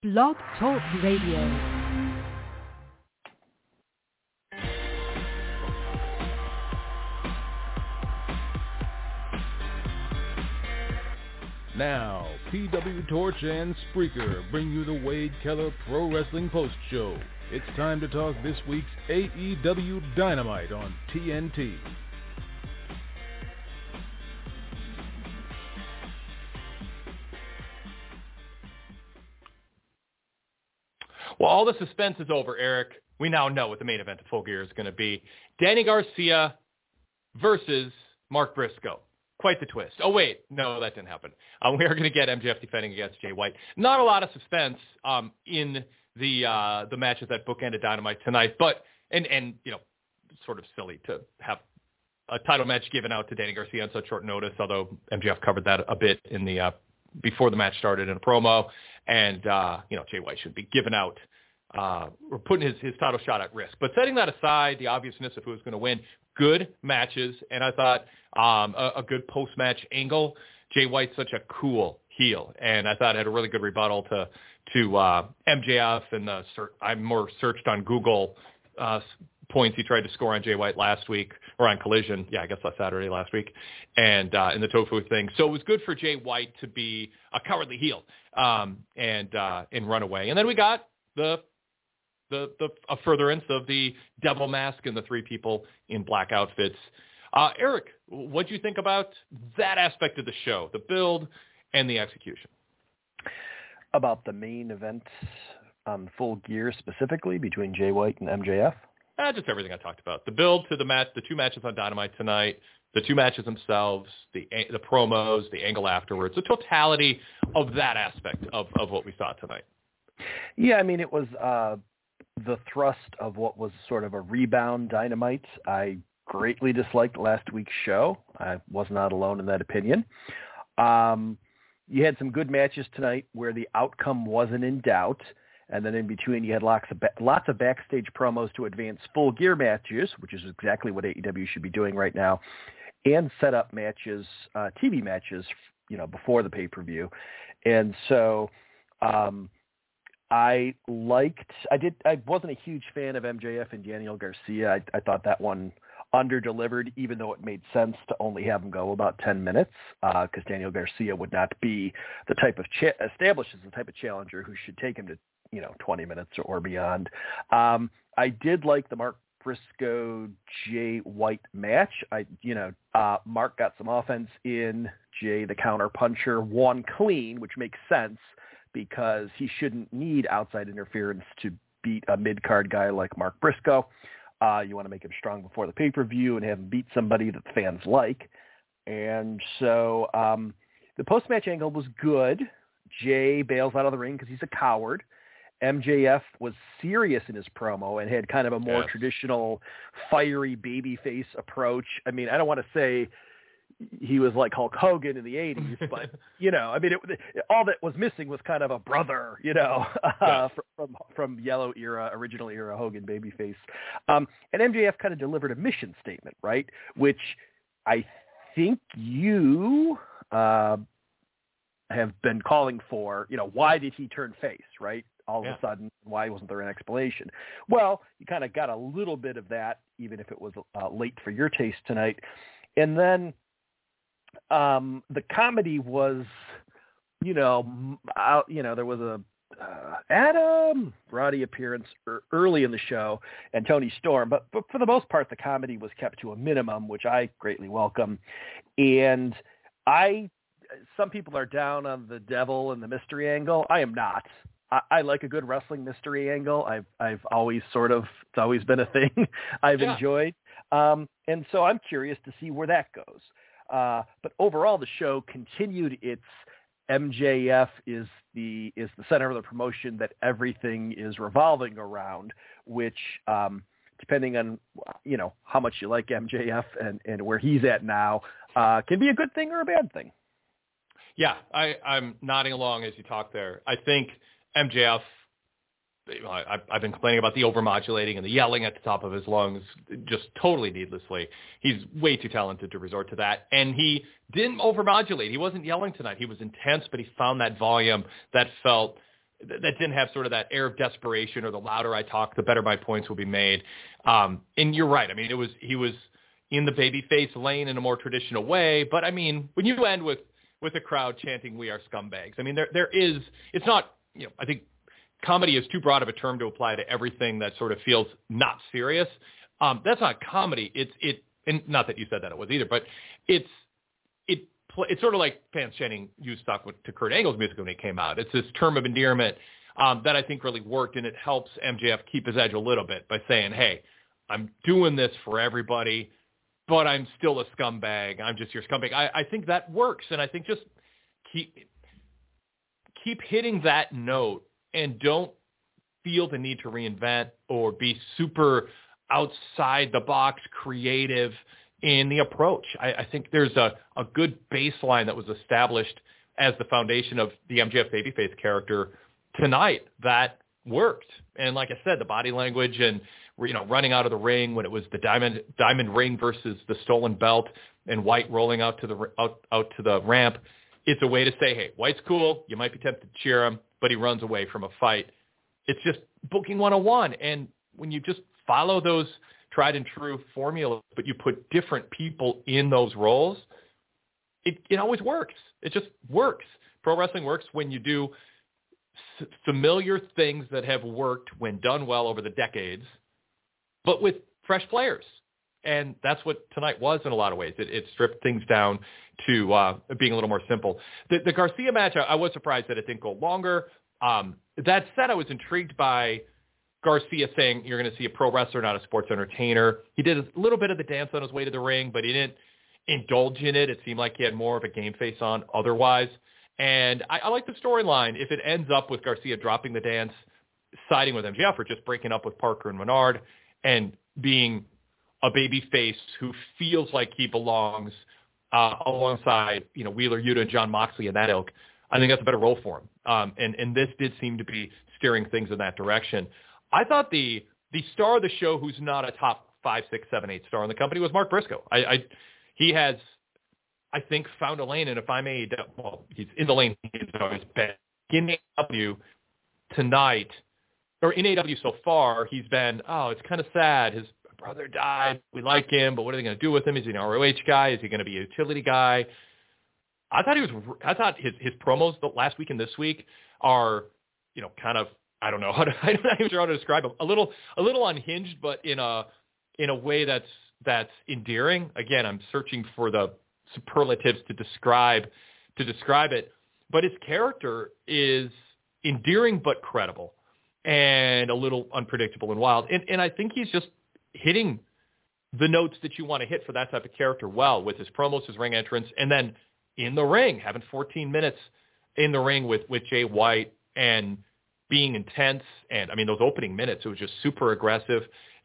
Blog Talk Radio. Now, PW Torch and Spreaker bring you the Wade Keller Pro Wrestling Post Show. It's time to talk this week's AEW Dynamite on TNT. Well, all the suspense is over, Eric. We now know what the main event of Full Gear is going to be. Danny Garcia versus Mark Briscoe. Quite the twist. Oh, wait. No, that didn't happen. We are going to get MJF defending against Jay White. Not a lot of suspense in the matches that bookended Dynamite tonight, but, and you know, sort of silly to have a title match given out to Danny Garcia on such short notice, although MJF covered that a bit in the before the match started in a promo, and, you know, Jay White should be given out or putting his title shot at risk. But setting that aside, the obviousness of who's going to win, good matches, and I thought a good post-match angle. Jay White's such a cool heel, and I thought it had a really good rebuttal to MJF, and I more searched on Google points he tried to score on Jay White last week, or on Collision, I guess last Saturday last week, and in the Tofu thing. So it was good for Jay White to be a cowardly heel and run away. And then we got a furtherance of the devil mask and the three people in black outfits. Eric, what do you think about that aspect of the show, the build and the execution? About the main event on Full Gear specifically between Jay White and MJF? Just everything I talked about. The build to the match, the two matches on Dynamite tonight, the two matches themselves, the promos, the angle afterwards, the totality of that aspect of what we saw tonight. Yeah, I mean, it was the thrust of what was sort of a rebound Dynamite. I greatly disliked last week's show. I was not alone in that opinion. You had some good matches tonight where the outcome wasn't in doubt. And then in between, you had lots of backstage promos to advance Full Gear matches, which is exactly what AEW should be doing right now, and set up matches, TV matches, you know, before the pay-per-view. And so I wasn't a huge fan of MJF and Daniel Garcia. I thought that one under-delivered, even though it made sense to only have him go about 10 minutes, because Daniel Garcia would not be the type of establishes the type of challenger who should take him to 20 minutes or beyond. I did like the Mark Briscoe Jay White match. Mark got some offense in. Jay, the counter puncher, won clean, which makes sense because he shouldn't need outside interference to beat a mid-card guy like Mark Briscoe. You want to make him strong before the pay-per-view and have him beat somebody that the fans like. And so the post-match angle was good. Jay bails out of the ring because he's a coward. MJF was serious in his promo and had kind of a more traditional fiery babyface approach. I mean, I don't want to say he was like Hulk Hogan in the 80s, but, all that was missing was kind of a brother, from yellow era, original era Hogan babyface. And MJF kind of delivered a mission statement, right? Which I think you have been calling for, why did he turn face, right? All of a sudden, why wasn't there an explanation? Well, you kind of got a little bit of that, even if it was late for your taste tonight. And then the comedy was, there was a Adam Roddy appearance early in the show and Tony Storm, but for the most part, the comedy was kept to a minimum, which I greatly welcome. And some people are down on the devil and the mystery angle. I am not. I like a good wrestling mystery angle. I've always it's always been a thing I've enjoyed. And so I'm curious to see where that goes. But overall, the show continued its MJF is the center of the promotion that everything is revolving around, which, depending on, how much you like MJF and where he's at now, can be a good thing or a bad thing. Yeah, I'm nodding along as you talk there. I think MJF, I've been complaining about the overmodulating and the yelling at the top of his lungs just totally needlessly. He's way too talented to resort to that. And he didn't overmodulate. He wasn't yelling tonight. He was intense, but he found that volume that felt that didn't have sort of that air of desperation, or the louder I talk, the better my points will be made. And you're right. I mean, he was in the babyface lane in a more traditional way. But I mean, when you end with a crowd chanting, "We are scumbags," I mean, there is, it's not, I think comedy is too broad of a term to apply to everything that sort of feels not serious. That's not comedy. And not that you said that it was either, but it's sort of like fans chanting "You suck" to Kurt Angle's music when it came out. It's this term of endearment that I think really worked, and it helps MJF keep his edge a little bit by saying, "Hey, I'm doing this for everybody, but I'm still a scumbag. I'm just your scumbag." I think that works, and I think just keep hitting that note, and don't feel the need to reinvent or be super outside the box creative in the approach. I think there's a good baseline that was established as the foundation of the MJF babyface character tonight that worked. And like I said, the body language and, running out of the ring when it was the diamond ring versus the stolen belt, and White rolling out to the ramp. It's a way to say, hey, White's cool. You might be tempted to cheer him, but he runs away from a fight. It's just booking 101. And when you just follow those tried and true formulas, but you put different people in those roles, it always works. It just works. Pro wrestling works when you do familiar things that have worked when done well over the decades, but with fresh players. And that's what tonight was in a lot of ways. It stripped things down to being a little more simple. The Garcia match, I was surprised that it didn't go longer. That said, I was intrigued by Garcia saying you're going to see a pro wrestler, not a sports entertainer. He did a little bit of the dance on his way to the ring, but he didn't indulge in it. It seemed like he had more of a game face on otherwise. And I like the storyline. If it ends up with Garcia dropping the dance, siding with MJF, or just breaking up with Parker and Menard and being a baby face who feels like he belongs alongside, Wheeler Yuta and Jon Moxley and that ilk, I think that's a better role for him. And this did seem to be steering things in that direction. I thought the star of the show, who's not a top 5, 6, 7, 8 star in the company, was Mark Briscoe. He has, I think, found a lane, and if I may, he's in the lane he's always been. In AEW tonight, or in AEW so far, he's been, it's kind of sad. His brother died. We like him, but what are they going to do with him? Is he an ROH guy? Is he going to be a utility guy? I thought his promos the last week and this week are, kind of, I don't know I'm not even sure how to describe them. A little unhinged, but in a way that's endearing. Again, I'm searching for the superlatives to describe it, but his character is endearing but credible, and a little unpredictable and wild. And I think he's just hitting the notes that you want to hit for that type of character well, with his promos, his ring entrance, and then in the ring, having 14 minutes in the ring with Jay White and being intense. And I mean, those opening minutes, it was just super aggressive.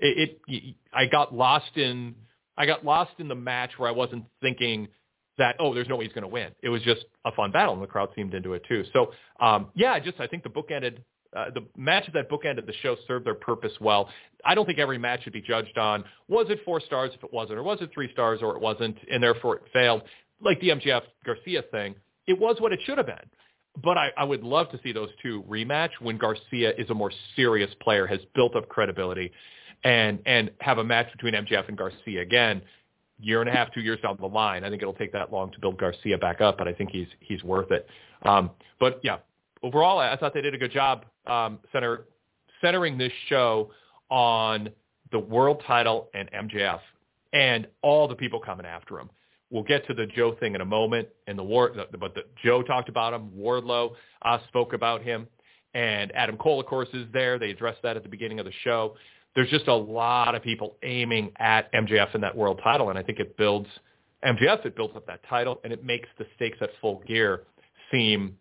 I got lost in the match where I wasn't thinking that, there's no way he's going to win. It was just a fun battle, and the crowd seemed into it too. So, I think the matches that bookended the show served their purpose well. I don't think every match should be judged on, was it 4 stars if it wasn't, or was it 3 stars or it wasn't, and therefore it failed. Like the MJF Garcia thing, it was what it should have been. But I would love to see those two rematch when Garcia is a more serious player, has built up credibility, and have a match between MJF and Garcia again, 1.5, 2 years down the line. I think it'll take that long to build Garcia back up, but I think he's worth it. But yeah, overall, I thought they did a good job centering this show on the world title and MJF and all the people coming after him. We'll get to the Joe thing in a moment, and but Joe talked about him. Wardlow spoke about him, and Adam Cole, of course, is there. They addressed that at the beginning of the show. There's just a lot of people aiming at MJF in that world title, and I think it builds MJF. It builds up that title, and it makes the stakes at Full Gear seem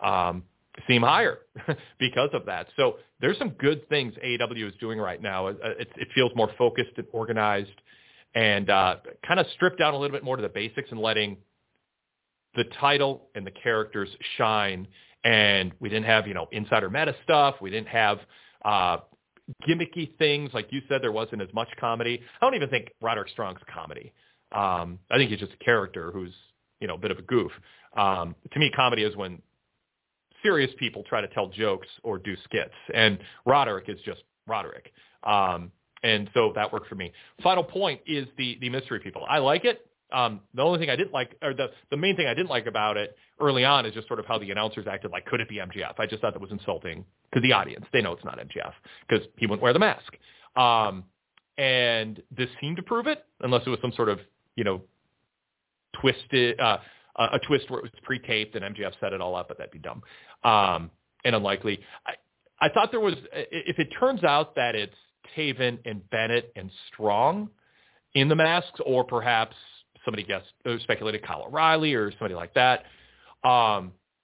higher because of that. So there's some good things AEW is doing right now. It feels more focused and organized, and kind of stripped down a little bit more to the basics and letting the title and the characters shine. And we didn't have, insider meta stuff. We didn't have gimmicky things. Like you said, there wasn't as much comedy. I don't even think Roderick Strong's comedy. I think he's just a character who's, a bit of a goof. To me, comedy is when serious people try to tell jokes or do skits, and Roderick is just Roderick. And so that worked for me. Final point is the mystery people. I like it. The only thing I didn't like, or the main thing I didn't like about it early on is just sort of how the announcers acted like, could it be MJF? I just thought that was insulting to the audience. They know it's not MJF because he wouldn't wear the mask. And this seemed to prove it, unless it was some sort of, twisted, a twist where it was pre-taped and MJF set it all up, but that'd be dumb and unlikely. I thought there was, if it turns out that it's Taven and Bennett and Strong in the masks, or perhaps somebody speculated Kyle O'Reilly or somebody like that, or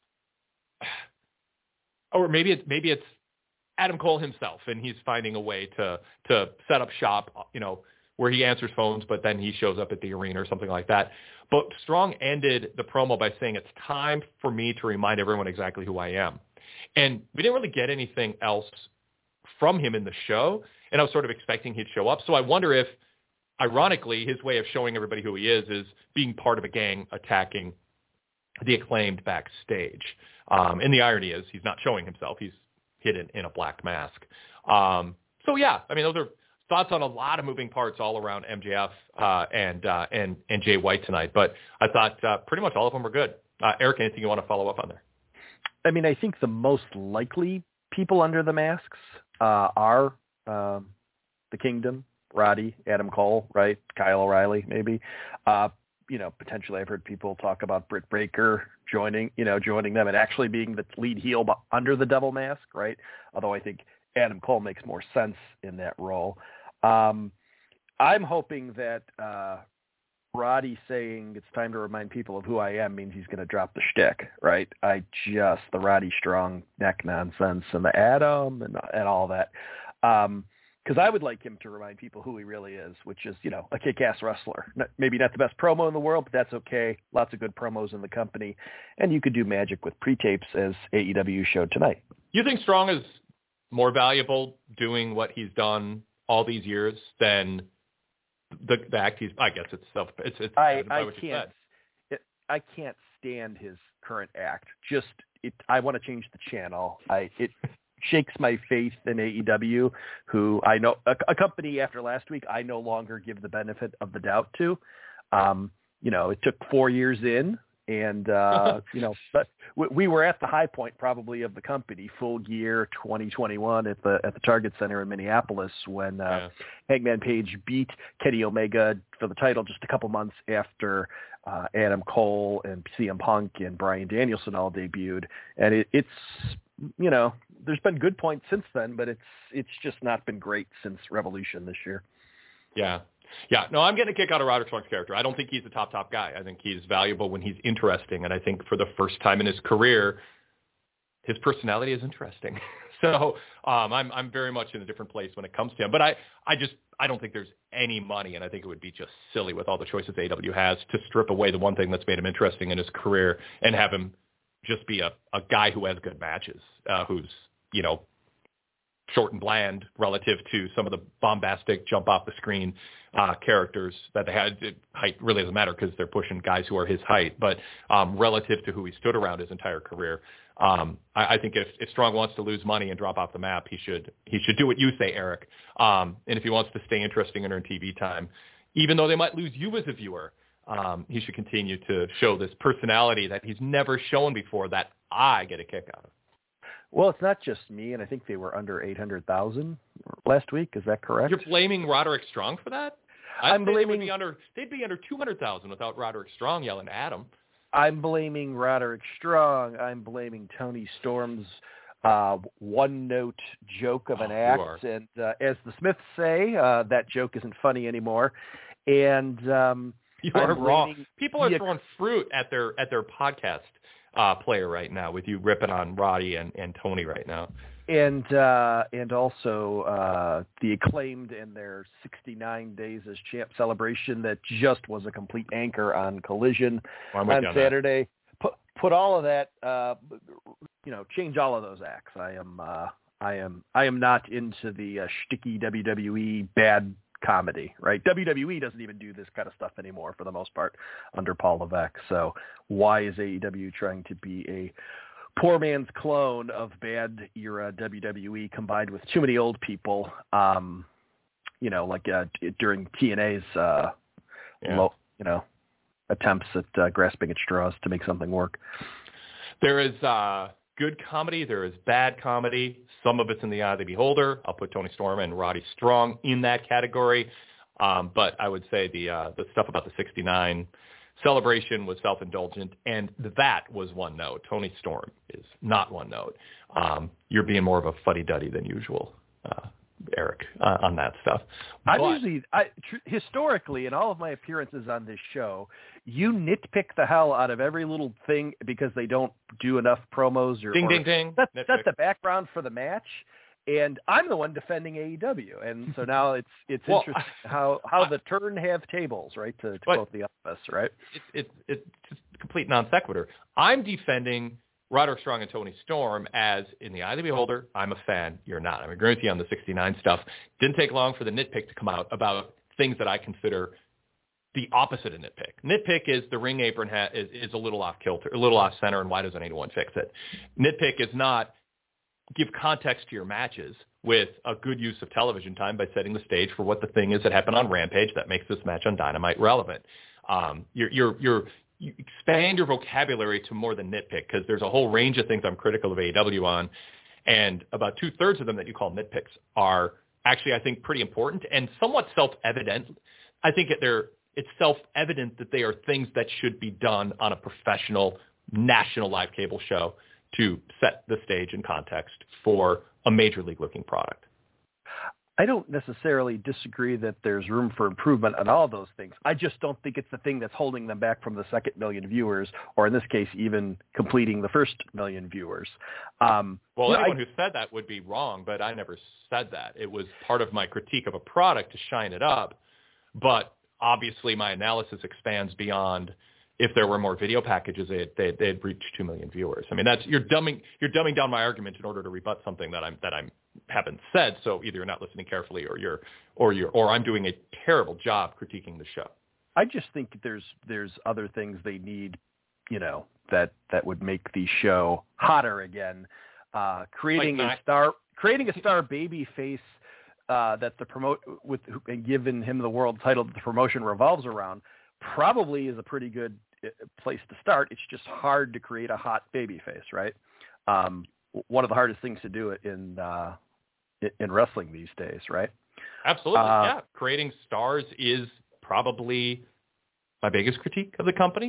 maybe it's Adam Cole himself, and he's finding a way to set up shop, where he answers phones, but then he shows up at the arena or something like that. But Strong ended the promo by saying, it's time for me to remind everyone exactly who I am. And we didn't really get anything else from him in the show, and I was sort of expecting he'd show up. So I wonder if, ironically, his way of showing everybody who he is being part of a gang attacking the Acclaimed backstage. And the irony is he's not showing himself. He's hidden in a black mask. So, yeah, I mean, those are thoughts on a lot of moving parts all around MJF and Jay White tonight. But I thought pretty much all of them were good. Eric, anything you want to follow up on there? I mean, I think the most likely people under the masks are the Kingdom, Roddy, Adam Cole, right? Kyle O'Reilly, maybe. Potentially I've heard people talk about Britt Baker joining them and actually being the lead heel under the double mask, right? Although I think Adam Cole makes more sense in that role. I'm hoping that Roddy saying it's time to remind people of who I am means he's going to drop the shtick, right? The Roddy Strong neck nonsense and the Adam and all that. Because I would like him to remind people who he really is, which is, a kick-ass wrestler. Maybe not the best promo in the world, but that's okay. Lots of good promos in the company. And you could do magic with pre-tapes, as AEW showed tonight. You think Strong is more valuable doing what he's done all these years than the act he's, I guess it's self, it's I can't stand his current act. I want to change the channel. It shakes my faith in AEW, who I know, a company after last week, I no longer give the benefit of the doubt to. It took 4 years in, and but we were at the high point probably of the company, full year 2021 at the Target Center in Minneapolis when Hangman Page beat Kenny Omega for the title just a couple months after Adam Cole and CM Punk and Bryan Danielson all debuted, and it's there's been good points since then, but it's just not been great since Revolution this year. Yeah. No, I'm getting a kick out of Roderick Strong's character. I don't think he's a top guy. I think he's valuable when he's interesting, and I think for the first time in his career, his personality is interesting. So I'm very much in a different place when it comes to him. But I don't think there's any money, and I think it would be just silly with all the choices AEW has to strip away the one thing that's made him interesting in his career and have him just be a guy who has good matches, who's, short and bland relative to some of the bombastic jump off the screen characters that they had. Height really doesn't matter because they're pushing guys who are his height, but relative to who he stood around his entire career, I think if Strong wants to lose money and drop off the map, he should do what you say, Eric. And if he wants to stay interesting and earn TV time, even though they might lose you as a viewer, he should continue to show this personality that he's never shown before that I get a kick out of. Well, it's not just me, and I think they were under 800,000 last week. Is that correct? You're blaming Roderick Strong for that? I'm blaming. They'd be under 200,000 without Roderick Strong yelling at him. I'm blaming Roderick Strong. I'm blaming Tony Storm's one-note joke of an act, and as the Smiths say, that joke isn't funny anymore. And you are wrong. People are throwing fruit at their podcast player right now with you ripping on Roddy and Tony right now. And also the Acclaimed and their 69 days as champ celebration that just was a complete anchor on Collision on Saturday. Put all of that, change all of those acts. I am not into the shticky WWE bad comedy, right? WWE doesn't even do this kind of stuff anymore for the most part under Paul Levesque. So why is AEW trying to be a poor man's clone of bad era WWE combined with too many old people. Like during TNA's attempts at grasping at straws to make something work. There is good comedy. There is bad comedy. Some of it's in the eye of the beholder. I'll put Tony Storm and Roddy Strong in that category. But I would say the stuff about the 69 celebration was self-indulgent, and that was one note. Tony Storm is not one note. You're being more of a fuddy-duddy than usual, Eric, on that stuff. Historically, in all of my appearances on this show, you nitpick the hell out of every little thing because they don't do enough promos or ding, ding, ding. That's the background for the match. And I'm the one defending AEW, and so now it's interesting how the turn have tables, right? To quote The Office, right? It's just complete non sequitur. I'm defending Roderick Strong and Tony Storm as in the eye of the beholder. I'm a fan. You're not. I'm agreeing with you on the 69 stuff. Didn't take long for the nitpick to come out about things that I consider the opposite of nitpick. Nitpick is the ring apron is a little off kilter, a little off center, and why doesn't anyone fix it? Nitpick is not give context to your matches with a good use of television time by setting the stage for what the thing is that happened on Rampage that makes this match on Dynamite relevant. You expand your vocabulary to more than nitpick because there's a whole range of things I'm critical of AEW on, and about 2/3 of them that you call nitpicks are actually, I think, pretty important and somewhat self-evident. I think it's self-evident that they are things that should be done on a professional national live cable show to set the stage and context for a major league looking product. I don't necessarily disagree that there's room for improvement on all those things. I just don't think it's the thing that's holding them back from the second million viewers, or in this case, even completing the first million viewers. Anyone who said that would be wrong, but I never said that. It was part of my critique of a product to shine it up. But obviously my analysis expands beyond if there were more video packages, they'd reach 2 million viewers. I mean, you're dumbing down my argument in order to rebut something that I haven't said. So either you're not listening carefully, or I'm doing a terrible job critiquing the show. I just think there's other things they need, that would make the show hotter again. Creating a star baby face that and giving him the world title that the promotion revolves around probably is a pretty good place to start. It's just hard to create a hot baby face, right? One of the hardest things to do in wrestling these days, right? Absolutely, yeah. Creating stars is probably my biggest critique of the company.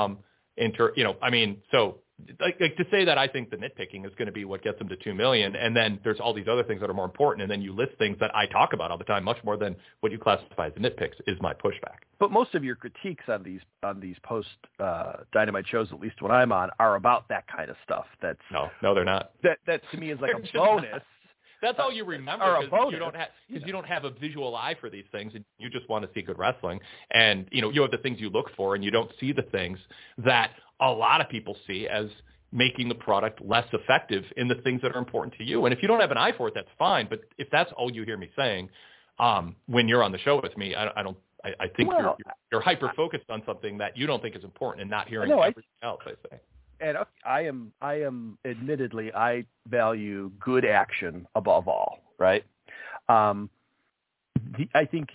To say that I think the nitpicking is going to be what gets them to 2 million, and then there's all these other things that are more important, and then you list things that I talk about all the time, much more than what you classify as nitpicks, is my pushback. But most of your critiques on these post Dynamite shows, at least when I'm on, are about that kind of stuff. No, they're not. That to me is like a bonus. That's all you remember because you don't have a visual eye for these things, and you just want to see good wrestling. And you have the things you look for, and you don't see the things that a lot of people see as making the product less effective in the things that are important to you. And if you don't have an eye for it, that's fine. But if that's all you hear me saying when you're on the show with me, I think you're hyper focused on something that you don't think is important and not hearing everything else I say. And I am admittedly, I value good action above all, right? I think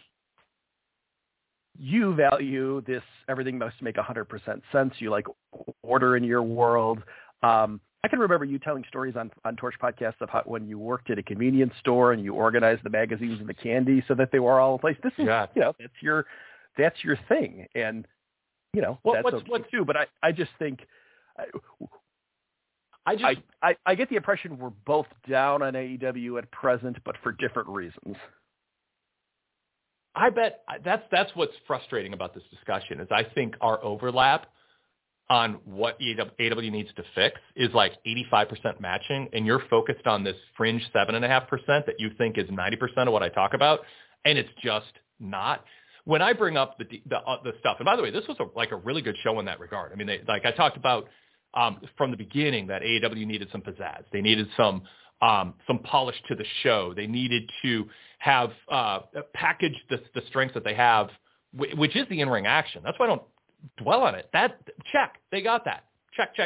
you value this, everything must make 100% sense. You like order in your world. I can remember you telling stories on Torch Podcasts of how when you worked at a convenience store and you organized the magazines and the candy so that they were all in place. This is, that's your thing. And, that's okay too. But I just think, I get the impression we're both down on AEW at present, but for different reasons. I bet that's what's frustrating about this discussion is I think our overlap on what AEW needs to fix is like 85% matching, and you're focused on this fringe 7.5% that you think is 90% of what I talk about, and it's just not. When I bring up the stuff, and by the way, this was a really good show in that regard. I mean, I talked about from the beginning that AEW needed some pizzazz. They needed some polish to the show. They needed to have package the strengths that they have, which is the in-ring action. That's why I don't dwell on it. That check, they got that. Check.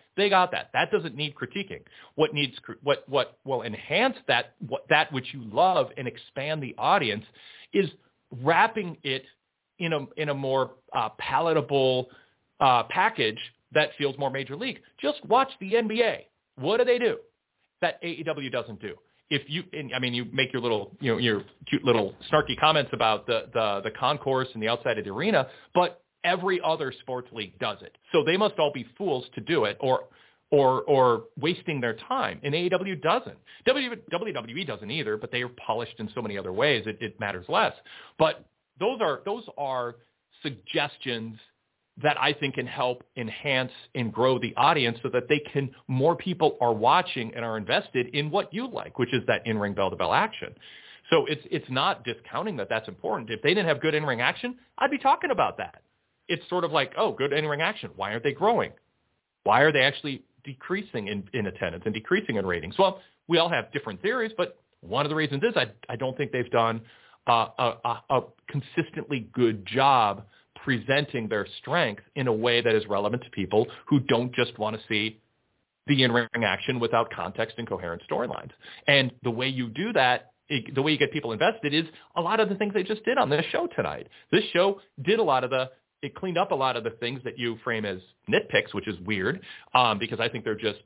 They got that. That doesn't need critiquing. What will enhance that which you love and expand the audience is wrapping it in a more palatable package that feels more major league. Just watch the NBA. What do they do that AEW doesn't do? You make your little, your cute little snarky comments about the concourse and the outside of the arena, but every other sports league does it. So they must all be fools to do it, or wasting their time. And AEW doesn't. WWE doesn't either, but they are polished in so many other ways. It matters less. But those are suggestions that I think can help enhance and grow the audience so that more people are watching and are invested in what you like, which is that in-ring bell-to-bell action. So it's not discounting that that's important. If they didn't have good in-ring action, I'd be talking about that. It's sort of like, oh, good in-ring action. Why aren't they growing? Why are they actually decreasing in attendance and decreasing in ratings? Well, we all have different theories, but one of the reasons is I don't think they've done a consistently good job presenting their strength in a way that is relevant to people who don't just want to see the in-ring action without context and coherent storylines. And the way you do that, the way you get people invested is a lot of the things they just did on this show tonight. This show did it cleaned up a lot of the things that you frame as nitpicks, which is weird, because I think they're just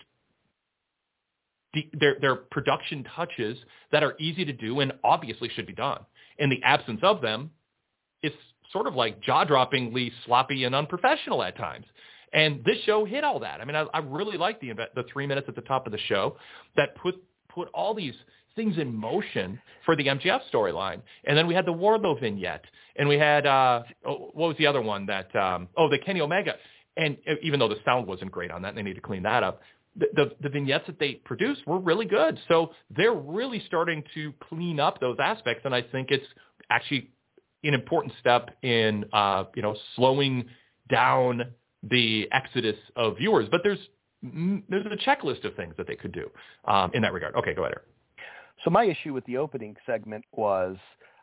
they're production touches that are easy to do and obviously should be done. In the absence of them, it's sort of like jaw-droppingly sloppy and unprofessional at times. And this show hit all that. I mean, I really like the 3 minutes at the top of the show that put all these things in motion for the MJF storyline. And then we had the Wardlow vignette. And we had, what was the other one that, the Kenny Omega. And even though the sound wasn't great on that, and they need to clean that up, the vignettes that they produced were really good. So they're really starting to clean up those aspects. And I think it's actually an important step in, slowing down the exodus of viewers. But there's a checklist of things that they could do in that regard. Okay, go ahead, Eric. So my issue with the opening segment was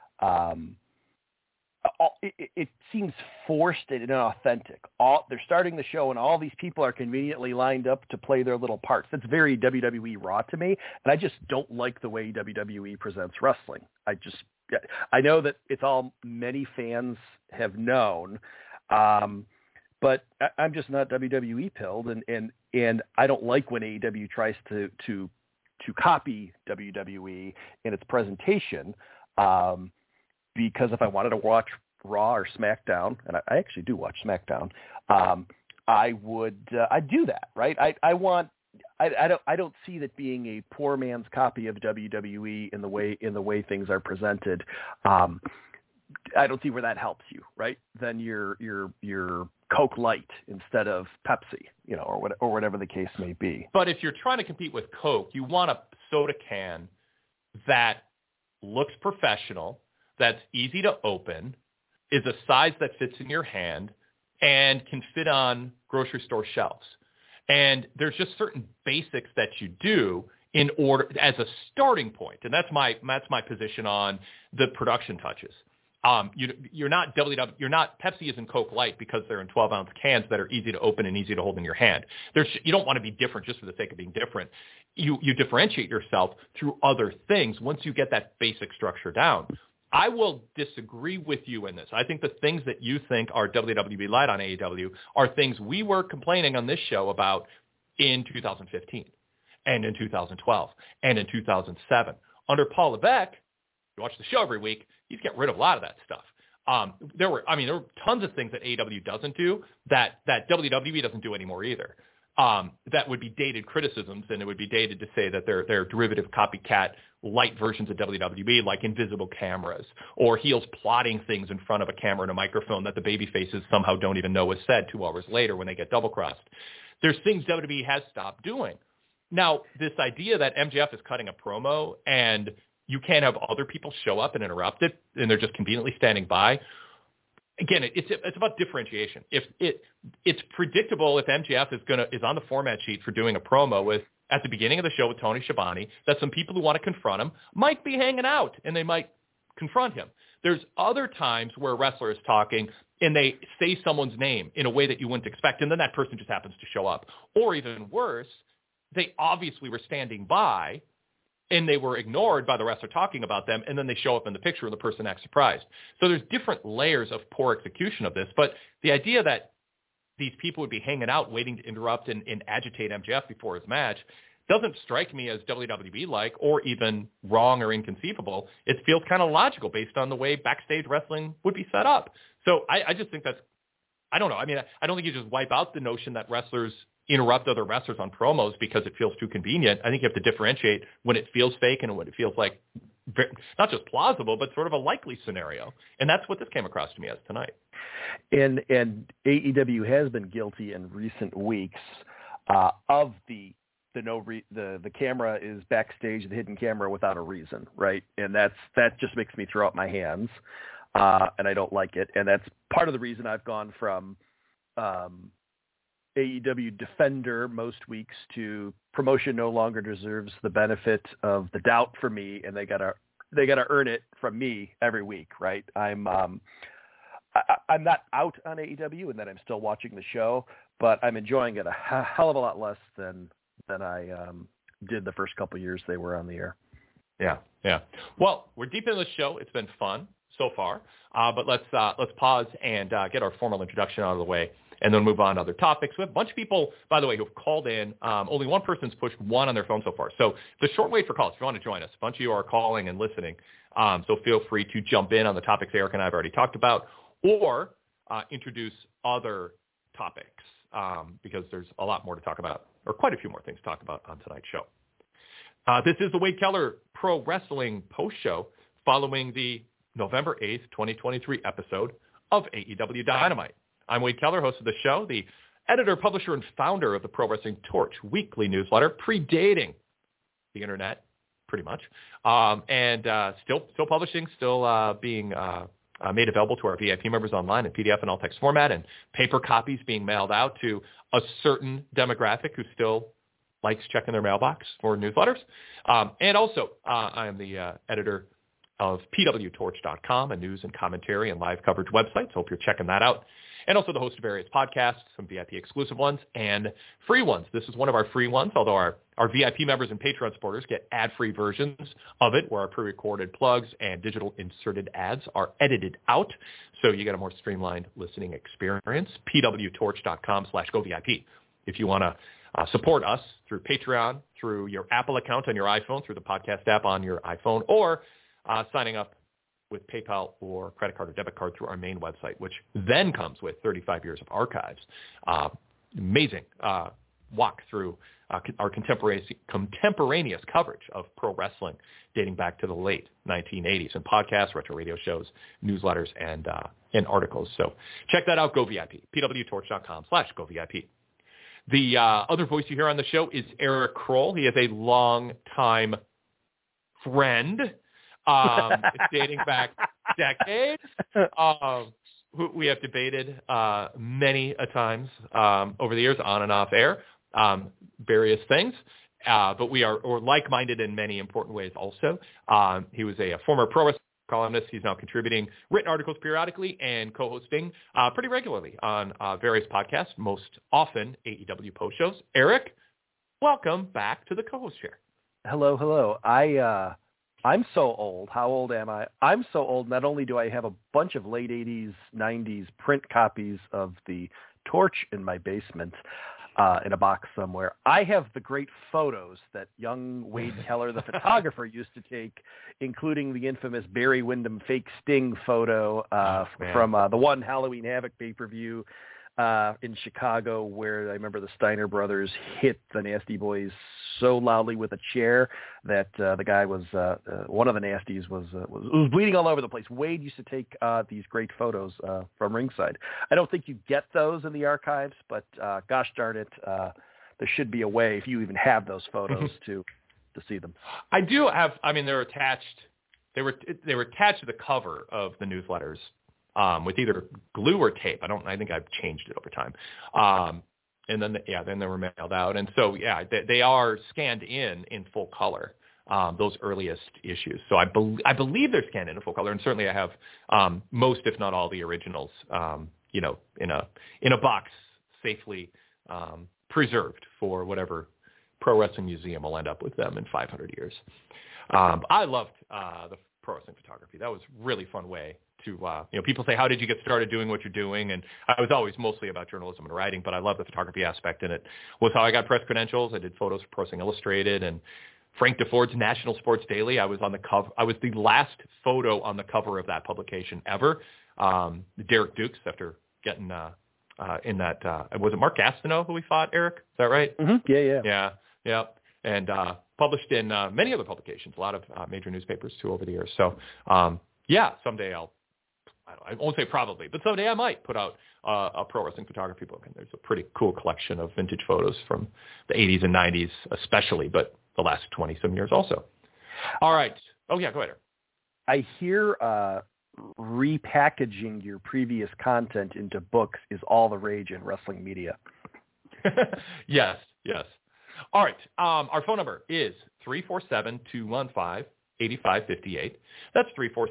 it seems forced and inauthentic. They're starting the show, and all these people are conveniently lined up to play their little parts. That's very WWE Raw to me, and I just don't like the way WWE presents wrestling. I know that it's all many fans have known, but I'm just not WWE pilled, and I don't like when AEW tries to copy WWE in its presentation, because if I wanted to watch Raw or SmackDown, and I actually do watch SmackDown, I'd do that, right? I don't see that being a poor man's copy of WWE in the way things are presented. I don't see where that helps you, right? Then you're Coke Light instead of Pepsi, or whatever the case may be. But if you're trying to compete with Coke, you want a soda can that looks professional, that's easy to open, is a size that fits in your hand, and can fit on grocery store shelves. And there's just certain basics that you do in order as a starting point, and that's my position on the production touches. You're not Pepsi isn't Coke Light because they're in 12-ounce cans that are easy to open and easy to hold in your hand. You don't want to be different just for the sake of being different. You differentiate yourself through other things once you get that basic structure down. I will disagree with you in this. I think the things that you think are WWE Light on AEW are things we were complaining on this show about in 2015 and in 2012 and in 2007. Under Paul Levesque, you watch the show every week, he's getting rid of a lot of that stuff. There were tons of things that AEW doesn't do that WWE doesn't do anymore either. That would be dated criticisms, and it would be dated to say that they're derivative copycat light versions of WWE, like invisible cameras or heels plotting things in front of a camera and a microphone that the baby faces somehow don't even know was said 2 hours later when they get double-crossed. There's things WWE has stopped doing. Now, this idea that MJF is cutting a promo and you can't have other people show up and interrupt it, and they're just conveniently standing by. Again, it's about differentiation. It's predictable if MJF is on the format sheet for doing a promo at the beginning of the show with Tony Schiavone, that some people who want to confront him might be hanging out and they might confront him. There's other times where a wrestler is talking and they say someone's name in a way that you wouldn't expect, and then that person just happens to show up. Or even worse, they obviously were standing by, and they were ignored by the wrestler talking about them, and then they show up in the picture, and the person acts surprised. So there's different layers of poor execution of this, but the idea that these people would be hanging out waiting to interrupt and agitate MJF before his match doesn't strike me as WWE-like or even wrong or inconceivable. It feels kind of logical based on the way backstage wrestling would be set up. So I just think that's, I don't know. I mean, I don't think you just wipe out the notion that wrestlers interrupt other wrestlers on promos because it feels too convenient. I think you have to differentiate when it feels fake and when it feels like not just plausible, but sort of a likely scenario. And that's what this came across to me as tonight. And AEW has been guilty in recent weeks of the camera is backstage, the hidden camera without a reason, right? And that just makes me throw up my hands, and I don't like it. And that's part of the reason I've gone from AEW defender most weeks to promotion no longer deserves the benefit of the doubt for me, and they gotta earn it from me every week, right? I'm not out on AEW, and that I'm still watching the show, but I'm enjoying it a hell of a lot less than I did the first couple of years they were on the air. Yeah. Well, we're deep into the show. It's been fun so far, but let's pause and get our formal introduction out of the way, and then move on to other topics. We have a bunch of people, by the way, who've called in. Only one person's pushed 1 on their phone so far. So the short wait for calls, if you want to join us, a bunch of you are calling and listening. So feel free to jump in on the topics Eric and I have already talked about, or introduce other topics, because there's a lot more to talk about, or quite a few more things to talk about on tonight's show. This is the Wade Keller Pro Wrestling Post Show following the November 8th, 2023 episode of AEW Dynamite. I'm Wade Keller, host of the show, the editor, publisher, and founder of the Pro Wrestling Torch weekly newsletter, predating the internet, pretty much, and still publishing, still being made available to our VIP members online in PDF and all text format, and paper copies being mailed out to a certain demographic who still likes checking their mailbox for newsletters. And also, I am the editor of pwtorch.com, a news and commentary and live coverage website. So hope you're checking that out. And also the host of various podcasts, some VIP exclusive ones and free ones. This is one of our free ones, although our VIP members and Patreon supporters get ad-free versions of it, where our pre-recorded plugs and digital inserted ads are edited out. So you get a more streamlined listening experience. pwtorch.com/govip. If you want to support us through Patreon, through your Apple account on your iPhone, through the podcast app on your iPhone, or signing up with PayPal or credit card or debit card through our main website, which then comes with 35 years of archives. Amazing walk through our contemporaneous coverage of pro wrestling dating back to the late 1980s, and podcasts, retro radio shows, newsletters, and articles. So check that out, GoVIP, pwtorch.com/GoVIP. The other voice you hear on the show is Eric Kroll. He is a longtime friend. It's dating back decades. We have debated many a times over the years, on and off air, various things. But we are like-minded in many important ways also. He was a former pro wrestling columnist. He's now contributing written articles periodically and co-hosting pretty regularly on various podcasts, most often AEW post shows. Eric, welcome back to the co-host chair. Hello. I'm so old. How old am I? I'm so old. Not only do I have a bunch of late 80s, 90s print copies of the Torch in my basement in a box somewhere, I have the great photos that young Wade Keller, the photographer, used to take, including the infamous Barry Windham fake Sting photo from the one Halloween Havoc pay-per-view in Chicago, where I remember the Steiner brothers hit the Nasty Boys so loudly with a chair that the guy was one of the Nasties was bleeding all over the place. Wade used to take these great photos from ringside. I don't think you get those in the archives, but gosh darn it, there should be a way, if you even have those photos, to see them. I do have. I mean, they're attached. They were attached to the cover of the newsletters. With either glue or tape. I think I've changed it over time. And then they were mailed out. And so, they are scanned in full color. those earliest issues. So I believe they're scanned into full color, and certainly I have most, if not all, the originals, in a box safely preserved for whatever pro wrestling museum will end up with them in 500 years. I loved the pro wrestling photography. That was a really fun way to, people say, how did you get started doing what you're doing? And I was always mostly about journalism and writing, but I love the photography aspect, and it was how I got press credentials. I did photos for Pro Wrestling Illustrated and Frank DeFord's National Sports Daily. I was on the cover. I was the last photo on the cover of that publication ever. Derek Dukes, after getting in that, was it Mark Gastineau who we fought, Eric? Is that right? Mm-hmm. Yeah. And published in many other publications, a lot of major newspapers too over the years. So someday I won't say probably, but someday I might put out a pro wrestling photography book. And there's a pretty cool collection of vintage photos from the 80s and 90s especially, but the last 20-some years also. All right. Oh, yeah, go ahead. I hear repackaging your previous content into books is all the rage in wrestling media. Yes. All right. Our phone number is 347-215-8558. That's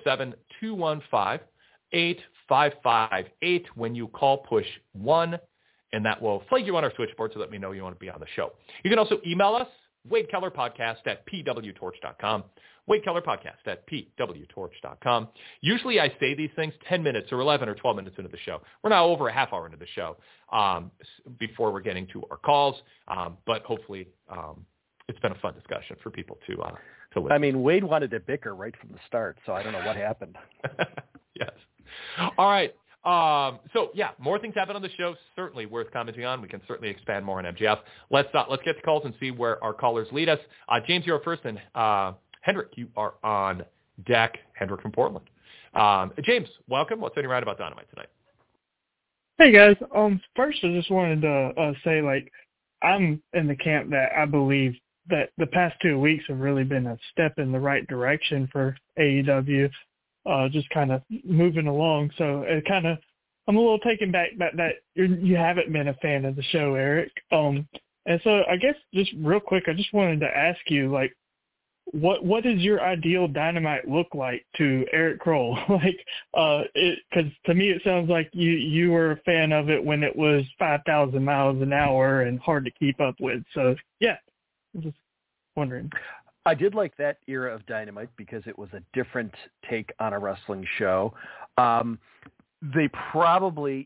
347-215-8558. When you call, push 1, and that will flag you on our switchboard to let me know you want to be on the show. You can also email us, wadekellerpodcast@pwtorch.com. wadekellerpodcast@pwtorch.com. Usually I say these things 10 minutes or 11 or 12 minutes into the show. We're now over a half hour into the show before we're getting to our calls, but hopefully it's been a fun discussion for people to listen. I mean, Wade wanted to bicker right from the start, so I don't know what happened. Yes. All right. More things happen on the show. Certainly worth commenting on. We can certainly expand more on MJF. Let's get to calls and see where our callers lead us. James, you're up first, and Hendrik, you are on deck. Hendrik from Portland. James, welcome. What's on your mind about Dynamite tonight? Hey guys. First, I just wanted to say, I'm in the camp that I believe that the past 2 weeks have really been a step in the right direction for AEW. Just kind of moving along. So I'm a little taken back that you haven't been a fan of the show, Eric. And so I guess just real quick, I just wanted to ask you, what does your ideal Dynamite look like to Eric Kroll? Because to me it sounds like you were a fan of it when it was 5,000 miles an hour and hard to keep up with. So yeah, I'm just wondering. I did like that era of Dynamite because it was a different take on a wrestling show. They probably,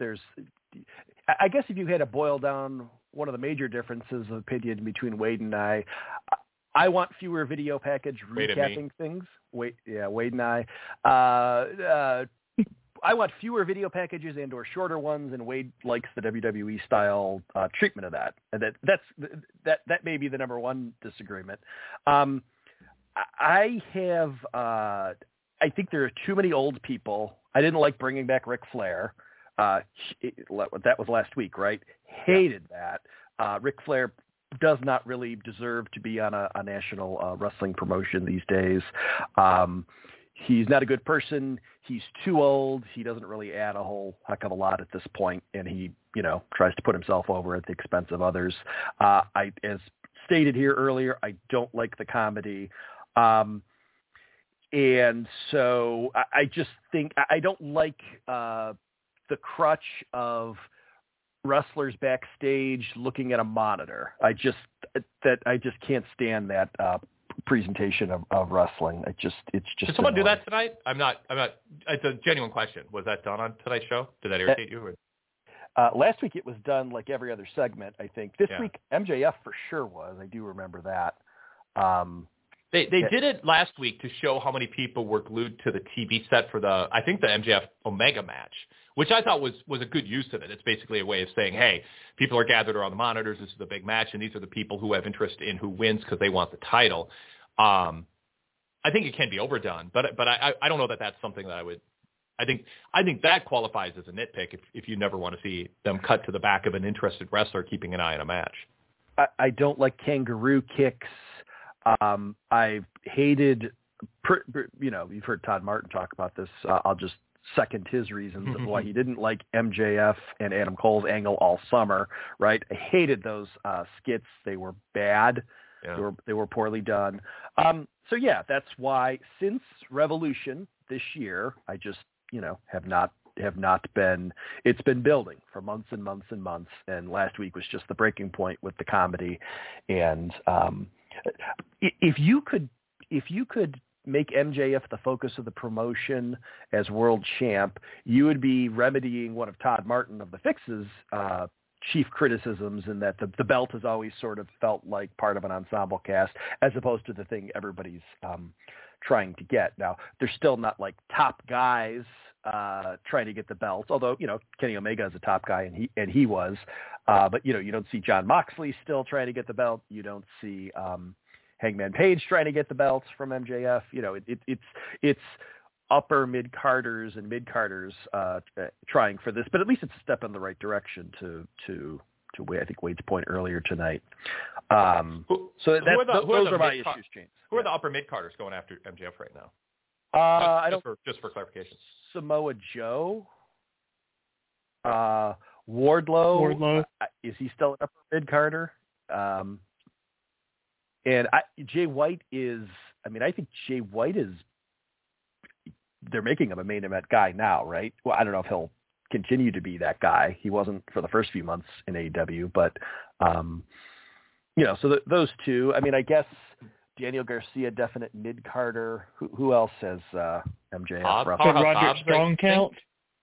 I guess if you had to boil down one of the major differences of opinion between Wade and I want fewer video package recapping things. Wade and I want fewer video packages and or shorter ones, and Wade likes the WWE style treatment of that. And that may be the number one disagreement. I think there are too many old people. I didn't like bringing back Ric Flair. That was last week, right? Hated that. Ric Flair does not really deserve to be on a national wrestling promotion these days. He's not a good person. He's too old. He doesn't really add a whole heck of a lot at this point, and he, tries to put himself over at the expense of others. As stated here earlier, I don't like the comedy. And so I just think I don't like the crutch of wrestlers backstage looking at a monitor. I just can't stand that presentation of wrestling. It's just. Did someone do that tonight? I'm not. It's a genuine question. Was that done on tonight's show? Did that irritate you? Last week it was done like every other segment, I think. This week MJF for sure was. I do remember that. They did it last week to show how many people were glued to the TV set for the MJF Omega match, which I thought was a good use of it. It's basically a way of saying, hey, people are gathered around the monitors. This is the big match, and these are the people who have interest in who wins because they want the title. I think it can be overdone, but I don't know that that's something that I would. I think that qualifies as a nitpick if you never want to see them cut to the back of an interested wrestler keeping an eye on a match. I don't like kangaroo kicks. I've hated, you've heard Todd Martin talk about this. I'll just second his reasons of why he didn't like MJF and Adam Cole's angle all summer, right? I hated those skits. They were bad. Yeah. They were poorly done. So yeah, that's why since Revolution this year, I just have not been. It's been building for months and months and months, and last week was just the breaking point with the comedy. And if you could make MJF the focus of the promotion as world champ, you would be remedying one of Todd Martin of the Fix's chief criticisms, in that the belt has always sort of felt like part of an ensemble cast as opposed to the thing everybody's trying to get. Now, they're still not like top guys trying to get the belt, although, Kenny Omega is a top guy and he was, but you don't see Jon Moxley still trying to get the belt. You don't see Hangman Page trying to get the belts from MJF. It's upper mid-carders and mid-carders trying for this, but at least it's a step in the right direction to I think Wade's point earlier tonight. Those are my issues, James. Who are the upper mid-carders going after MJF right now? Just for clarification. Samoa Joe, Wardlow. Is he still an upper mid-carder? And Jay White is. I think Jay White is. They're making him a main event guy now, right? Well, I don't know if he'll continue to be that guy. He wasn't for the first few months in AEW, but so those two. I guess Daniel Garcia, definite mid-carder. Who else has MJF? Roderick Strong count?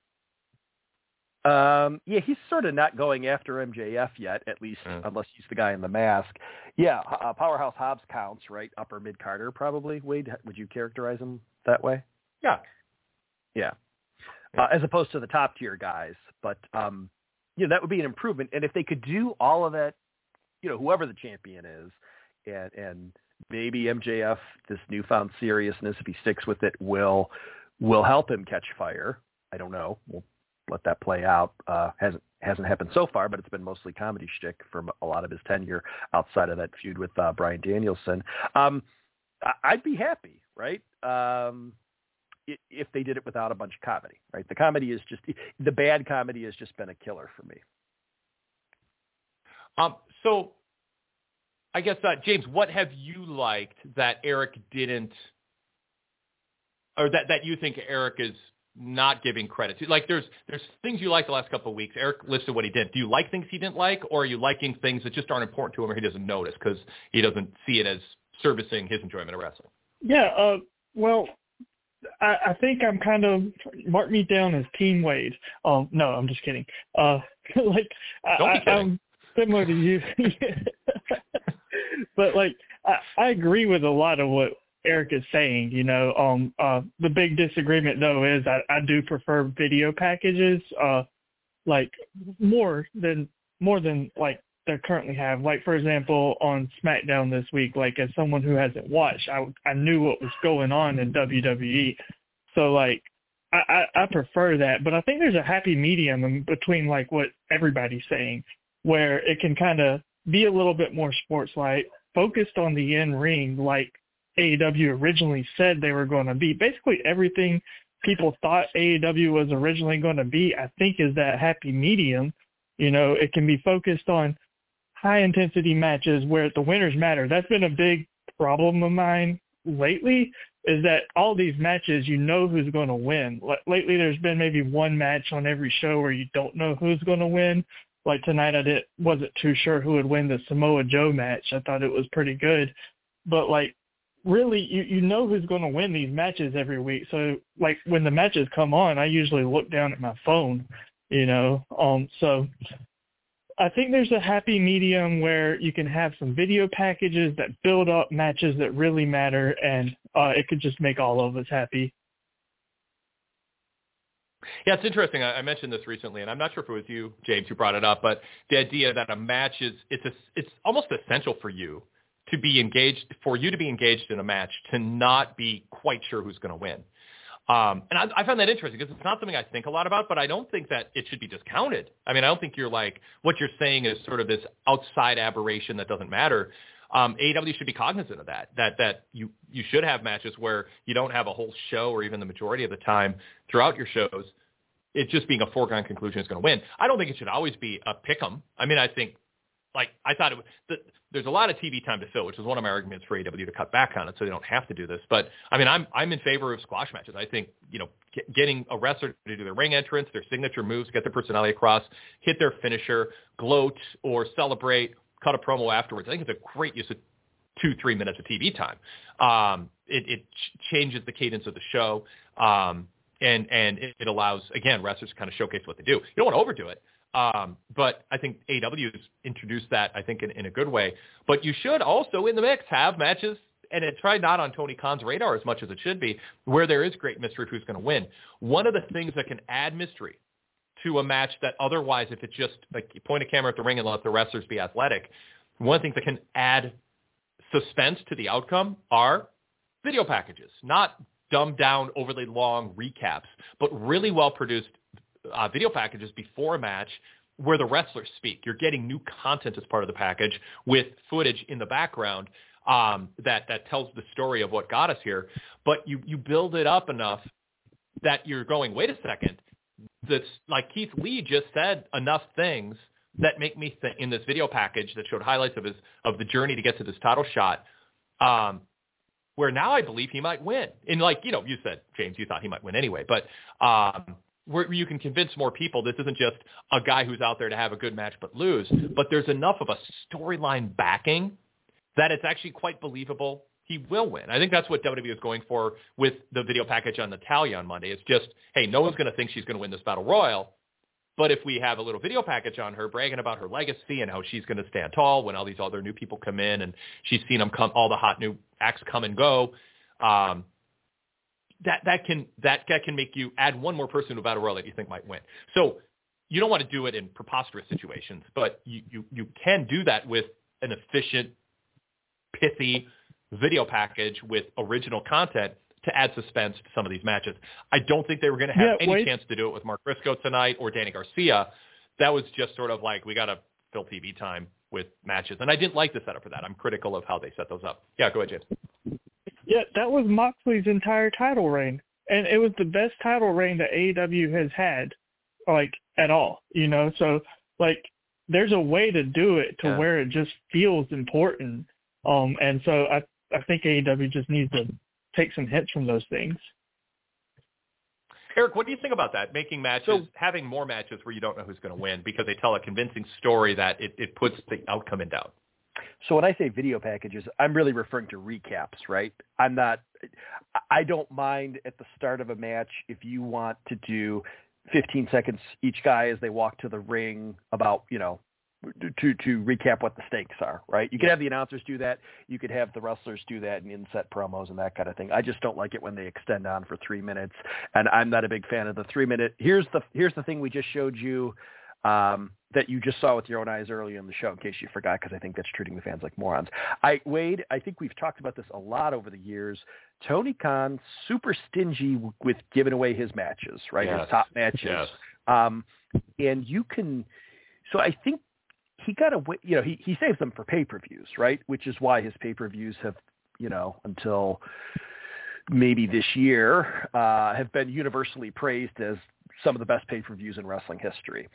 Yeah, he's sort of not going after MJF yet, at least, unless he's the guy in the mask. Yeah, Powerhouse Hobbs counts, right? Upper mid-carder, probably. Wade, would you characterize him that way? Yeah. As opposed to the top-tier guys. But, that would be an improvement. And if they could do all of that, whoever the champion is, and maybe MJF, this newfound seriousness, if he sticks with it, will help him catch fire. I don't know. We'll let that play out. Hasn't happened so far, but it's been mostly comedy shtick for a lot of his tenure outside of that feud with Bryan Danielson. I'd be happy, right? If they did it without a bunch of comedy, right? The bad comedy has just been a killer for me. So I guess, James, what have you liked that Eric didn't, or that you think Eric is not giving credit to? Like, there's things you liked the last couple of weeks. Eric listed what he did. Do you like things he didn't like, or are you liking things that just aren't important to him or he doesn't notice because he doesn't see it as servicing his enjoyment of wrestling? Yeah, well, I think I'm kind of, mark me down as Team Wade. No, I'm just kidding. Don't be kidding. I'm similar to you. But, I agree with a lot of what Eric is saying. The big disagreement, though, is I do prefer video packages, more than they currently have. Like, for example, on SmackDown this week, as someone who hasn't watched, I knew what was going on in WWE. So, I prefer that. But I think there's a happy medium between, what everybody's saying, where it can kind of be a little bit more sports-like, focused on the in-ring, like AEW originally said they were going to be. Basically everything people thought AEW was originally going to be, I think, is that happy medium. It can be focused on high-intensity matches where the winners matter. That's been a big problem of mine lately, is that all these matches, who's going to win. Lately, there's been maybe one match on every show where you don't know who's going to win. Like tonight, wasn't too sure who would win the Samoa Joe match. I thought it was pretty good. But, really, you know who's going to win these matches every week. So, when the matches come on, I usually look down at my phone, So I think there's a happy medium where you can have some video packages that build up matches that really matter, and it could just make all of us happy. Yeah, it's interesting. I mentioned this recently, and I'm not sure if it was you, James, who brought it up, but the idea that a match it's almost essential for you to be engaged in a match to not be quite sure who's going to win. And I found that interesting because it's not something I think a lot about, but I don't think that it should be discounted. I don't think you're what you're saying is sort of this outside aberration that doesn't matter. AEW should be cognizant of that you should have matches where you don't have a whole show or even the majority of the time throughout your shows, it just being a foregone conclusion is going to win. I don't think it should always be a pick 'em. I think, I thought there's a lot of TV time to fill, which is one of my arguments for AEW to cut back on it so they don't have to do this. But I mean, I'm in favor of squash matches. I think, getting a wrestler to do their ring entrance, their signature moves, get their personality across, hit their finisher, gloat or celebrate, cut a promo afterwards. I think it's a great use of 2-3 minutes of TV time. It changes the cadence of the show. And it allows, again, wrestlers to kind of showcase what they do. You don't want to overdo it. But I think AEW has introduced that, I think, in a good way. But you should also, in the mix, have matches, and it's probably not on Tony Khan's radar as much as it should be, where there is great mystery of who's going to win. One of the things that can add mystery to a match that otherwise, if it's just like you point a camera at the ring and let the wrestlers be athletic, one of the things that can add suspense to the outcome are video packages, not dumbed down, overly long recaps, but really well-produced video packages before a match where the wrestlers speak. You're getting new content as part of the package with footage in the background that tells the story of what got us here. But you build it up enough that you're going, wait a second, this, like Keith Lee just said enough things that make me think in this video package that showed highlights of the journey to get to this title shot, where now I believe he might win. And you said, James, you thought he might win anyway, but where you can convince more people this isn't just a guy who's out there to have a good match but lose, but there's enough of a storyline backing that it's actually quite believable he will win. I think that's what WWE is going for with the video package on Natalya on Monday. It's just, hey, no one's going to think she's going to win this Battle Royal, but if we have a little video package on her bragging about her legacy and how she's going to stand tall when all these other new people come in and she's seen them come, all the hot new acts come and go, that can make you add one more person to a Battle Royal that you think might win. So you don't want to do it in preposterous situations, but you can do that with an efficient, pithy video package with original content to add suspense to some of these matches. I don't think they were going to have any chance to do it with Mark Briscoe tonight or Danny Garcia. That was just sort of like, we got to fill TV time with matches. And I didn't like the setup for that. I'm critical of how they set those up. Yeah, go ahead, James. Yeah, that was Moxley's entire title reign. And it was the best title reign that AEW has had, at all, So, there's a way to do it to where it just feels important. And so I think AEW just needs to take some hits from those things. Eric, what do you think about that? Making matches, having more matches where you don't know who's going to win because they tell a convincing story that it puts the outcome in doubt. So when I say video packages, I'm really referring to recaps, right? I don't mind at the start of a match if you want to do 15 seconds each guy as they walk to the ring about, to recap what the stakes are, right? You could have the announcers do that. You could have the wrestlers do that in inset promos and that kind of thing. I just don't like it when they extend on for 3 minutes, and I'm not a big fan of the 3-minute. Here's the thing we just showed you that you just saw with your own eyes earlier in the show, in case you forgot, because I think that's treating the fans like morons. Wade, I think we've talked about this a lot over the years. Tony Khan, super stingy with giving away his matches, right? Yes. His top matches. Yes. And you can – so I think he got away – he saves them for pay-per-views, right? Which is why his pay-per-views have, until maybe this year, have been universally praised as some of the best pay-per-views in wrestling history.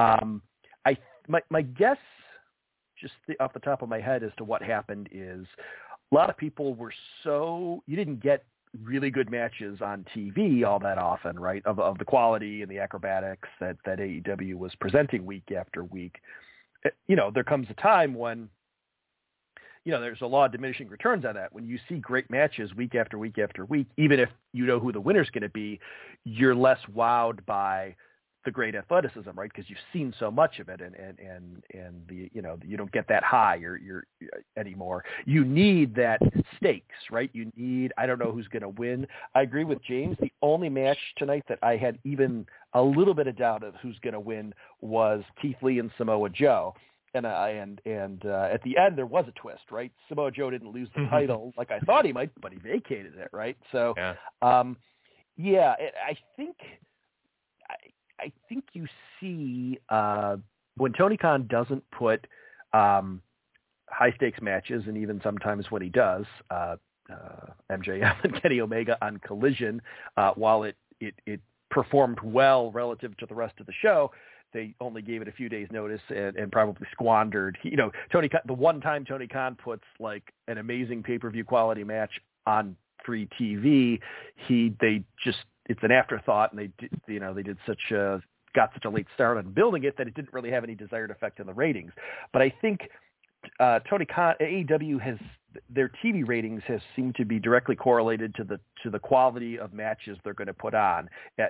My guess, just off the top of my head, as to what happened is a lot of people were you didn't get really good matches on TV all that often, right? Of the quality and the acrobatics that AEW was presenting week after week. There comes a time when, there's a law of diminishing returns on that. When you see great matches week after week after week, even if you know who the winner's going to be, you're less wowed by the great athleticism, right? Because you've seen so much of it, and the you don't get that high you're anymore. You need that stakes, right? You need, I don't know who's going to win. I agree with James. The only match tonight that I had even a little bit of doubt of who's going to win was Keith Lee and Samoa Joe. And at the end there was a twist, right? Samoa Joe didn't lose the title like I thought he might, but he vacated it, right? So, I think you see when Tony Khan doesn't put high stakes matches, and even sometimes when he does, MJF and Kenny Omega on Collision, while it performed well relative to the rest of the show, they only gave it a few days notice and probably squandered. The one time Tony Khan puts like an amazing pay-per-view quality match on free TV, it's an afterthought, and they got such a late start on building it that it didn't really have any desired effect on the ratings. But I think Tony Khan, AEW their TV ratings have seemed to be directly correlated to the quality of matches they're going to put on.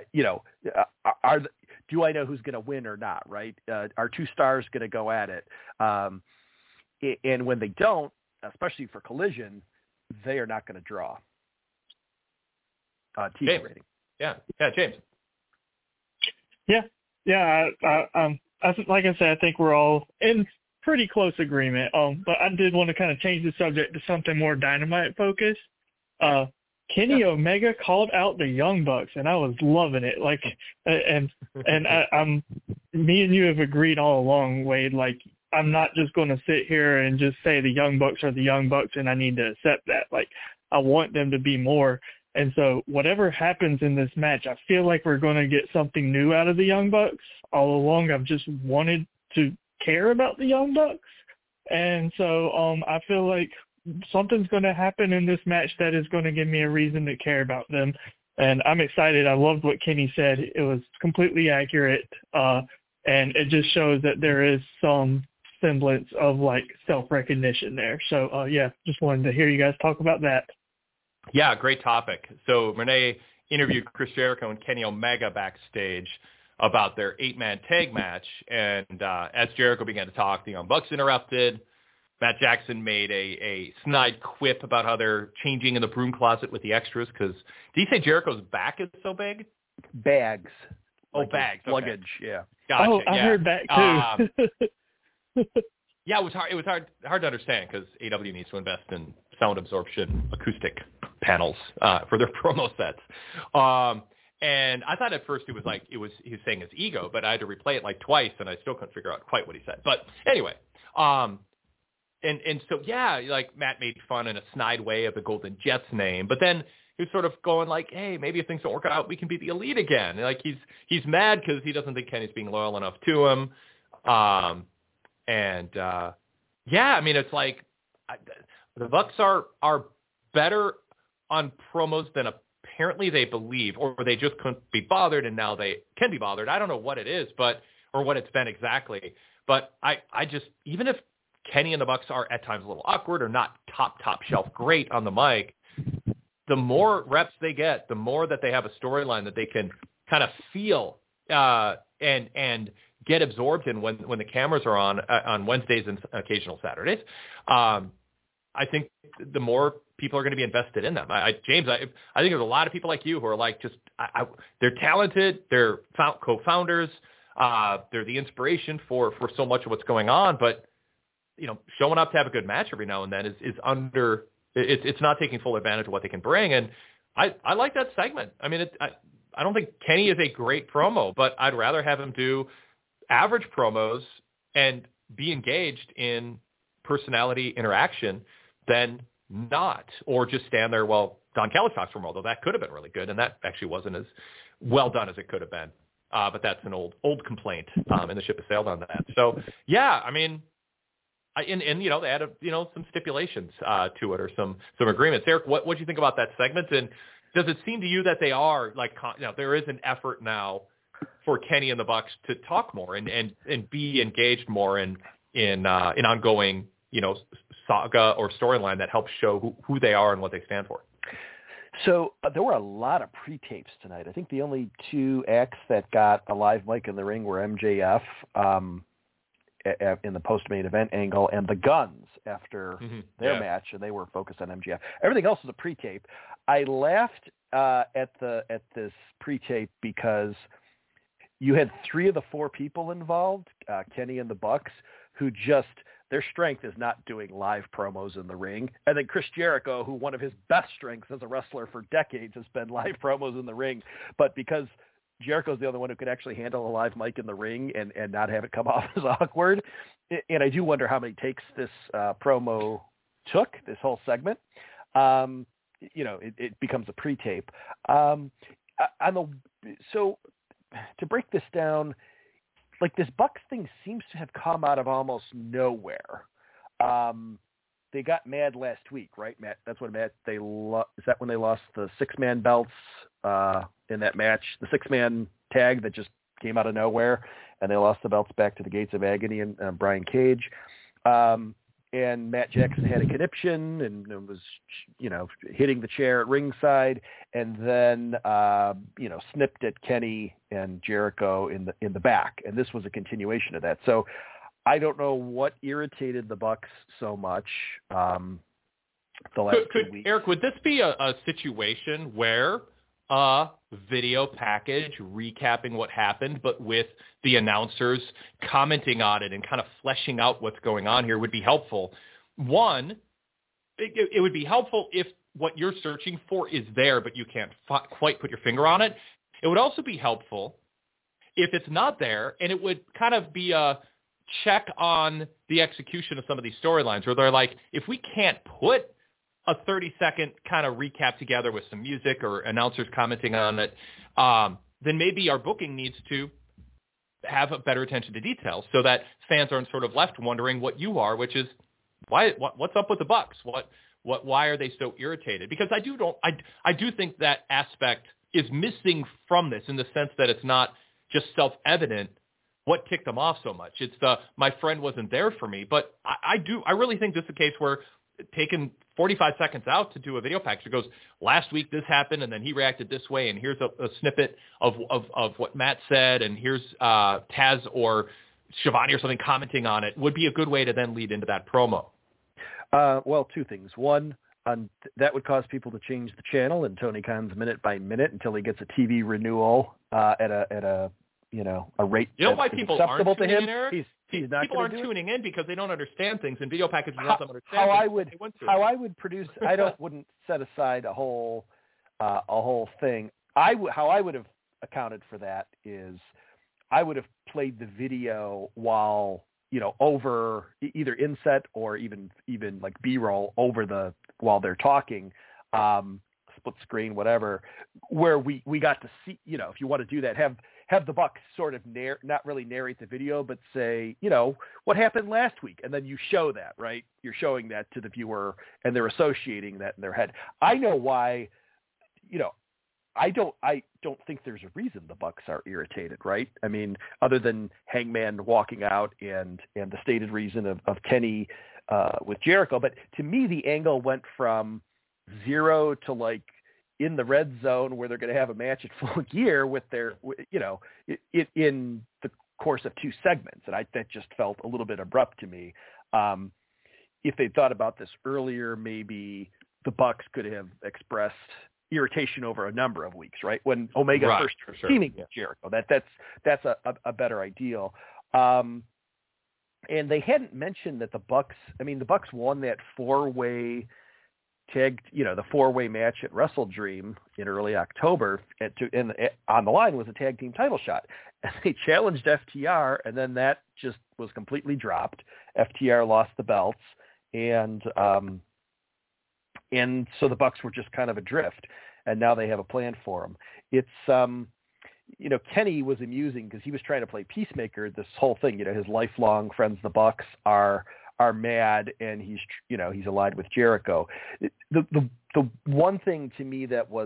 Do I know who's going to win or not? Right? Are two stars going to go at it? And when they don't, especially for Collision, they are not going to draw TV James. rating. Yeah, James. Yeah. Like I said, I think we're all in pretty close agreement. But I did want to kind of change the subject to something more Dynamite focused. Kenny Omega called out the Young Bucks, and I was loving it. Like, me and you have agreed all along, Wade. Like, I'm not just going to sit here and just say the Young Bucks are the Young Bucks, and I need to accept that. Like, I want them to be more. And so whatever happens in this match, I feel like we're going to get something new out of the Young Bucks. All along, I've just wanted to care about the Young Bucks. And so I feel like something's going to happen in this match that is going to give me a reason to care about them. And I'm excited. I loved what Kenny said. It was completely accurate. And it just shows that there is some semblance of like self-recognition there. So just wanted to hear you guys talk about that. Yeah, great topic. So Renee interviewed Chris Jericho and Kenny Omega backstage about their 8-man tag match, and as Jericho began to talk, the Young Bucks interrupted. Matt Jackson made a snide quip about how they're changing in the broom closet with the extras, because did he say Jericho's back is so big? Bags. Bags. Luggage, okay. Yeah. Gotcha, I heard that too. Yeah, it was hard to understand because AW needs to invest in sound absorption acoustic panels for their promo sets. And I thought at first he was saying his ego, but I had to replay it like twice, and I still couldn't figure out quite what he said. But anyway, and so like Matt made fun in a snide way of the Golden Jets name, but then he was sort of going like, hey, maybe if things don't work out, we can be the Elite again. And like he's mad because he doesn't think Kenny's being loyal enough to him. I mean, it's like the Bucks are better on promos than apparently they believe, or they just couldn't be bothered, and now they can be bothered. I don't know what it is, or what it's been exactly. But I just, even if Kenny and the Bucks are at times a little awkward or not top shelf great on the mic, the more reps they get, the more that they have a storyline that they can kind of feel and get absorbed in when the cameras are on Wednesdays and occasional Saturdays. I think the more people are going to be invested in them. James, I think there's a lot of people like you who are like they're talented, they're co-founders, they're the inspiration for so much of what's going on. But showing up to have a good match every now and then is under. It's not taking full advantage of what they can bring. And I like that segment. I mean, I don't think Kenny is a great promo, but I'd rather have him do average promos and be engaged in personality interaction than not, or just stand there while Don Callis talks for him, although that could have been really good, and that actually wasn't as well done as it could have been. But that's an old complaint, and the ship has sailed on that. So, yeah, I mean, they added some stipulations to it, or some agreements. Eric, what do you think about that segment? And does it seem to you that they are there is an effort now for Kenny and the Bucks to talk more and be engaged more in ongoing saga or storyline that helps show who they are and what they stand for? So there were a lot of pre-tapes tonight. I think the only two acts that got a live mic in the ring were MJF in the post-main event angle, and the Guns after their match, and they were focused on MJF. Everything else was a pre-tape. I laughed at this pre-tape because you had 3 of the 4 people involved, Kenny and the Bucks, who just their strength is not doing live promos in the ring. And then Chris Jericho, who one of his best strengths as a wrestler for decades has been live promos in the ring. But because Jericho's the only one who could actually handle a live mic in the ring and not have it come off as awkward. And I do wonder how many takes this promo took, this whole segment. It becomes a pre-tape. So to break this down, like this Bucks thing seems to have come out of almost nowhere. They got mad last week, right, Matt? That's what Matt. Is that when they lost the 6-man belts in that match? The 6-man tag that just came out of nowhere, and they lost the belts back to the Gates of Agony and Brian Cage. And Matt Jackson had a conniption and was, hitting the chair at ringside, and then, snipped at Kenny and Jericho in the back. And this was a continuation of that. So I don't know what irritated the Bucks so much the last 2 weeks. Eric, would this be a situation where a video package recapping what happened, but with the announcers commenting on it and kind of fleshing out what's going on here would be helpful? One, it would be helpful if what you're searching for is there, but you can't quite put your finger on it. It would also be helpful if it's not there, and it would kind of be a check on the execution of some of these storylines where they're like, if we can't put a 30-second kind of recap together with some music or announcers commenting on it, then maybe our booking needs to have a better attention to detail so that fans aren't sort of left wondering what you are, which is what's up with the Bucks? Why are they so irritated? Because I do think that aspect is missing from this in the sense that it's not just self-evident what ticked them off so much. It's my friend wasn't there for me. But I really think this is a case where taking 45 seconds out to do a video package, it goes, last week this happened, and then he reacted this way, and here's a snippet of what Matt said, and here's Taz or Shivani or something commenting on it, would be a good way to then lead into that promo. Well, two things. One, that would cause people to change the channel and Tony Khan's minute by minute until he gets a TV renewal at a rate why people aren't acceptable to tuning him. in, Eric? He's not people aren't tuning in because they don't understand things, and video packages help them understand how I would produce. Wouldn't set aside a whole thing. How I would have accounted for that is I would have played the video while over either inset or even like B-roll while they're talking, split screen, whatever, where we got to see, if you want to do that, have the Bucks sort of not really narrate the video, but say, what happened last week. And then you show that, right? You're showing that to the viewer and they're associating that in their head. I know why, I don't think there's a reason the Bucks are irritated, right? I mean, other than Hangman walking out and the stated reason of Kenny with Jericho. But to me, the angle went from 0 to like in the red zone where they're going to have a match at Full Gear with their, in the course of 2 segments. And that just felt a little bit abrupt to me. If they thought about this earlier, maybe the Bucks could have expressed irritation over a number of weeks, right? When Omega first teaming with Jericho, that's a better ideal. And they hadn't mentioned that the Bucks won that 4-way tag, the 4-way match at Wrestle Dream in early October, and on the line was a tag team title shot. And they challenged FTR, and then that just was completely dropped. FTR lost the belts, and so the Bucks were just kind of adrift, and now they have a plan for them. It's Kenny was amusing because he was trying to play peacemaker this whole thing. His lifelong friends, the Bucks, are mad, and he's allied with Jericho. The one thing to me that was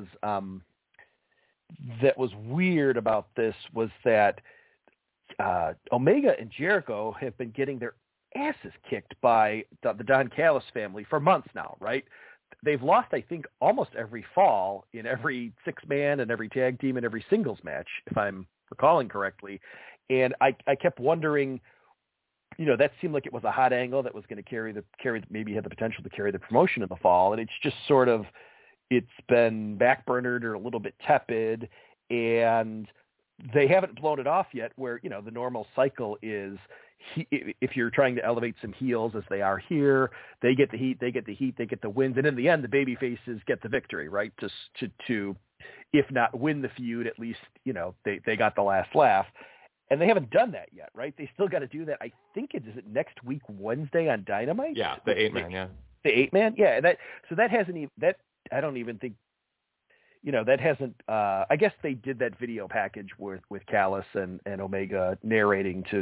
weird about this was that Omega and Jericho have been getting their asses kicked by the Don Callis family for months now, right? They've lost, I think, almost every fall in every 6-man and every tag team and every singles match, if I'm recalling correctly. And I kept wondering, that seemed like it was a hot angle that was going to maybe had the potential to carry the promotion in the fall. And it's just sort of, it's been backburnered or a little bit tepid, and they haven't blown it off yet, where, the normal cycle is, if you're trying to elevate some heels as they are here, they get the heat, they get the wins. And in the end, the baby faces get the victory, right? To if not win the feud, at least, they got the last laugh. And they haven't done that yet, right? They still got to do that. I think is it next week, Wednesday on Dynamite? Yeah, the 8-man, yeah. The 8-man? Yeah. That hasn't even, I don't even think, that hasn't. I guess they did that video package with Callis and Omega narrating to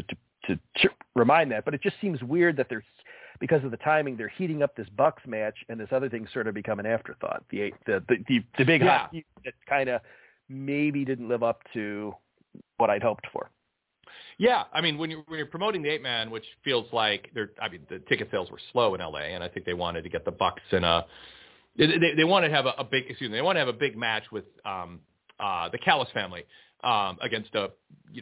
remind that, but it just seems weird that they're, because of the timing, they're heating up this Bucks match and this other thing sort of become an afterthought. The big hot feud that kind of maybe didn't live up to what I'd hoped for. Yeah, I mean, when you're promoting the 8-man, which feels like the ticket sales were slow in LA, and I think they wanted to get the Bucks in they wanted to have they want to have a big match with the Callis family against a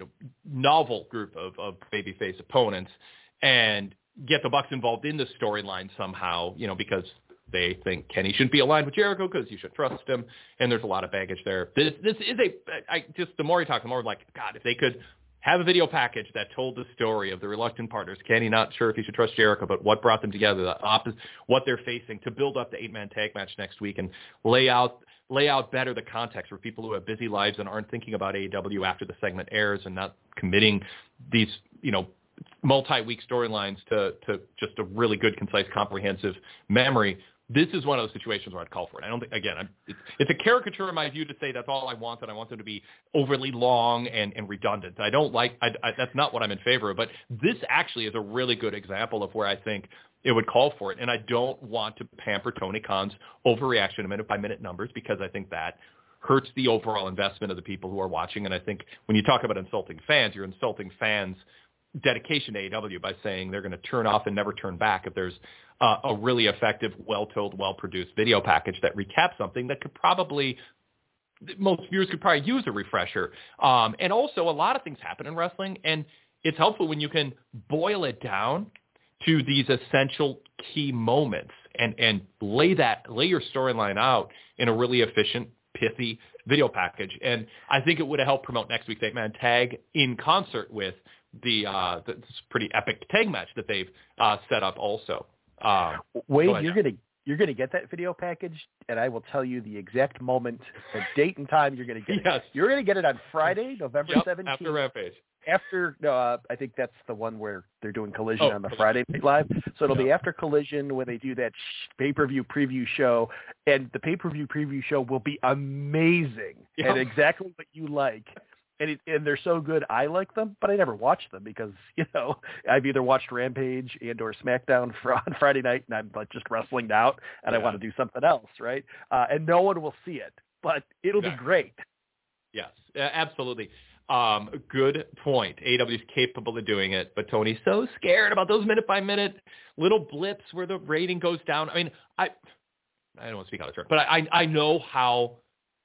novel group of babyface opponents, and get the Bucks involved in the storyline somehow, because they think Kenny shouldn't be aligned with Jericho because you should trust him, and there's a lot of baggage there. This is the more you talk, the more like, God, if they could have a video package that told the story of the reluctant partners, Kenny not sure if he should trust Jericho, but what brought them together, what they're facing, to build up the 8-man tag match next week and lay out better the context for people who have busy lives and aren't thinking about AEW after the segment airs and not committing these, multi-week storylines to just a really good, concise, comprehensive memory. This is one of those situations where I'd call for it. I don't think, again, it's a caricature in my view to say that's all I want, and I want them to be overly long and redundant. I don't like, that's not what I'm in favor of, but this actually is a really good example of where I think it would call for it, and I don't want to pamper Tony Khan's overreaction to minute-by-minute numbers, because I think that hurts the overall investment of the people who are watching, and I think when you talk about insulting fans, you're insulting fans' dedication to AEW by saying they're going to turn off and never turn back if there's a really effective, well-told, well-produced video package that recaps something that could probably, most viewers could probably use a refresher. And also, a lot of things happen in wrestling, and it's helpful when you can boil it down to these essential key moments and lay your storyline out in a really efficient, pithy video package. And I think it would have helped promote next week's 8-man tag in concert with this pretty epic tag match that they've set up also. Wade, you're gonna get that video package, and I will tell you the exact moment, the date and time you're gonna get it. Yes. You're gonna get it on Friday, November 17th. After Rampage. I think that's the one where they're doing Collision on the Friday Night Live. So it'll be after Collision when they do that pay-per-view preview show, and the pay-per-view preview show will be amazing and exactly what you like. And they're so good, I like them, but I never watch them because, I've either watched Rampage and or SmackDown on Friday night, and I'm like just wrestling out, and I want to do something else, right? And no one will see it, but it'll be great. Yes, absolutely. Good point. AEW is capable of doing it, but Tony's so scared about those minute-by-minute little blips where the rating goes down. I mean, I don't want to speak out of turn, but I know how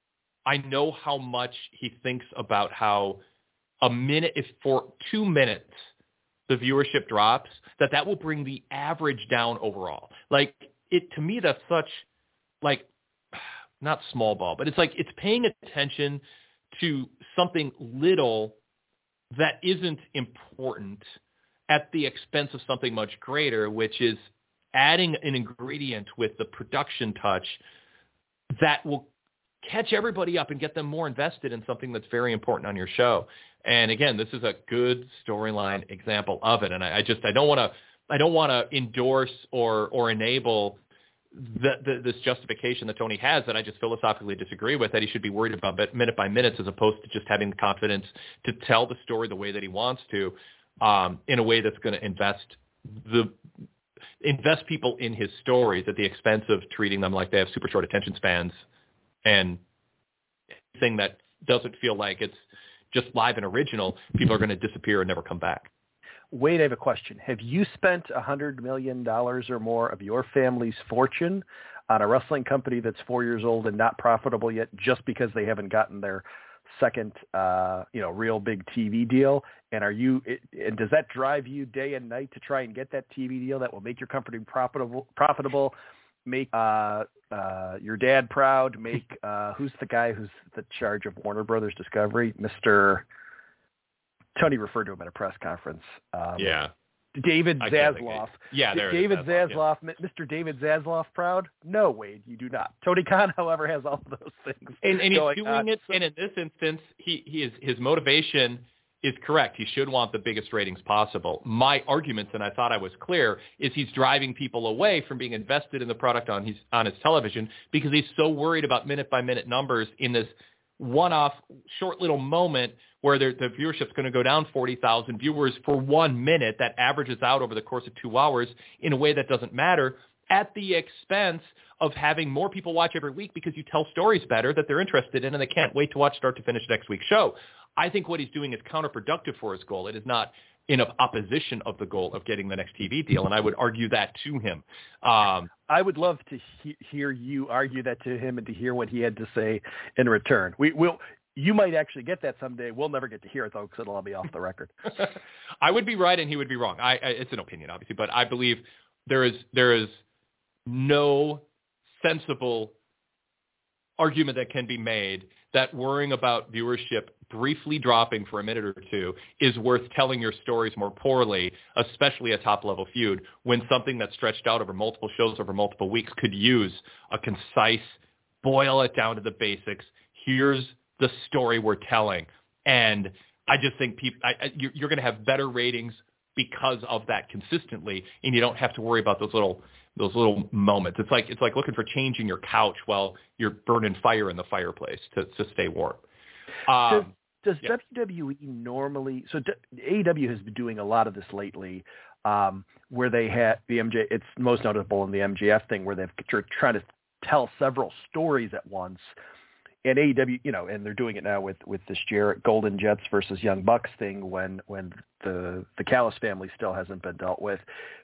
much he thinks about how a minute, if for 2 minutes the viewership drops, that will bring the average down overall. Like, to me, that's such, like, not small ball, but it's like it's paying attention to something little that isn't important at the expense of something much greater, which is adding an ingredient with the production touch that will catch everybody up and get them more invested in something that's very important on your show. And again, this is a good storyline example of it. And I don't want to endorse or enable this justification that Tony has that I just philosophically disagree with, that he should be worried about minute by minutes as opposed to just having the confidence to tell the story the way that he wants to, in a way that's going to invest people in his stories at the expense of treating them like they have super short attention spans and anything that doesn't feel like it's just live and original, people are going to disappear and never come back. Wade, I have a question. Have you spent $100 million or more of your family's fortune on a wrestling company that's 4 years old and not profitable yet just because they haven't gotten their second, real big TV deal? And and does that drive you day and night to try and get that TV deal that will make your company profitable, make your dad proud, make who's the guy who's the charge of Warner Brothers Discovery, Mr. Tony referred to him at a press conference. David Zaslav. David Zaslav, yeah. Mr. David Zaslav proud? No, Wade, you do not. Tony Khan, however, has all of those things. And he's doing it, and in this instance, his motivation is correct. He should want the biggest ratings possible. My argument, and I thought I was clear, is he's driving people away from being invested in the product on his television because he's so worried about minute-by-minute numbers in this one-off short little moment where the viewership's going to go down 40,000 viewers for 1 minute that averages out over the course of 2 hours in a way that doesn't matter at the expense of having more people watch every week because you tell stories better that they're interested in and they can't wait to watch start to finish next week's show. I think what he's doing is counterproductive for his goal. It is not in opposition of the goal of getting the next TV deal, and I would argue that to him. I would love to hear you argue that to him and to hear what he had to say in return. You might actually get that someday. We'll never get to hear it, though, because it'll all be off the record. I would be right and he would be wrong. It's an opinion, obviously, but I believe there is no sensible argument that can be made that worrying about viewership briefly dropping for a minute or two is worth telling your stories more poorly, especially a top-level feud, when something that's stretched out over multiple shows over multiple weeks could use a concise, boil it down to the basics, here's the story we're telling. And I just think you're going to have better ratings because of that consistently, and you don't have to worry about those little moments. It's like looking for change in your couch while you're burning fire in the fireplace to stay warm. Does WWE normally? So AEW has been doing a lot of this lately, where they had the MJ. It's most notable in the MJF thing, where they're trying to tell several stories at once. And AEW, and they're doing it now with this Jarrett Golden Jets versus Young Bucks thing when the Callis family still hasn't been dealt with.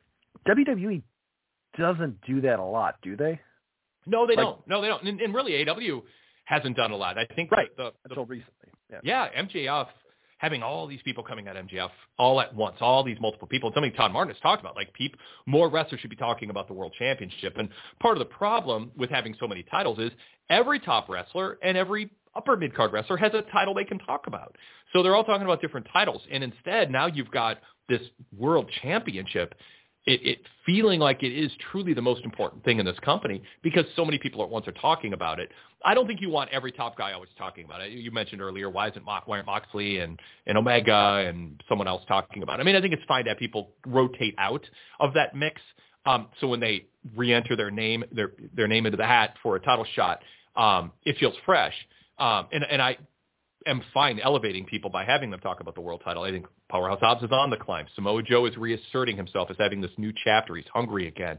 WWE doesn't do that a lot, do they? No, they don't. No, they don't. And really, AEW hasn't done a lot. I think right until recently. Yeah, MJF, having all these people coming at MJF all at once, all these multiple people. It's something Todd Martin has talked about. Like, more wrestlers should be talking about the World Championship. And part of the problem with having so many titles is every top wrestler and every upper mid-card wrestler has a title they can talk about. So they're all talking about different titles. And instead, now you've got this World Championship, it feeling like it is truly the most important thing in this company because so many people at once are talking about it. I don't think you want every top guy always talking about it. You mentioned earlier, why aren't Moxley and Omega and someone else talking about it? I mean, I think it's fine to have people rotate out of that mix. So when they re-enter their name into the hat for a title shot, it feels fresh. And I am fine elevating people by having them talk about the world title. I think Powerhouse Hobbs is on the climb. Samoa Joe is reasserting himself as having this new chapter. He's hungry again.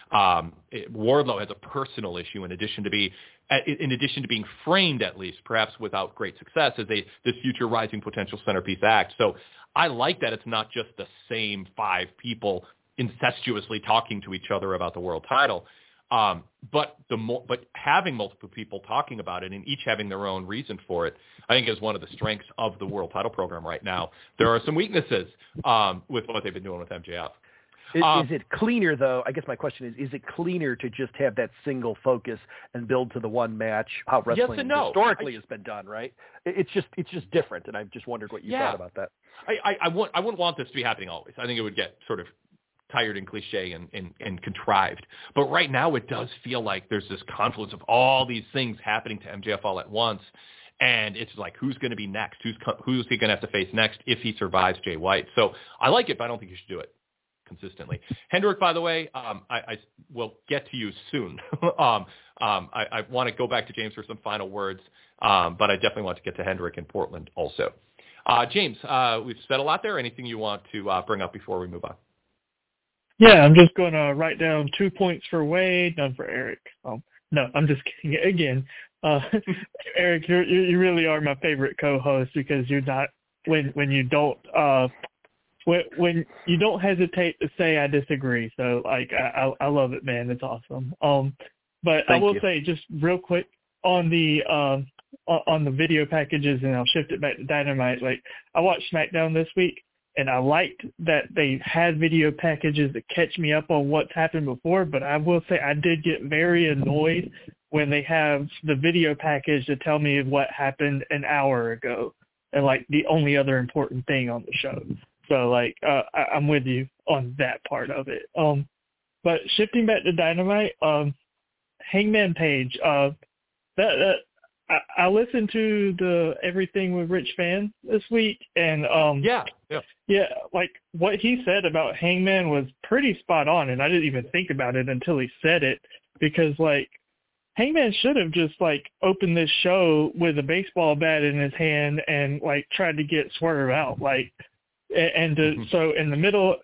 Wardlow has a personal issue in addition to being framed, at least, perhaps without great success, as this future rising potential centerpiece act. So I like that it's not just the same 5 people incestuously talking to each other about the world title. But having multiple people talking about it and each having their own reason for it, I think is one of the strengths of the world title program right now. There are some weaknesses with what they've been doing with MJF. Is it cleaner, though? I guess my question is it cleaner to just have that single focus and build to the one match, how wrestling historically has been done, right? It's just different, and I've just wondered what you thought about that. I wouldn't want this to be happening always. I think it would get sort of tired and cliche and contrived. But right now it does feel like there's this confluence of all these things happening to MJF all at once. And it's like, who's going to be next? Who's he going to have to face next if he survives Jay White? So I like it, but I don't think you should do it consistently. Hendrick, by the way, I will get to you soon. I want to go back to James for some final words, but I definitely want to get to Hendrick in Portland also. James, we've said a lot there. Anything you want to bring up before we move on? Yeah, I'm just going to write down 2 points for Wade, none for Eric. No, I'm just kidding. Again, Eric, you really are my favorite co-host because you're not when you don't when you don't hesitate to say I disagree. So like I love it, man. It's awesome. But I will say just real quick on the video packages, and I'll shift it back to Dynamite. Like I watched SmackDown this week. And I liked that they had video packages that catch me up on what's happened before, but I will say I did get very annoyed when they have the video package to tell me what happened an hour ago and, like, the only other important thing on the show. So, like, I'm with you on that part of it. But shifting back to Dynamite, Hangman Page, that I listened to the Everything with Rich Fan this week, and yeah, like what he said about Hangman was pretty spot on, and I didn't even think about it until he said it, because like Hangman should have just like opened this show with a baseball bat in his hand and like tried to get Swerve out, like, and to, so in the middle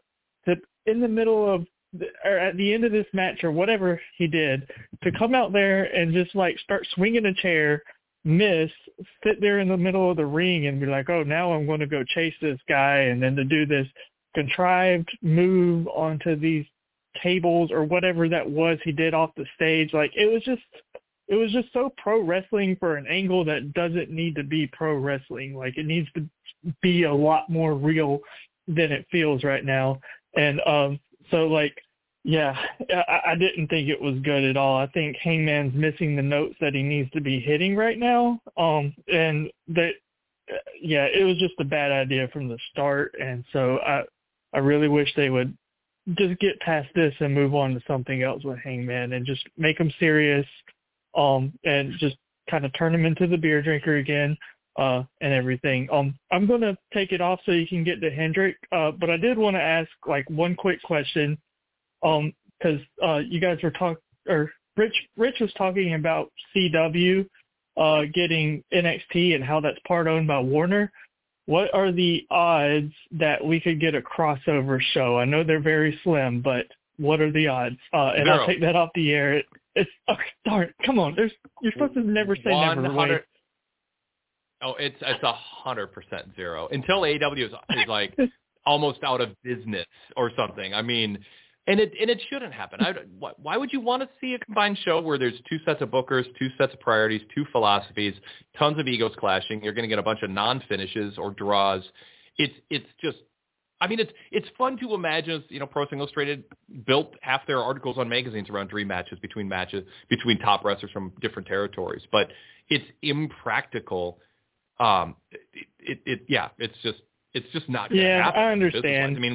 of or at the end of this match or whatever he did, to come out there and just like start swinging a chair, miss, sit there in the middle of the ring and be like, oh, now I'm going to go chase this guy, and then to do this contrived move onto these tables or whatever that was he did off the stage. Like it was just so pro wrestling for an angle that doesn't need to be pro wrestling. Like it needs to be a lot more real than it feels right now. And so like, yeah, I didn't think it was good at all. I think Hangman's missing the notes that he needs to be hitting right now. And that, yeah, it was just a bad idea from the start. And so I really wish they would just get past this and move on to something else with Hangman and just make him serious, and just kind of turn him into the beer drinker again, and everything. I'm going to take it off so you can get to Hendrick, but I did want to ask like one quick question, because you guys were Rich was talking about CW getting NXT and how that's part owned by Warner. What are the odds that we could get a crossover show? I know they're very slim, but what are the odds? And 0. I'll take that off the air. It's okay, darn, come on. You're supposed to never say never. Wait. Oh, it's 100% 0 until AEW is like almost out of business or something. I mean, and it shouldn't happen. Why would you want to see a combined show where there's two sets of bookers, two sets of priorities, two philosophies, tons of egos clashing? You're going to get a bunch of non-finishes or draws. It's just, I mean, it's fun to imagine. You know, Pro Wrestling Illustrated built half their articles on magazines around dream matches between top wrestlers from different territories, but it's impractical. It's just not going to happen. Yeah, I understand. I mean,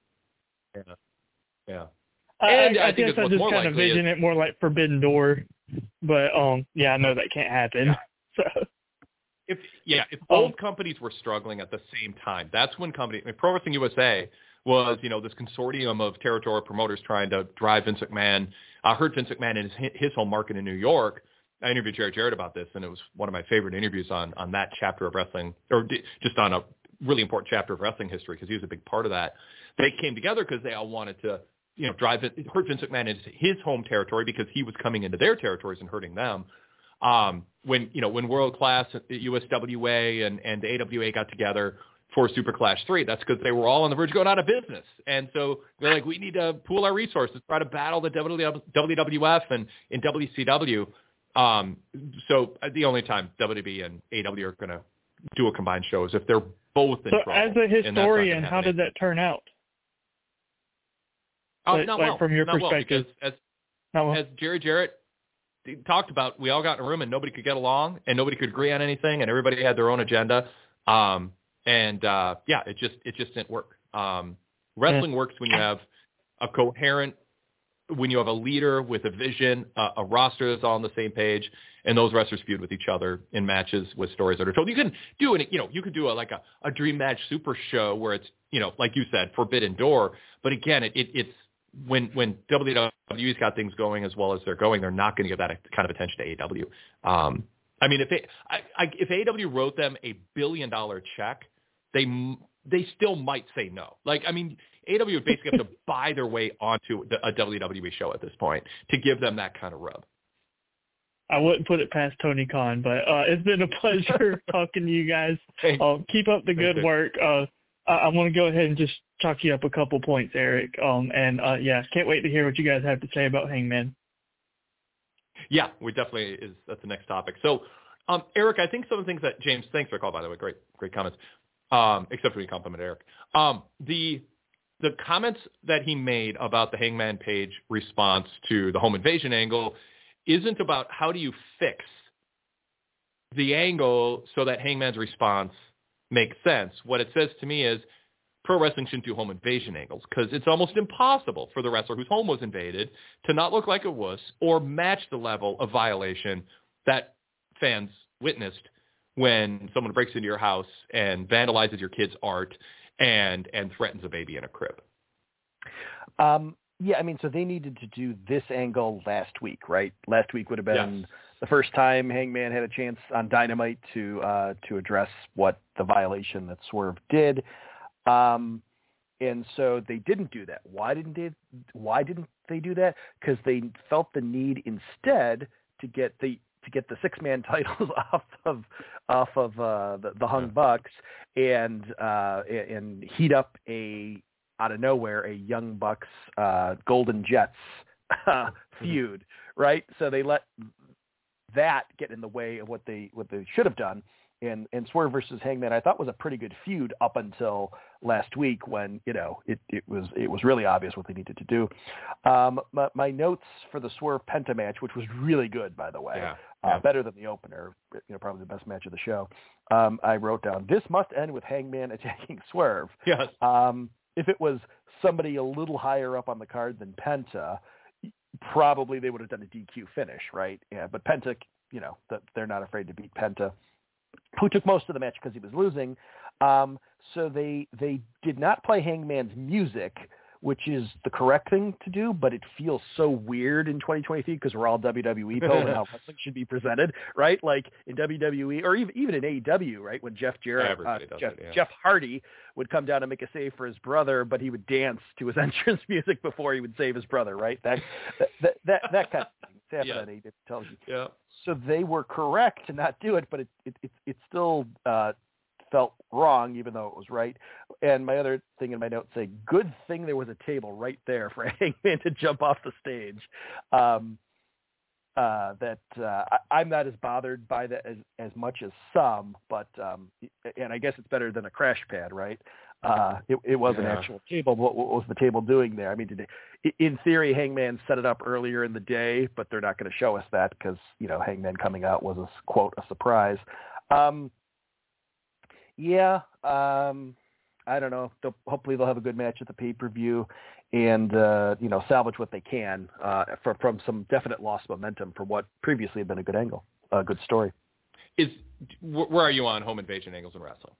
yeah. And I think guess I just kind of vision it more like Forbidden Door, but yeah, I know that can't happen. Yeah. So if both companies were struggling at the same time, that's when Pro Wrestling USA was, you know, this consortium of territorial promoters trying to drive Vince McMahon, hurt Vince McMahon in his home market in New York. I interviewed Jared Jarrett about this, and it was one of my favorite interviews on that chapter of wrestling, or just on a really important chapter of wrestling history, because he was a big part of that. They came together because they all wanted to, you know, hurt Vince McMahon in his home territory because he was coming into their territories and hurting them. When World Class, USWA, and the AWA got together for Super Clash 3, that's because they were all on the verge of going out of business. And so they're like, we need to pool our resources, try to battle the WWF and in WCW. So the only time WWE and AW are going to do a combined show is if they're both in trouble. So as a historian, how did that turn out? Not well. From your perspective. Well, as Jerry Jarrett talked about, we all got in a room and nobody could get along and nobody could agree on anything and everybody had their own agenda. It just didn't work. Wrestling works when you have a coherent, when you have a leader with a vision, a roster that's all on the same page, and those wrestlers feud with each other in matches with stories that are told. You can do a dream match super show where it's, you know, like you said, Forbidden Door. But again, it's when WWE's got things going as well as they're going, they're not going to give that kind of attention to AEW. I mean, if AEW wrote them $1 billion check, they still might say no. Like, I mean, AEW would basically have to buy their way onto a WWE show at this point to give them that kind of rub. I wouldn't put it past Tony Khan, but it's been a pleasure talking to you guys. Keep up the good work. I want to go ahead and just chalk you up a couple points, Eric. Can't wait to hear what you guys have to say about Hangman. Yeah, that's the next topic. So, Eric, I think some of the things that James, thanks for the call, by the way, great comments. Except when you compliment Eric. The comments that he made about the Hangman Page response to the home invasion angle isn't about how do you fix the angle so that Hangman's response makes sense. What it says to me is pro wrestling shouldn't do home invasion angles because it's almost impossible for the wrestler whose home was invaded to not look like a wuss or match the level of violation that fans witnessed when someone breaks into your house and vandalizes your kid's art and threatens a baby in a crib. Yeah, I mean, so they needed to do this angle last week, right? Last week would have been the first time Hangman had a chance on Dynamite to address what the violation that Swerve did. And so they didn't do that. Why didn't they do that? Because they felt the need instead to get the 6-man titles off of the Hung Bucks and heat up out of nowhere a Young Bucks Golden Jets feud, right? So they let that get in the way of what they should have done. And Swerve versus Hangman, I thought, was a pretty good feud up until last week when, you know, it was really obvious what they needed to do. My notes for the Swerve Penta match, which was really good, by the way, better than the opener, you know, probably the best match of the show. I wrote down, this must end with Hangman attacking Swerve. Yes. If it was somebody a little higher up on the card than Penta, probably they would have done a DQ finish, right? Yeah, but Penta, you know, they're not afraid to beat Penta, who took most of the match because he was losing. So they did not play Hangman's music, which is the correct thing to do, but it feels so weird in 2023 because we're all WWE people and how wrestling should be presented, right? Like in WWE or even in AEW, right? When Jeff Hardy would come down and make a save for his brother, but he would dance to his entrance music before he would save his brother, right? That kind of thing. It's happened on AEW television. Yeah. So they were correct to not do it, but it still felt wrong, even though it was right. And my other thing in my notes say, good thing there was a table right there for Hangman to jump off the stage. I'm not as bothered by that as much as some, but and I guess it's better than a crash pad, right? It was an actual table. What was the table doing there? I mean, in theory, Hangman set it up earlier in the day, but they're not going to show us that because, you know, Hangman coming out was a surprise. I don't know. Hopefully they'll have a good match at the pay-per-view and, you know, salvage what they can from some definite lost momentum from what previously had been a good angle, a good story. Where are you on home invasion angles in wrestling?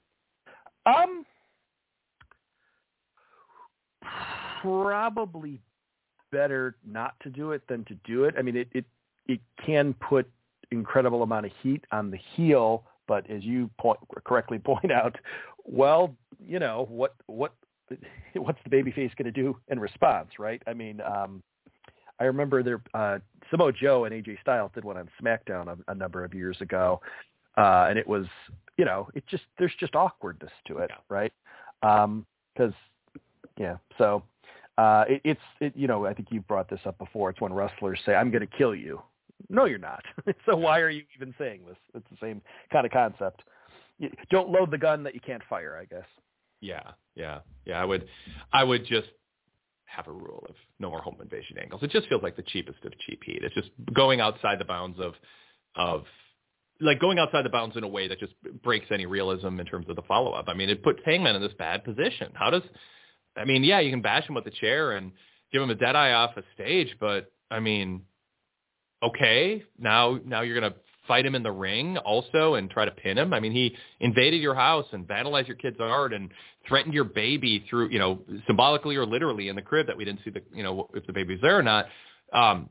Probably better not to do it than to do it. I mean, it can put incredible amount of heat on the heel, but as you correctly point out, well, you know, what's the babyface going to do in response, right? I mean, I remember Samoa Joe and AJ Styles did one on SmackDown a number of years ago, and it was, you know, there's just awkwardness to it, right? Because so you know, I think you've brought this up before. It's when wrestlers say, "I'm going to kill you." No, you're not. So why are you even saying this? It's the same kind of concept. You don't load the gun that you can't fire, I guess. Yeah. I would just have a rule of no more home invasion angles. It just feels like the cheapest of cheap heat. It's just going outside the bounds of going outside the bounds in a way that just breaks any realism in terms of the follow-up. I mean, it puts Hangman in this bad position. You can bash him with the chair and give him a dead eye off a stage, but I mean, okay, now you're going to fight him in the ring also and try to pin him. I mean, he invaded your house and vandalized your kid's art and threatened your baby through, you know, symbolically or literally in the crib that we didn't see if the baby's there or not. I'm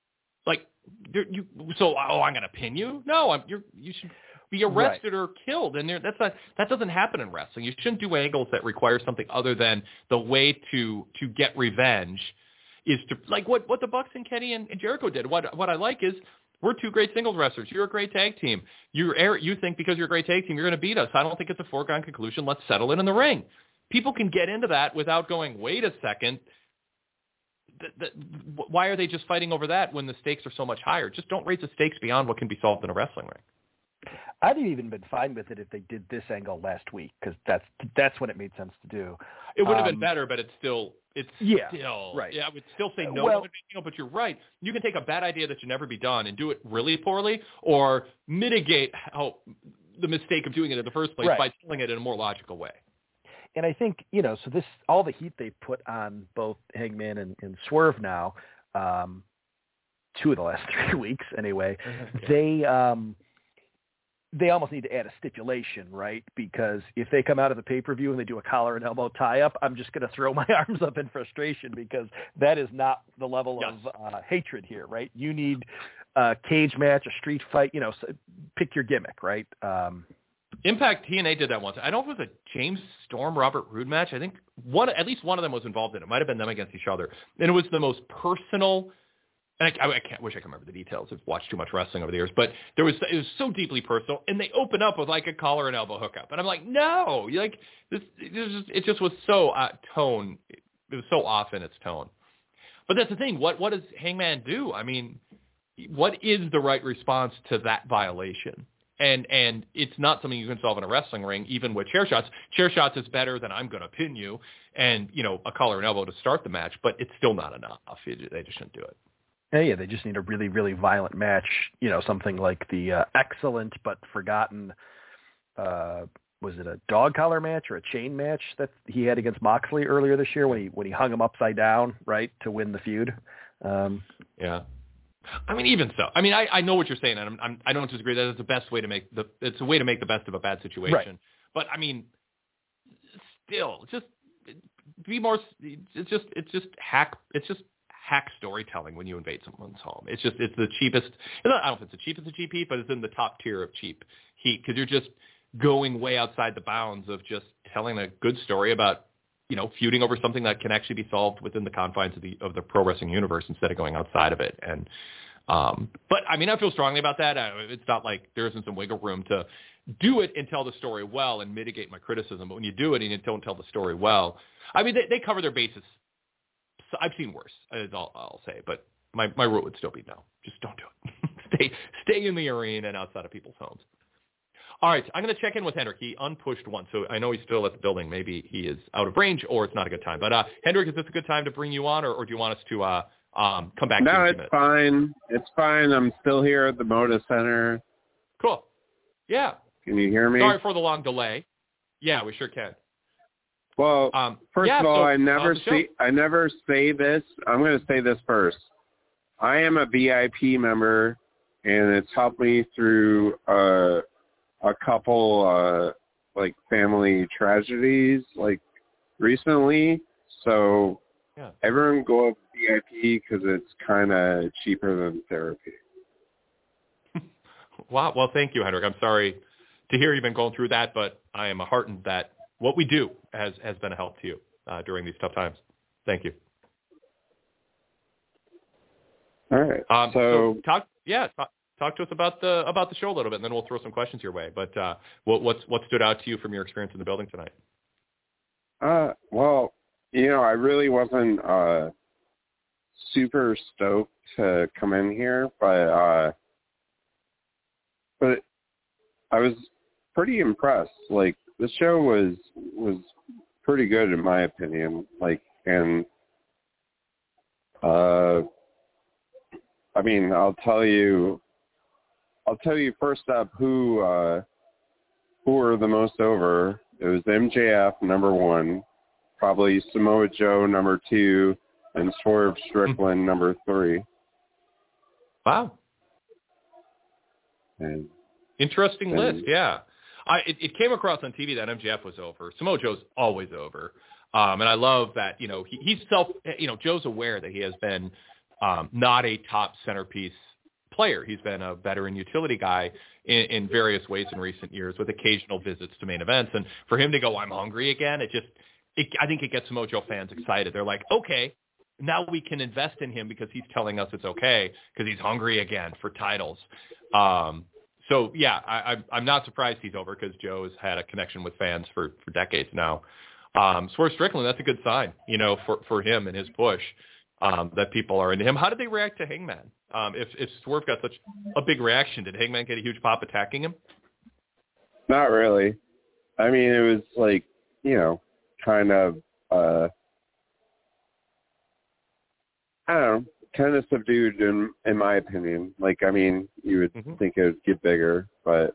going to pin you? No, you should be arrested or killed. And that doesn't happen in wrestling. You shouldn't do angles that require something other than the way to get revenge is to, like what the Bucks and Kenny and Jericho did. What I like is, we're two great singles wrestlers. You're a great tag team. You think because you're a great tag team, you're going to beat us. I don't think it's a foregone conclusion. Let's settle it in the ring. People can get into that without going, wait a second. Why are they just fighting over that when the stakes are so much higher? Just don't raise the stakes beyond what can be solved in a wrestling ring. I'd have even been fine with it if they did this angle last week because that's when it made sense to do. It would have been better, but it's still right. Yeah, I would still say no, but you're right. You can take a bad idea that should never be done and do it really poorly, or mitigate the mistake of doing it in the first place by telling it in a more logical way. And I think, you know, so all the heat they put on both Hangman and Swerve now, 2 of the last 3 weeks anyway, they almost need to add a stipulation, right? Because if they come out of the pay-per-view and they do a collar and elbow tie-up, I'm just going to throw my arms up in frustration because that is not the level of hatred here, right? You need a cage match, a street fight, pick your gimmick, right? Impact TNA did that once. I don't know if it was a James Storm, Robert Roode match. I think at least one of them was involved in it. It might have been them against each other. And it was the most personal. And I wish I could remember the details. I've watched too much wrestling over the years, but it was so deeply personal. And they open up with like a collar and elbow hookup, and I'm like, no, it just was so tone. It was so off in its tone. But that's the thing. What does Hangman do? I mean, what is the right response to that violation? And it's not something you can solve in a wrestling ring, even with chair shots. Chair shots is better than I'm going to pin you, and a collar and elbow to start the match, but it's still not enough. They just shouldn't do it. Yeah, they just need a really, really violent match. Something like the excellent but forgotten, was it a dog collar match or a chain match that he had against Moxley earlier this year when he hung him upside down, right, to win the feud? Yeah. I mean, even so. I mean, I know what you're saying, and I don't disagree that it's the best way to make it's a way to make the best of a bad situation. Right. But I mean, still, just be more. It's just hack storytelling when you invade someone's home. It's the cheapest. I don't know if it's the cheapest of cheap heat, but it's in the top tier of cheap heat because you're just going way outside the bounds of just telling a good story about feuding over something that can actually be solved within the confines of the pro wrestling universe instead of going outside of it. And but I mean, I feel strongly about that. It's not like there isn't some wiggle room to do it and tell the story well and mitigate my criticism. But when you do it and you don't tell the story well, I mean, they cover their bases. So I've seen worse, is all I'll say. But my rule would still be no. Just don't do it. Stay in the arena and outside of people's homes. All right, I'm going to check in with Hendrik. He unpushed once, so I know he's still at the building. Maybe he is out of range or it's not a good time. But Hendrik, is this a good time to bring you on, or do you want us to come back? No, it's fine. It's fine. I'm still here at the Moda Center. Cool. Yeah. Can you hear me? Sorry for the long delay. Yeah, we sure can. Well, first of all, I never say this. I'm going to say this first. I am a VIP member, and it's helped me through a couple like family tragedies like recently. So everyone go up VIP because it's kind of cheaper than therapy. Wow. Well, thank you, Hendrik. I'm sorry to hear you've been going through that, but I am heartened that what we do has been a help to you during these tough times. Thank you. All right. So talk to us about the show a little bit, and then we'll throw some questions your way. But what stood out to you from your experience in the building tonight? Well, I really wasn't super stoked to come in here, but I was pretty impressed. Like, the show was pretty good in my opinion. Like, and I mean, I'll tell you first up who were the most over. It was MJF number 1, probably Samoa Joe number 2, and Swerve Strickland number 3. Wow. And interesting list, yeah. It came across on TV that MJF was over. Samoa Joe's always over. And I love that, Joe's aware that he has been not a top centerpiece player. He's been a veteran utility guy in various ways in recent years with occasional visits to main events. And for him to go, I'm hungry again, I think it gets Samoa Joe fans excited. They're like, okay, now we can invest in him because he's telling us it's okay because he's hungry again for titles. So, yeah, I'm not surprised he's over because Joe has had a connection with fans for decades now. Swerve Strickland, that's a good sign, for him and his push that people are into him. How did they react to Hangman? If Swerve got such a big reaction, did Hangman get a huge pop attacking him? Not really. I mean, it was like, kind of, I don't know, kind of subdued in my opinion. Like, I mean, you would think it would get bigger, but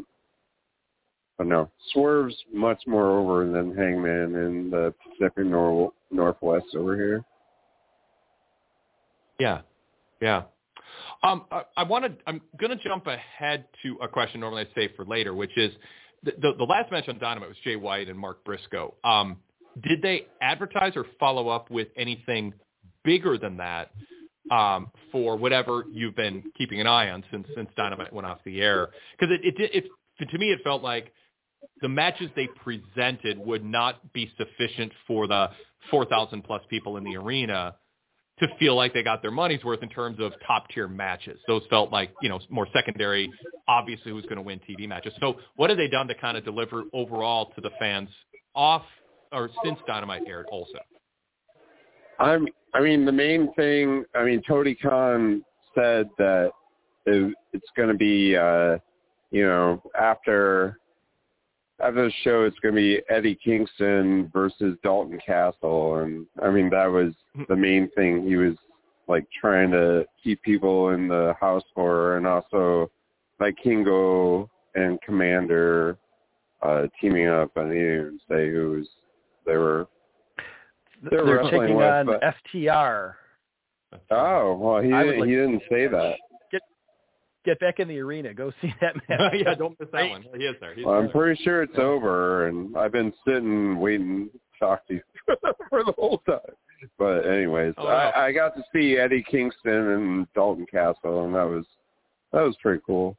no. Swerve's much more over than Hangman in the Pacific Northwest over here. Yeah. I'm going to jump ahead to a question normally I save for later, which is the last match on Dynamite was Jay White and Mark Briscoe. Did they advertise or follow up with anything bigger than that for whatever you've been keeping an eye on since Dynamite went off the air? Because to me, it felt like the matches they presented would not be sufficient for the 4,000 plus people in the arena to feel like they got their money's worth in terms of top tier matches. Those felt like, more secondary, obviously who's going to win TV matches. So what have they done to kind of deliver overall to the fans off or since Dynamite aired also? The main thing, Tony Khan said that it's going to be, after the show, it's going to be Eddie Kingston versus Dalton Castle. And, that was the main thing. He was, trying to keep people in the house for, and also, Kingo and Commander teaming up. And he didn't say who they're taking on FTR. Oh, well, he didn't say that. Get back in the arena. Go see that match. Yeah, don't miss that one. He is there. I'm pretty sure it's over, and I've been sitting waiting to talk to you for the whole time. But anyways, I got to see Eddie Kingston and Dalton Castle, and that was pretty cool.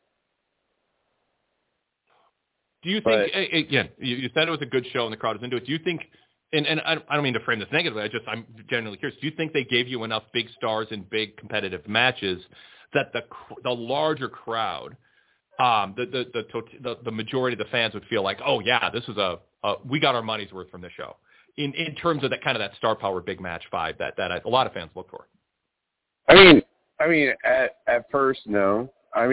Do you think, again, you said it was a good show and the crowd was into it. Do you think, and I don't mean to frame this negatively, I'm genuinely curious, do you think they gave you enough big stars in big competitive matches that the larger crowd, the majority of the fans would feel like, oh yeah, this is we got our money's worth from this show, in terms of that kind of that star power big match vibe that a lot of fans look for? At first, no. I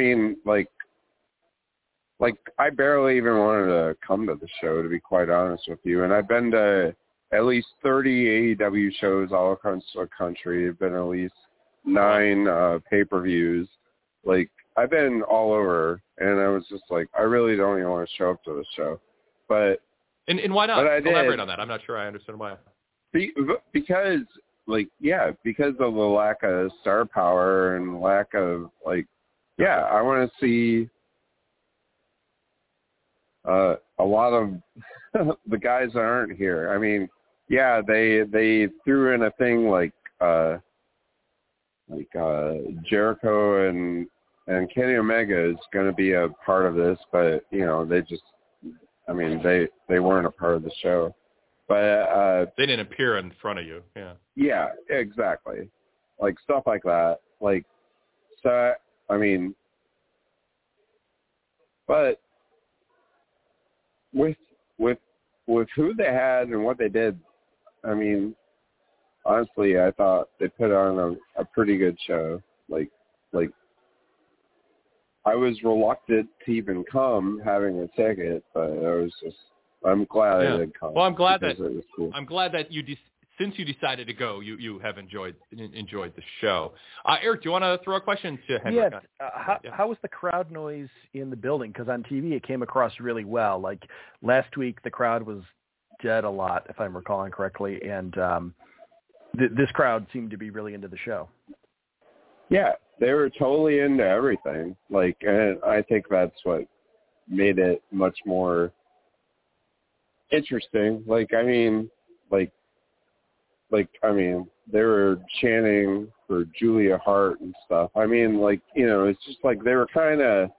barely even wanted to come to the show, to be quite honest with you. And I've been to at least 30 AEW shows all across the country. I've been at least 9 pay-per-views. I've been all over, and I was just I really don't even want to show up to the show. But and why not? Elaborate on that. I'm not sure I understand why. Because because of the lack of star power and lack of I want to see a lot of the guys that aren't here. They threw in a thing Jericho and Kenny Omega is going to be a part of this, but they just, they weren't a part of the show. But they didn't appear in front of you. Yeah. Yeah, exactly. Stuff like that. But with who they had and what they did, honestly, I thought they put on a pretty good show. I was reluctant to even come, having a ticket, but I'm glad I did come. Well, I'm glad that it was cool. I'm glad that since you decided to go, you have enjoyed the show. Eric, do you want to throw a question to Henrik? How was the crowd noise in the building? Because on TV it came across really well. Last week the crowd was dead a lot, if I'm recalling correctly, and this crowd seemed to be really into the show. Yeah, they were totally into everything. And I think that's what made it much more interesting. They were chanting for Julia Hart and stuff. It's just they were kind of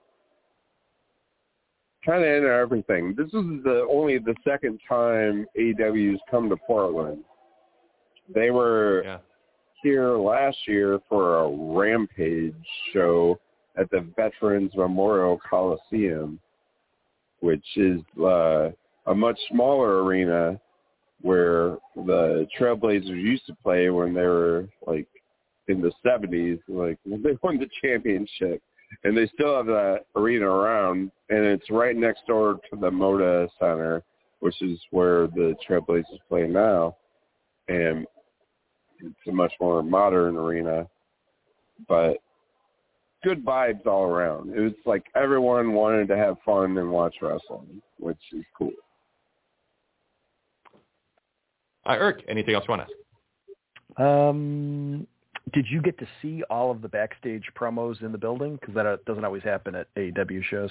into everything. This is only the second time AEW's come to Portland. They were here last year for a Rampage show at the Veterans Memorial Coliseum, which is a much smaller arena where the Trailblazers used to play when they were in the 70s, when they won the championship. And they still have that arena around, and it's right next door to the Moda Center, which is where the Trailblazers play now. And it's a much more modern arena, but good vibes all around. It was everyone wanted to have fun and watch wrestling, which is cool. Eric, anything else you want to ask? Did you get to see all of the backstage promos in the building? Because that doesn't always happen at AEW shows.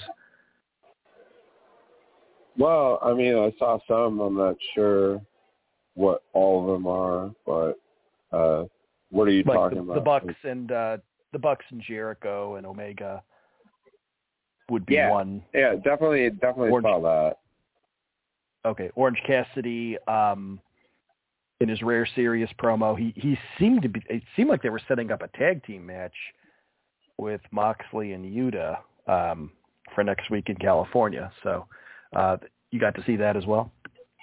Well, I mean, I saw some. I'm not sure what all of them are, but what are you talking about? The Bucks and Jericho and Omega would be one. Yeah, definitely saw that. Okay, Orange Cassidy. In his Rare Serious promo, he seemed to be. It seemed like they were setting up a tag team match with Moxley and Yuta for next week in California. So you got to see that as well.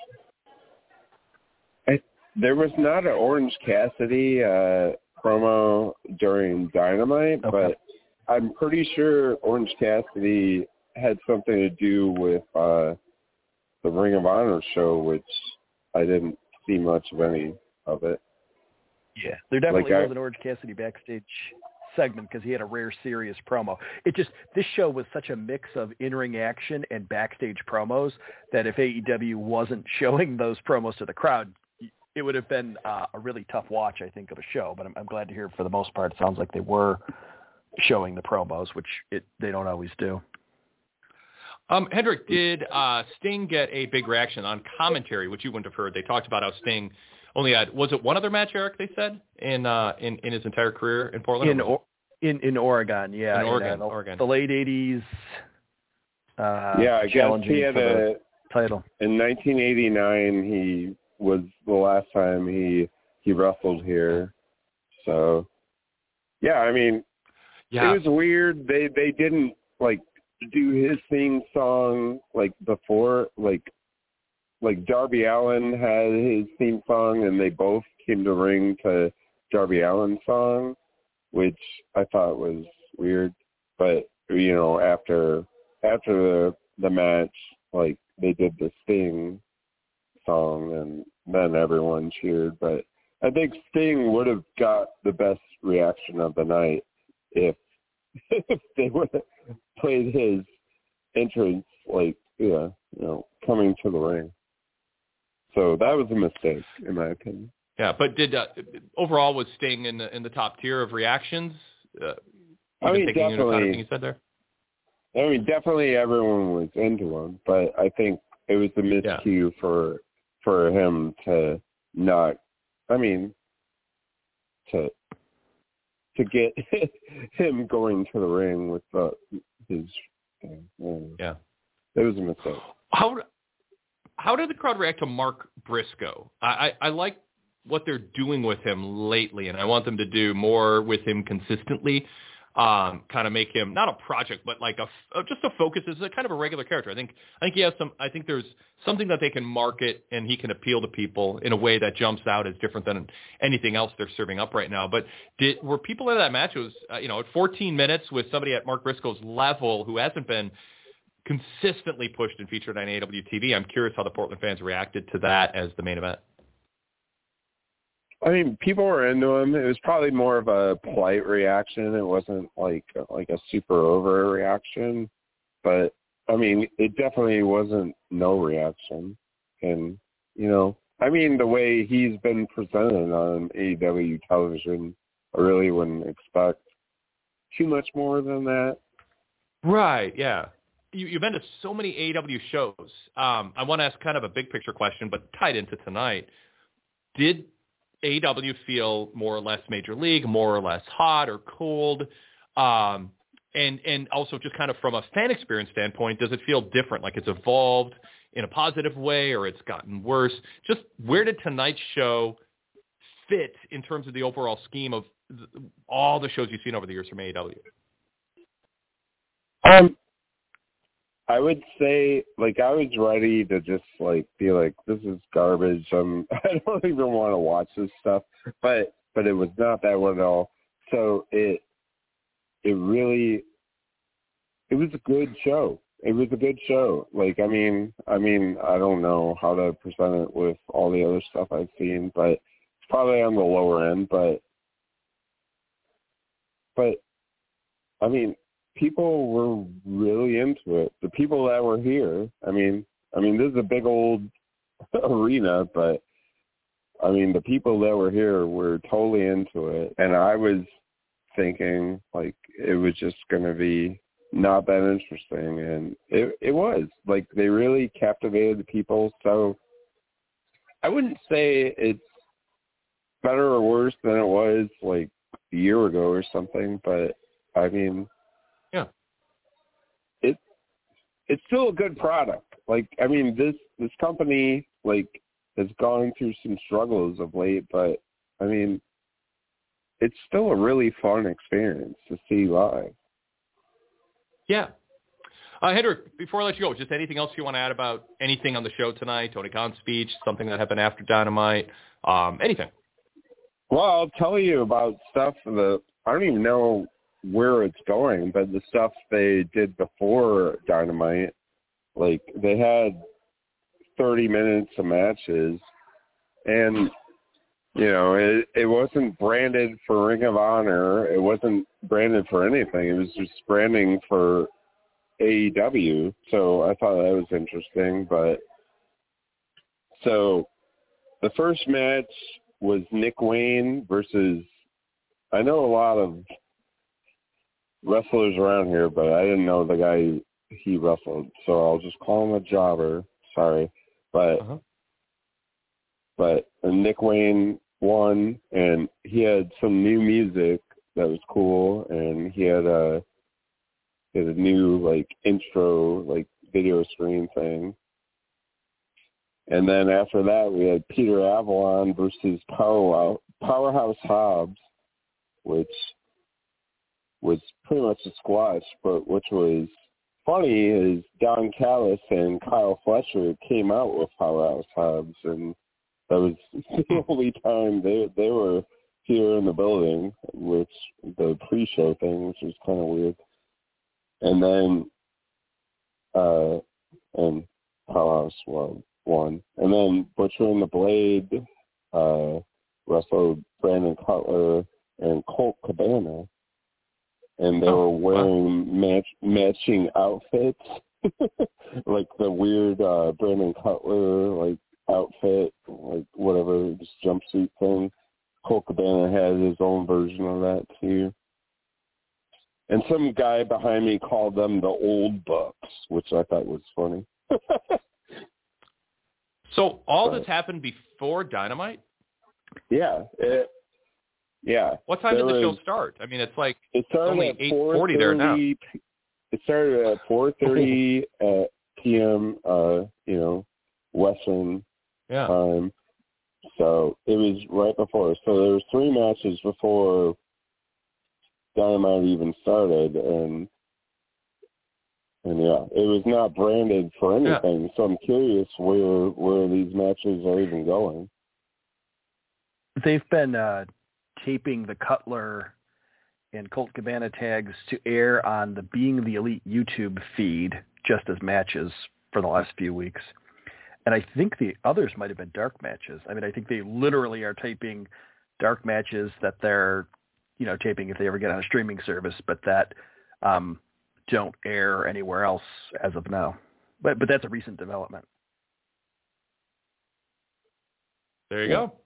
There was not an Orange Cassidy promo during Dynamite, but I'm pretty sure Orange Cassidy had something to do with the Ring of Honor show, which I didn't see much of any of it. Yeah, there definitely was an Orange Cassidy backstage segment because he had a Rare Serious promo. This show was such a mix of in-ring action and backstage promos that if AEW wasn't showing those promos to the crowd, it would have been a really tough watch, I think, of a show. But I'm glad to hear for the most part it sounds like they were showing the promos, which they don't always do. Hendrick, did Sting get a big reaction on commentary, which you wouldn't have heard? They talked about how Sting only had, was it one other match, Eric, they said, in his entire career in Portland? In Oregon, yeah. In Oregon. The late 80s. I guess he had a title. In 1989, he was the last time he wrestled here. So, yeah, I mean, it was weird. They didn't, do his theme song before, Darby Allin had his theme song and they both came to ring to Darby Allin's song, which I thought was weird. But after the match, they did the Sting song and then everyone cheered. But I think Sting would have got the best reaction of the night if they would have played his entrance coming to the ring. So that was a mistake, in my opinion. Yeah, but did overall was Sting in the top tier of reactions? I mean, definitely. The kind of thing you said there? I mean, definitely everyone was into him, but I think it was a miscue for him to not. I mean, to get him going to the ring with his. Yeah, it was a mistake. How did the crowd react to Mark Briscoe? I like what they're doing with him lately, and I want them to do more with him consistently. Kind of make him not a project, but just a focus as a kind of a regular character. I think he has some. I think there's something that they can market, and he can appeal to people in a way that jumps out as different than anything else they're serving up right now. But were people in that match? It was at 14 minutes with somebody at Mark Briscoe's level who hasn't been consistently pushed and featured on AEW TV. I'm curious how the Portland fans reacted to that as the main event. I mean, people were into him. It was probably more of a polite reaction. It wasn't like a super over reaction. But, I mean, it definitely wasn't no reaction. And, I mean, the way he's been presented on AEW television, I really wouldn't expect too much more than that. Right, yeah. You've been to so many AEW shows. I want to ask kind of a big picture question, but tied into tonight. Did AEW feel more or less major league, more or less hot or cold? And also just kind of from a fan experience standpoint, does it feel different? Like it's evolved in a positive way or it's gotten worse? Just where did tonight's show fit in terms of the overall scheme of all the shows you've seen over the years from AEW? I would say, I was ready to just, be like, this is garbage. I don't even want to watch this stuff. But it was not that one at all. So it was a good show. It was a good show. I mean, I don't know how to present it with all the other stuff I've seen, but it's probably on the lower end. But I mean, people were really into it. The people that were here, I mean, this is a big old arena, but I mean, the people that were here were totally into it, and I was thinking like it was just going to be not that interesting, and it was. Like, they really captivated the people. So I wouldn't say it's better or worse than it was like a year ago or something, but I mean, yeah, it's still a good product. Like, I mean, this company like has gone through some struggles of late, but I mean, it's still a really fun experience to see live. Yeah. Hendrik, before I let you go, just anything else you want to add about anything on the show tonight? Tony Khan's speech, something that happened after Dynamite, anything? Well, I'll tell you about stuff that I don't even know where it's going, but the stuff they did before Dynamite, like they had 30 minutes of matches, and you know, it wasn't branded for Ring of Honor. It wasn't branded for anything. It was just branding for AEW. So I thought that was interesting. But so the first match was Nick Wayne versus, I know a lot of wrestlers around here, but I didn't know the guy he wrestled. So I'll just call him a jobber. Sorry. But Nick Wayne won, and he had some new music that was cool, and he had a new like intro like video screen thing. And then after that we had Peter Avalon versus Powerhouse Hobbs, which was pretty much a squash, but which was funny is Don Callis and Kyle Fletcher came out with Powerhouse Hobbs, and that was the only time they were here in the building, which the pre-show thing, which was kind of weird. And then, and Powerhouse won. And then Butcher and the Blade wrestled Brandon Cutler and Colt Cabana, and they were wearing matching outfits, like the weird Brandon Cutler like outfit, like whatever, this jumpsuit thing. Colt Cabana had his own version of that too. And some guy behind me called them the Old Bucks, which I thought was funny. So all this happened before Dynamite? Yeah. Yeah. What time did the show start? I mean, it's only 8:40 there now. It started at 4:30 p.m. Western time. So it was right before. So there was 3 matches before Dynamite even started, and yeah, it was not branded for anything. Yeah. So I'm curious where these matches are even going. They've been taping the Cutler and Colt Cabana tags to air on the Being the Elite YouTube feed just as matches for the last few weeks. And I think the others might have been dark matches. I mean, I think they literally are taping dark matches that they're, taping if they ever get on a streaming service, but that don't air anywhere else as of now. But that's a recent development. There you go.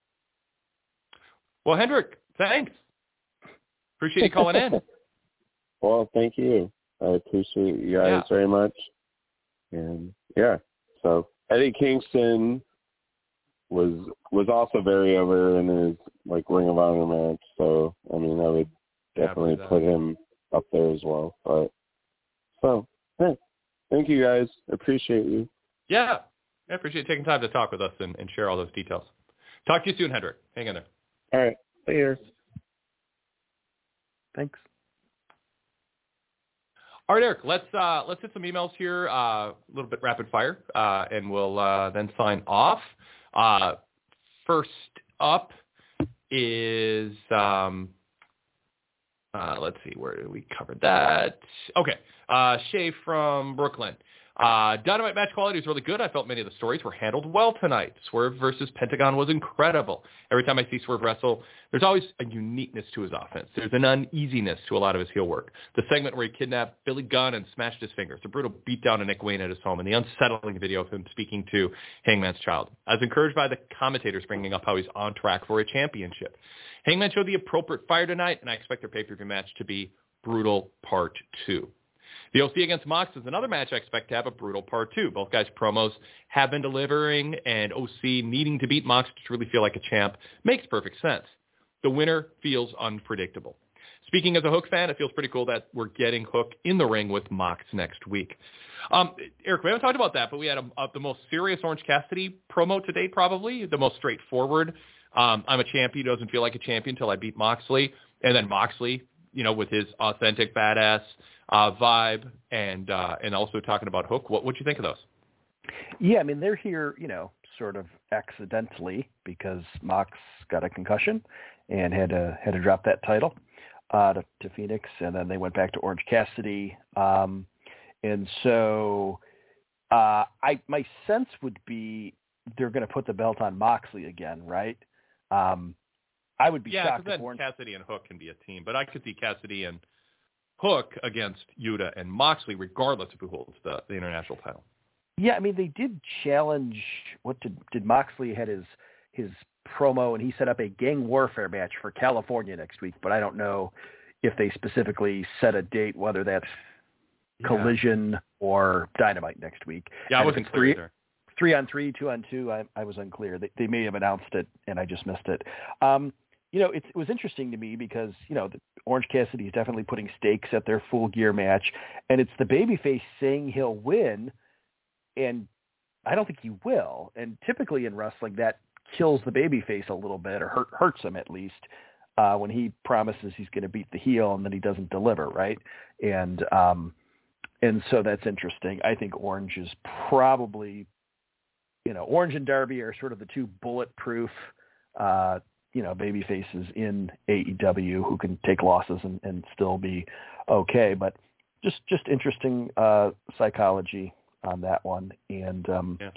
Well, Hendrik, thanks. Appreciate you calling in. Well, thank you. I appreciate you guys very much. And so Eddie Kingston was also very over in his Ring of Honor match. So I mean, I would definitely put him up there as well. But thank you guys. Appreciate you. Yeah, I appreciate you taking time to talk with us and share all those details. Talk to you soon, Hendrik. Hang in there. All right. Later. Thanks. All right, Eric, let's hit some emails here, a little bit rapid fire, and we'll then sign off. First up is, let's see, where we covered that. Okay, Shay from Brooklyn. Dynamite match quality was really good. I felt many of the stories were handled well tonight. Swerve versus Pentagon was incredible. Every time I see Swerve wrestle, there's always a uniqueness to his offense. There's an uneasiness to a lot of his heel work. The segment where he kidnapped Billy Gunn and smashed his fingers, the brutal beatdown of Nick Wayne at his home, and the unsettling video of him speaking to Hangman's child. I was encouraged by the commentators bringing up how he's on track for a championship. Hangman showed the appropriate fire tonight, and I expect their pay-per-view match to be Brutal Part 2. The OC against Mox is another match I expect to have a brutal Part 2. Both guys' promos have been delivering, and OC needing to beat Mox to truly feel like a champ makes perfect sense. The winner feels unpredictable. Speaking as a Hook fan, it feels pretty cool that we're getting Hook in the ring with Mox next week. Eric, we haven't talked about that, but we had the most serious Orange Cassidy promo to date, probably, the most straightforward. I'm a champion who doesn't feel like a champion until I beat Moxley. And then Moxley, with his authentic badass vibe and also talking about Hook. What'd you think of those? Yeah, I mean, they're here, sort of accidentally because Mox got a concussion and had to drop that title to Phoenix, and then they went back to Orange Cassidy. And so my sense would be they're going to put the belt on Moxley again, right? I would be shocked if Orange... Cassidy and Hook can be a team, but I could see Cassidy and Hook against Yuta and Moxley, regardless of who holds the international title. Yeah, I mean, they did challenge. What did Moxley had his promo, and he set up a gang warfare match for California next week, but I don't know if they specifically set a date, whether that's Collision or Dynamite next week. Yeah, I wasn't clear either. 3-on-3, 2-on-2, I was unclear. They may have announced it, and I just missed it. It was interesting to me because, the Orange Cassidy is definitely putting stakes at their Full Gear match, and it's the babyface saying he'll win, and I don't think he will. And typically in wrestling, that kills the babyface a little bit, or hurts him at least, when he promises he's going to beat the heel and then he doesn't deliver, right? And so that's interesting. I think Orange is probably, Orange and Darby are sort of the two bulletproof, baby faces in AEW who can take losses and still be okay. But just interesting psychology on that one. And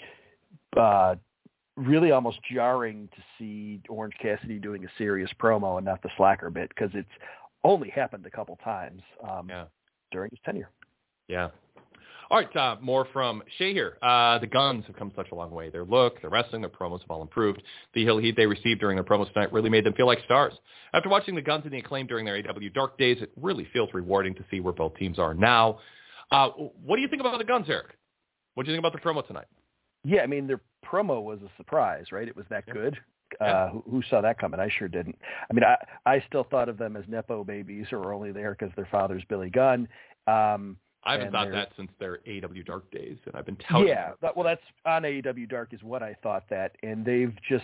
really almost jarring to see Orange Cassidy doing a serious promo and not the slacker bit, because it's only happened a couple times during his tenure. Yeah. All right, more from Shea here. The Guns have come such a long way. Their look, their wrestling, their promos have all improved. The heel heat they received during their promos tonight really made them feel like stars. After watching the Guns and the Acclaim during their AEW Dark days, it really feels rewarding to see where both teams are now. What do you think about the Guns, Eric? What do you think about the promo tonight? Yeah, I mean, their promo was a surprise, right? It was that good. Who saw that coming? I sure didn't. I mean, I still thought of them as Nepo babies who were only there because their father's Billy Gunn. I haven't thought that since their AEW Dark days, and I've been touting. Yeah, that's on AEW Dark is what I thought that, and they've just,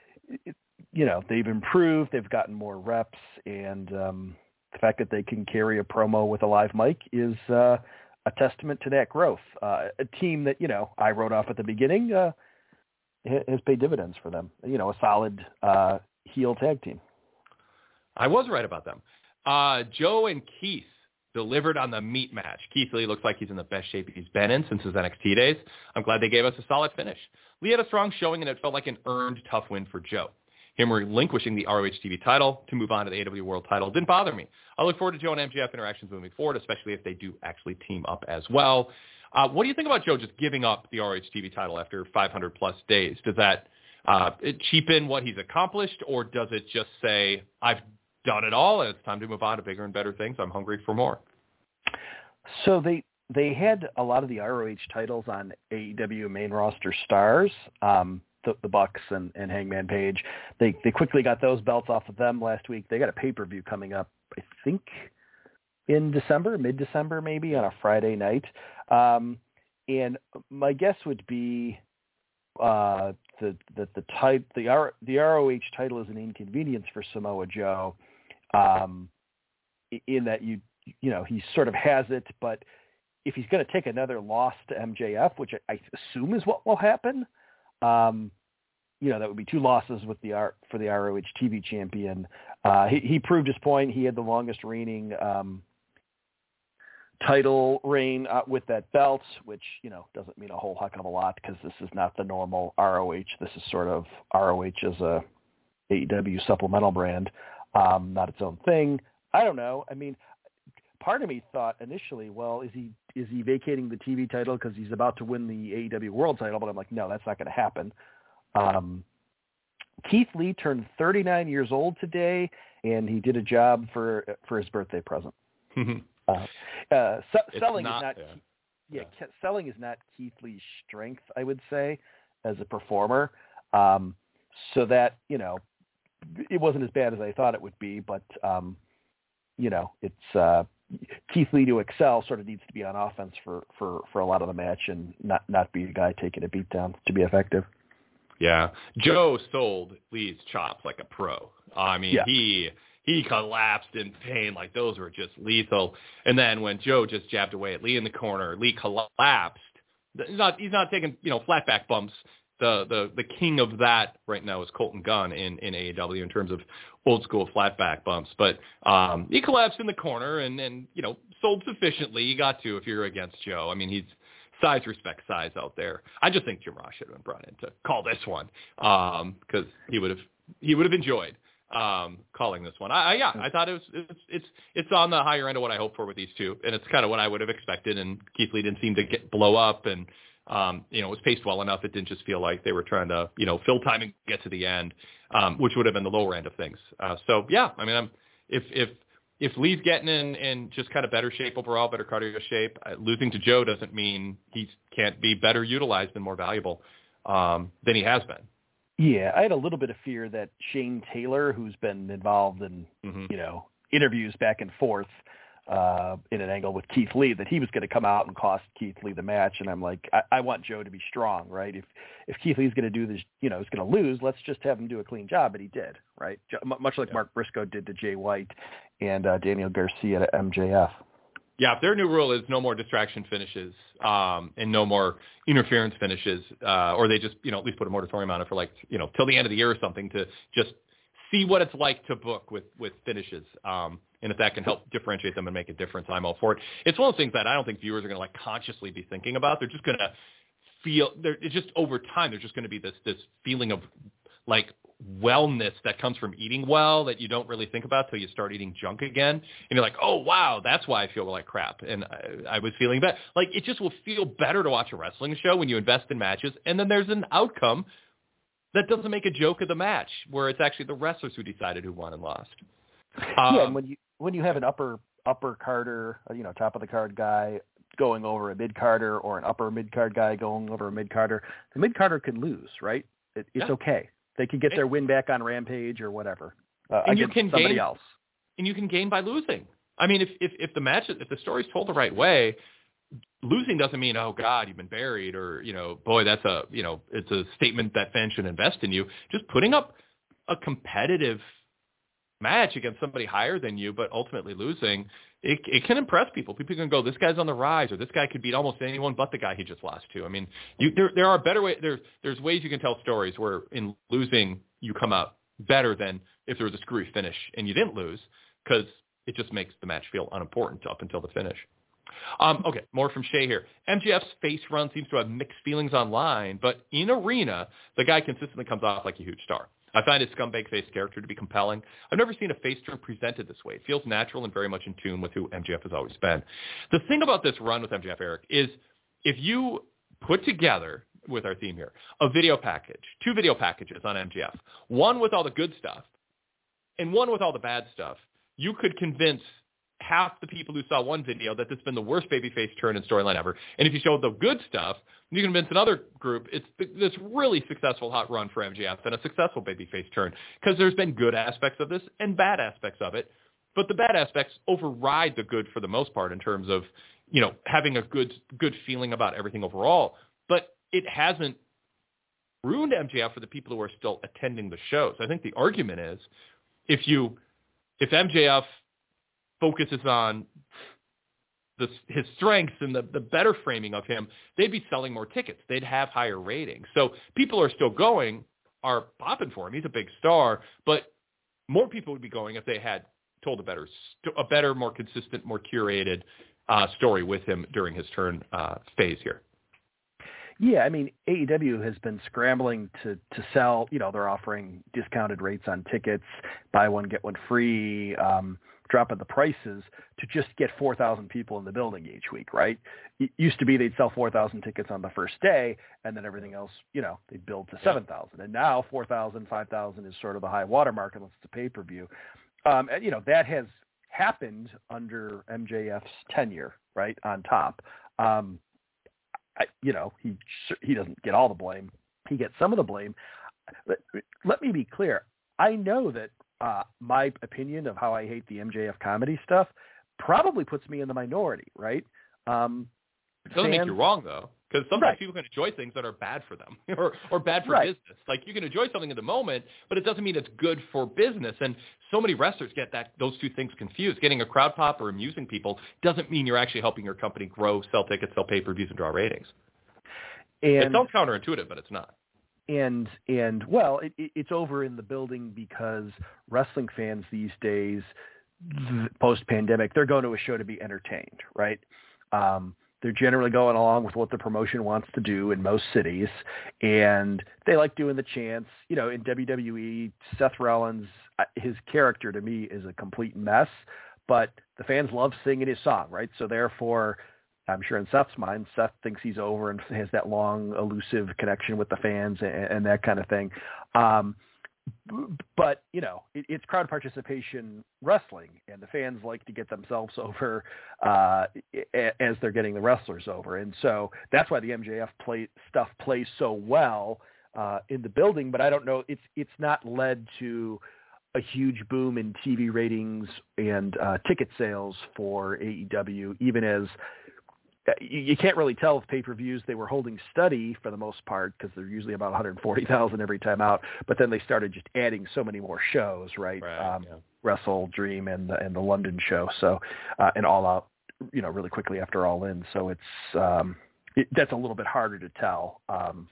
they've improved. They've gotten more reps, and the fact that they can carry a promo with a live mic is a testament to that growth. A team that I wrote off at the beginning has paid dividends for them. A solid heel tag team. I was right about them. Joe and Keith delivered on the meat match. Keith Lee looks like he's in the best shape he's been in since his NXT days. I'm glad they gave us a solid finish. Lee had a strong showing, and it felt like an earned tough win for Joe. Him relinquishing the ROH TV title to move on to the AEW World title didn't bother me. I look forward to Joe and MJF interactions moving forward, especially if they do actually team up as well. What do you think about Joe just giving up the ROH TV title after 500-plus days? Does that cheapen what he's accomplished, or does it just say, I've done it all, and it's time to move on to bigger and better things. I'm hungry for more. So they had a lot of the ROH titles on AEW main roster stars, the Bucks and Hangman Page. They quickly got those belts off of them last week. They got a pay-per-view coming up, I think, in December, mid-December maybe, on a Friday night. And my guess would be the ROH title is an inconvenience for Samoa Joe, in that he sort of has it, but if he's going to take another loss to MJF, which I assume is what will happen, that would be two losses for the ROH TV champion. He proved his point. He had the longest reigning title reign with that belt, which, doesn't mean a whole heck of a lot because this is not the normal ROH. This is sort of ROH as a AEW supplemental brand, not its own thing. I don't know. I mean, part of me thought initially, well, is he vacating the TV title because he's about to win the AEW World title? But I'm like, no, that's not going to happen. Keith Lee turned 39 years old today, and he did a job for his birthday present. Selling is not Keith Lee's strength, I would say, as a performer. So that, it wasn't as bad as I thought it would be, but it's Keith Lee to excel sort of needs to be on offense for a lot of the match and not be the guy taking a beat down to be effective. Yeah. Joe sold Lee's chops like a pro. I mean, he collapsed in pain. Like, those were just lethal. And then when Joe just jabbed away at Lee in the corner, Lee collapsed. He's not taking, flat back bumps. The king of that right now is Colton Gunn in AEW in terms of old school flat back bumps. But he collapsed in the corner and sold sufficiently. You got to if you're against Joe. I mean, he's size respects size out there. I just think Jim Ross should have been brought in to call this one because he would have enjoyed calling this one. I thought it's on the higher end of what I hoped for with these two, and it's kind of what I would have expected. And Keith Lee didn't seem to blow up, and it was paced well enough. It didn't just feel like they were trying to fill time and get to the end, which would have been the lower end of things. So yeah, I mean, if Lee's getting in just kind of better shape overall, better cardio shape, losing to Joe doesn't mean he can't be better utilized and more valuable than he has been. Yeah, I had a little bit of fear that Shane Taylor, who's been involved in, interviews back and forth in an angle with Keith Lee, that he was going to come out and cost Keith Lee the match. And I'm like, I want Joe to be strong, right? If Keith Lee's going to do this, is going to lose, let's just have him do a clean job. But he did, right? Much like Mark Briscoe did to Jay White and Daniel Garcia to MJF. Yeah, if their new rule is no more distraction finishes and no more interference finishes, or they just, at least put a moratorium on it for till the end of the year or something to just see what it's like to book with finishes. And if that can help differentiate them and make a difference, I'm all for it. It's one of those things that I don't think viewers are going to consciously be thinking about. They're just going to feel, it's just over time, there's just going to be this feeling of wellness that comes from eating well that you don't really think about till you start eating junk again. And you're like, oh, wow, that's why I feel like crap. And I was feeling bad. It just will feel better to watch a wrestling show when you invest in matches. And then there's an outcome that doesn't make a joke of the match where it's actually the wrestlers who decided who won and lost. And when you have an upper carder, top of the card guy going over a mid carder or an upper mid card guy going over a mid carder, the mid carder can lose, right? It's okay. They could get their win back on Rampage or whatever against somebody else. And you can gain by losing. I mean, if the story's told the right way, losing doesn't mean, oh God, you've been buried, or boy, that's it's a statement that fans should invest in you. Just putting up a competitive match against somebody higher than you, but ultimately losing, it can impress people. People can go, this guy's on the rise, or this guy could beat almost anyone but the guy he just lost to. I mean, there are better ways. There's ways you can tell stories where in losing you come out better than if there was a screwy finish and you didn't lose, because it just makes the match feel unimportant up until the finish. Okay, more from Shea here. MJF's face run seems to have mixed feelings online, but in arena, the guy consistently comes off like a huge star. I find his scumbag face character to be compelling. I've never seen a face turn presented this way. It feels natural and very much in tune with who MJF has always been. The thing about this run with MJF, Eric, is if you put together, with our theme here, a video package, 2 video packages on MJF, one with all the good stuff and one with all the bad stuff, you could convince half the people who saw one video that this has been the worst babyface turn in storyline ever. And if you show the good stuff, you convince another group it's this really successful hot run for MJF and a successful babyface turn, because there's been good aspects of this and bad aspects of it. But the bad aspects override the good for the most part in terms of, having a good feeling about everything overall. But it hasn't ruined MJF for the people who are still attending the shows. I think the argument is if MJF focuses on his strengths and the better framing of him, they'd be selling more tickets. They'd have higher ratings. So people are still are popping for him. He's a big star, but more people would be going if they had told a better, more consistent, more curated story with him during his turn phase here. Yeah, I mean, AEW has been scrambling to sell, they're offering discounted rates on tickets, buy one, get one free, dropping the prices to just get 4,000 people in the building each week, right? It used to be they'd sell 4,000 tickets on the first day, and then everything else, they'd build to 7,000. And now 4,000, 5,000 is sort of the high watermark unless it's a pay-per-view. And, that has happened under MJF's tenure, right, on top. He doesn't get all the blame. He gets some of the blame. Let me be clear. I know that my opinion of how I hate the MJF comedy stuff probably puts me in the minority, right? It doesn't make you wrong, though, because sometimes people can enjoy things that are bad for them or bad for business. Like, you can enjoy something in the moment, but it doesn't mean it's good for business. And so many wrestlers get those two things confused. Getting a crowd pop or amusing people doesn't mean you're actually helping your company grow, sell tickets, sell pay-per-views, and draw ratings. And it sounds counterintuitive, but it's not. And it's over in the building because wrestling fans these days, post-pandemic, they're going to a show to be entertained, right? They're generally going along with what the promotion wants to do in most cities, and they like doing the chants. In WWE, Seth Rollins, his character to me is a complete mess, but the fans love singing his song, right? So therefore, I'm sure in Seth's mind, Seth thinks he's over and has that long, elusive connection with the fans and that kind of thing. But, it's crowd participation wrestling, and the fans like to get themselves over as they're getting the wrestlers over. And so that's why the MJF stuff plays so well in the building. But I don't know, it's not led to a huge boom in TV ratings and ticket sales for AEW, even as you can't really tell with pay-per-views. They were holding steady for the most part because they're usually about 140,000 every time out. But then they started just adding so many more shows, right? Wrestle Dream and the London show. So and All Out, really quickly after All In. So it's that's a little bit harder to tell.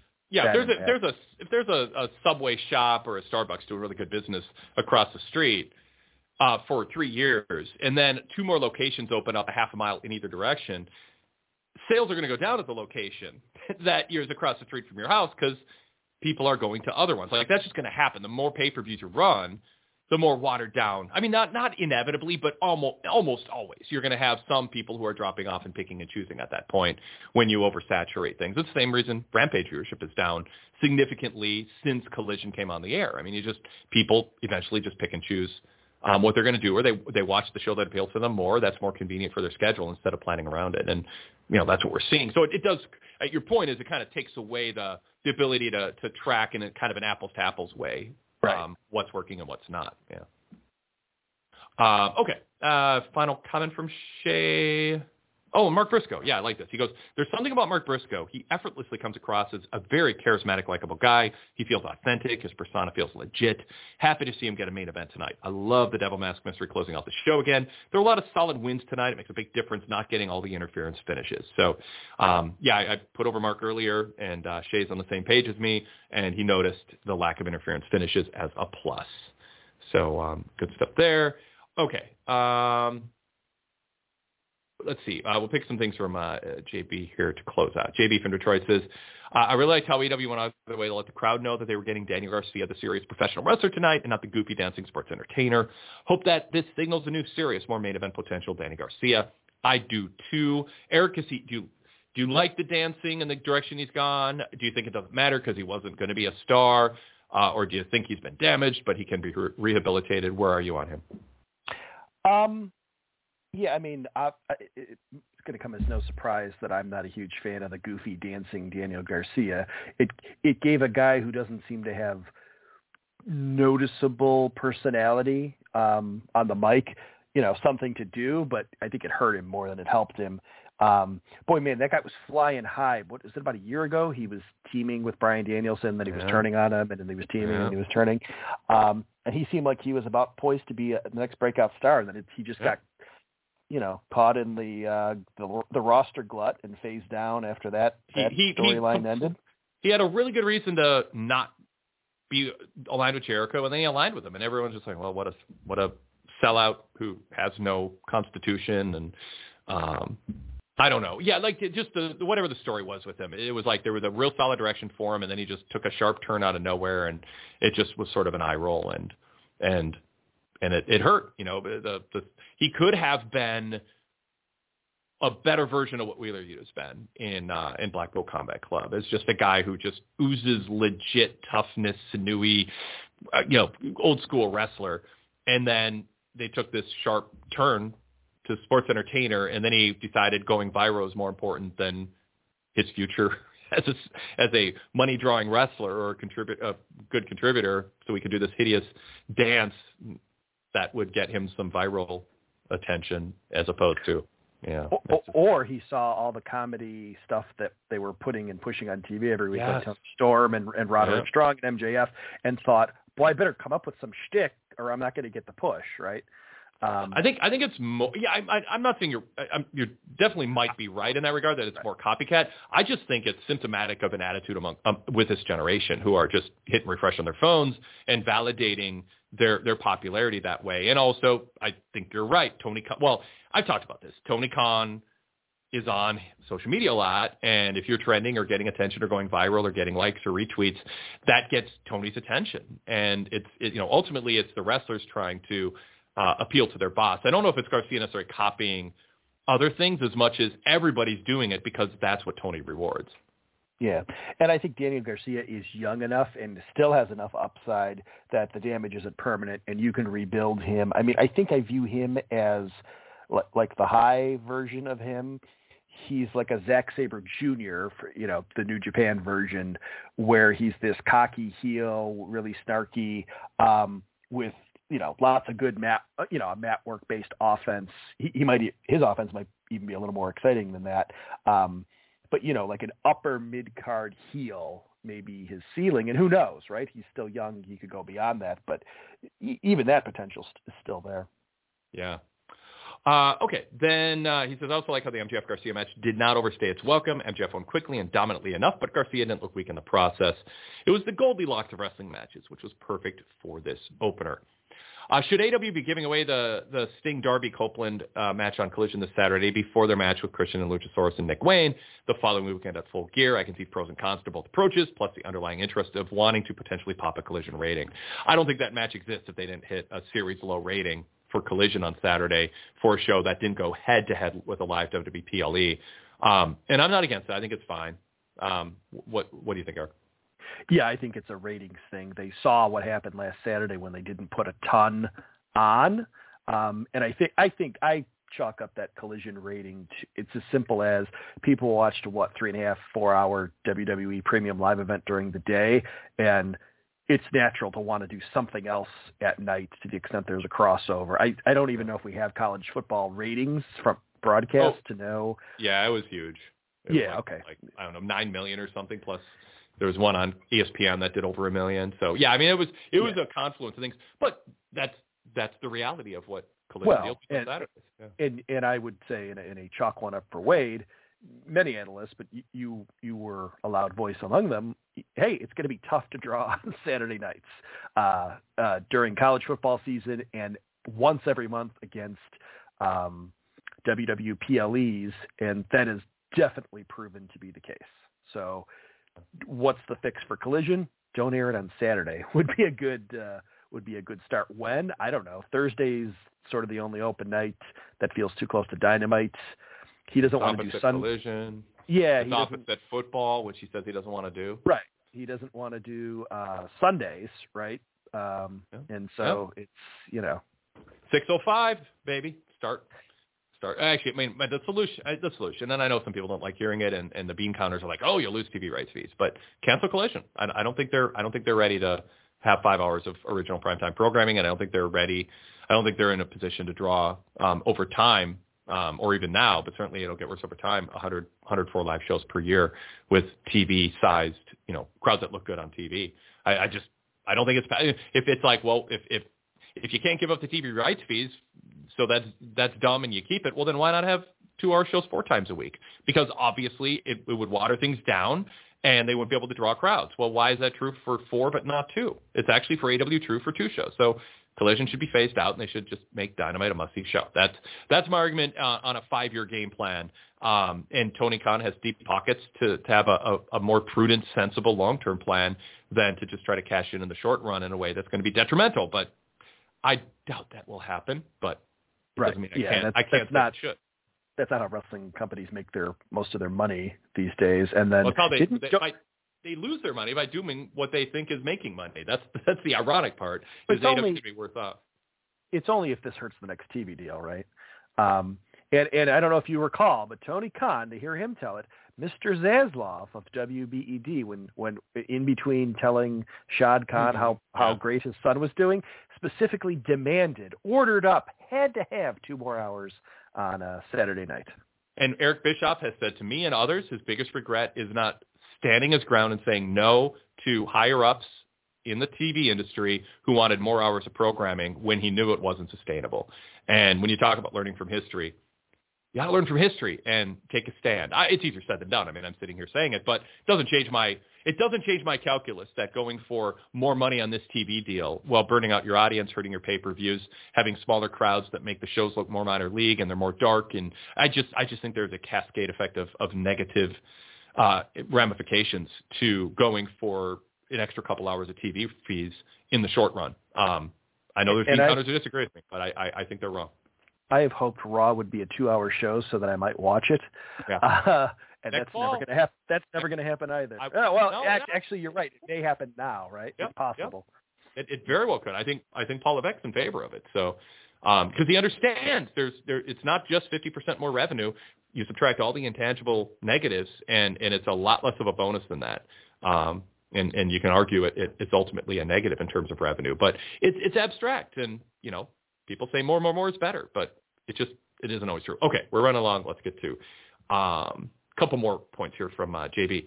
If there's a Subway shop or a Starbucks doing really good business across the street for 3 years, and then 2 more locations open up a half a mile in either direction, sales are going to go down at the location that is across the street from your house because people are going to other ones. Like, that's just going to happen. The more pay-per-views you run, the more watered down. I mean, not inevitably, but almost always. You're going to have some people who are dropping off and picking and choosing at that point when you oversaturate things. It's the same reason Rampage viewership is down significantly since Collision came on the air. I mean, people eventually just pick and choose what they're going to do, or they watch the show that appeals to them more. That's more convenient for their schedule instead of planning around it. And, that's what we're seeing. So it does, your point is, it kind of takes away the ability to track in a kind of an apples to apples way, what's working and what's not. Yeah. Okay. Final comment from Shay. Oh, Mark Briscoe. Yeah, I like this. He goes, there's something about Mark Briscoe. He effortlessly comes across as a very charismatic, likable guy. He feels authentic. His persona feels legit. Happy to see him get a main event tonight. I love the Devil Mask Mystery closing out the show again. There are a lot of solid wins tonight. It makes a big difference not getting all the interference finishes. So, I put over Mark earlier, and Shay's on the same page as me, and he noticed the lack of interference finishes as a plus. So, good stuff there. Okay. Let's see. We'll pick some things from JB here to close out. JB from Detroit says, I really liked how AEW went out of their way to let the crowd know that they were getting Daniel Garcia, the serious professional wrestler tonight, and not the goofy dancing sports entertainer. Hope that this signals a new serious, more main event potential Danny Garcia. I do too. Eric, do you like the dancing and the direction he's gone? Do you think it doesn't matter because he wasn't going to be a star? Or do you think he's been damaged but he can be rehabilitated? Where are you on him? Yeah, I mean, it's going to come as no surprise that I'm not a huge fan of the goofy dancing Daniel Garcia. It gave a guy who doesn't seem to have noticeable personality on the mic, something to do, but I think it hurt him more than it helped him. Boy, man, that guy was flying high. What was it, about a year ago? He was teaming with Bryan Danielson, then he was turning on him, and then he was teaming, and he was turning. And he seemed like he was about poised to be the next breakout star, and then he just got caught in the roster glut and phased down after that storyline ended. He had a really good reason to not be aligned with Jericho, and then he aligned with him, and everyone's just like, well, what a sellout who has no constitution, and I don't know. Yeah, like just whatever the story was with him. It was like there was a real solid direction for him, and then he just took a sharp turn out of nowhere, and it just was sort of an eye roll, and it hurt. You know, he could have been a better version of what Wheeler Yuta's been in Black Belt Combat Club. It's just a guy who just oozes legit toughness, sinewy, old school wrestler. And then they took this sharp turn to sports entertainer, and then he decided going viral is more important than his future as a money drawing wrestler or a good contributor. So we could do this hideous dance that would get him some viral attention as opposed to. Yeah. Or he saw all the comedy stuff that they were putting and pushing on TV every week, yes. like Tony Storm and Roderick Strong and MJF, and thought, "Boy, I better come up with some shtick, or I'm not going to get the push." Right? I think it's more. Yeah, I'm not saying you definitely might be right in that regard that it's more copycat. I just think it's symptomatic of an attitude among with this generation who are just hit and refresh on their phones and validating their popularity that way. And also, I think you're right, Tony Khan. Well, I've talked about this. Tony Khan is on social media a lot, and if you're trending or getting attention or going viral or getting likes or retweets, that gets Tony's attention. And ultimately it's the wrestlers trying to appeal to their boss. I don't know if it's Garcia necessarily copying other things as much as everybody's doing it because that's what Tony rewards. Yeah, and I think Daniel Garcia is young enough and still has enough upside that the damage isn't permanent and you can rebuild him. I mean, I think I view him as like the high version of him. He's like a Zack Sabre Jr., the New Japan version, where he's this cocky heel, really snarky, with lots of good mat work based offense. His offense might even be a little more exciting than that. But like an upper mid card heel, maybe his ceiling, and who knows, right? He's still young; he could go beyond that. But even that potential is still there. Yeah. Okay. Then he says, I also like how the MJF Garcia match did not overstay its welcome. MJF won quickly and dominantly enough, but Garcia didn't look weak in the process. It was the Goldilocks of wrestling matches, which was perfect for this opener. Should AEW be giving away the Sting Darby Copeland match on Collision this Saturday before their match with Christian and Luchasaurus and Nick Wayne the following weekend at Full Gear? I can see pros and cons to both approaches, plus the underlying interest of wanting to potentially pop a Collision rating. I don't think that match exists if they didn't hit a series low rating for Collision on Saturday for a show that didn't go head-to-head with a live WWE PLE. And I'm not against that. I think it's fine. What do you think, Eric? Yeah, I think it's a ratings thing. They saw what happened last Saturday when they didn't put a ton on. And I think I chalk up that Collision rating to, it's as simple as people watched 3.5, 4 hour WWE premium live event during the day, and it's natural to want to do something else at night to the extent there's a crossover. I don't even know if we have college football ratings from broadcast to know. Yeah, it was huge. Okay. Like, I don't know, 9 million or something, plus there was one on ESPN that did over 1 million. So yeah, I mean, it was a confluence of things, but that's the reality of what Collision deals with Saturdays. Yeah. And I would say in a chalk one up for Wade, many analysts, but you were a loud voice among them. Hey, it's going to be tough to draw on Saturday nights during college football season and once every month against WWPLEs, and that is definitely proven to be the case. So what's the fix for Collision? Don't air it on Saturday would be a good start. When? I don't know. Thursday's sort of the only open night that feels too close to Dynamite. He doesn't want to do Collision. Yeah, he opposite football, which he says he doesn't want to do. Right. He doesn't want to do Sundays, right? And so it's 6:05, baby. Start. Actually, I mean, the solution, and I know some people don't like hearing it, and the bean counters are like, oh, you'll lose TV rights fees, but cancel Collision. I don't think they're ready to have 5 hours of original primetime programming, and I don't think they're ready. I don't think they're in a position to draw over time, or even now, but certainly it'll get worse over time, 104 live shows per year with TV-sized, crowds that look good on TV. I don't think if it's like, well, if you can't give up the TV rights fees, so that's dumb and you keep it, well, then why not have 2 hour shows 4 times a week? Because obviously it would water things down and they wouldn't be able to draw crowds. Well, why is that true for 4 but not 2? It's actually for AEW true for 2 shows. So Collision should be phased out, and they should just make Dynamite a must-see show. That's my argument on a 5-year game plan. And Tony Khan has deep pockets to have a more prudent, sensible long-term plan than to just try to cash in the short run in a way that's going to be detrimental. But I doubt that will happen. But it doesn't mean I can't say it should. That's not how wrestling companies make most of their money these days. And then they lose their money by doing what they think is making money. That's the ironic part. It's only to be worth up. It's only if this hurts the next TV deal, right? And I don't know if you recall, but Tony Khan, to hear him tell it, Mr. Zasloff of WBED, when in between telling Shad Khan how great his son was doing, specifically ordered up, had to have 2 more hours on a Saturday night. And Eric Bischoff has said to me and others, his biggest regret is not standing his ground and saying no to higher-ups in the TV industry who wanted more hours of programming when he knew it wasn't sustainable. And when you talk about learning from history, you got to learn from history and take a stand. It's easier said than done. I mean, I'm sitting here saying it, but it doesn't change my calculus that going for more money on this TV deal while burning out your audience, hurting your pay-per-views, having smaller crowds that make the shows look more minor league and they're more dark. And I just think there's a cascade effect of negative ramifications to going for an extra couple hours of TV fees in the short run. I know there's being counters who disagree with me, but I think they're wrong. I have hoped Raw would be a 2-hour show so that I might watch it. Yeah. And that's never going to happen. That's never going to happen either. Actually, you're right. It may happen now, right? Yep, it's possible. Yep. It very well could. I think Paul Levesque's in favor of it. So, because he understands it's not just 50% more revenue. You subtract all the intangible negatives, and it's a lot less of a bonus than that. And you can argue it's ultimately a negative in terms of revenue, but it's abstract, and people say more is better, but it isn't always true. Okay, we're running along. Let's get to a couple more points here from JB.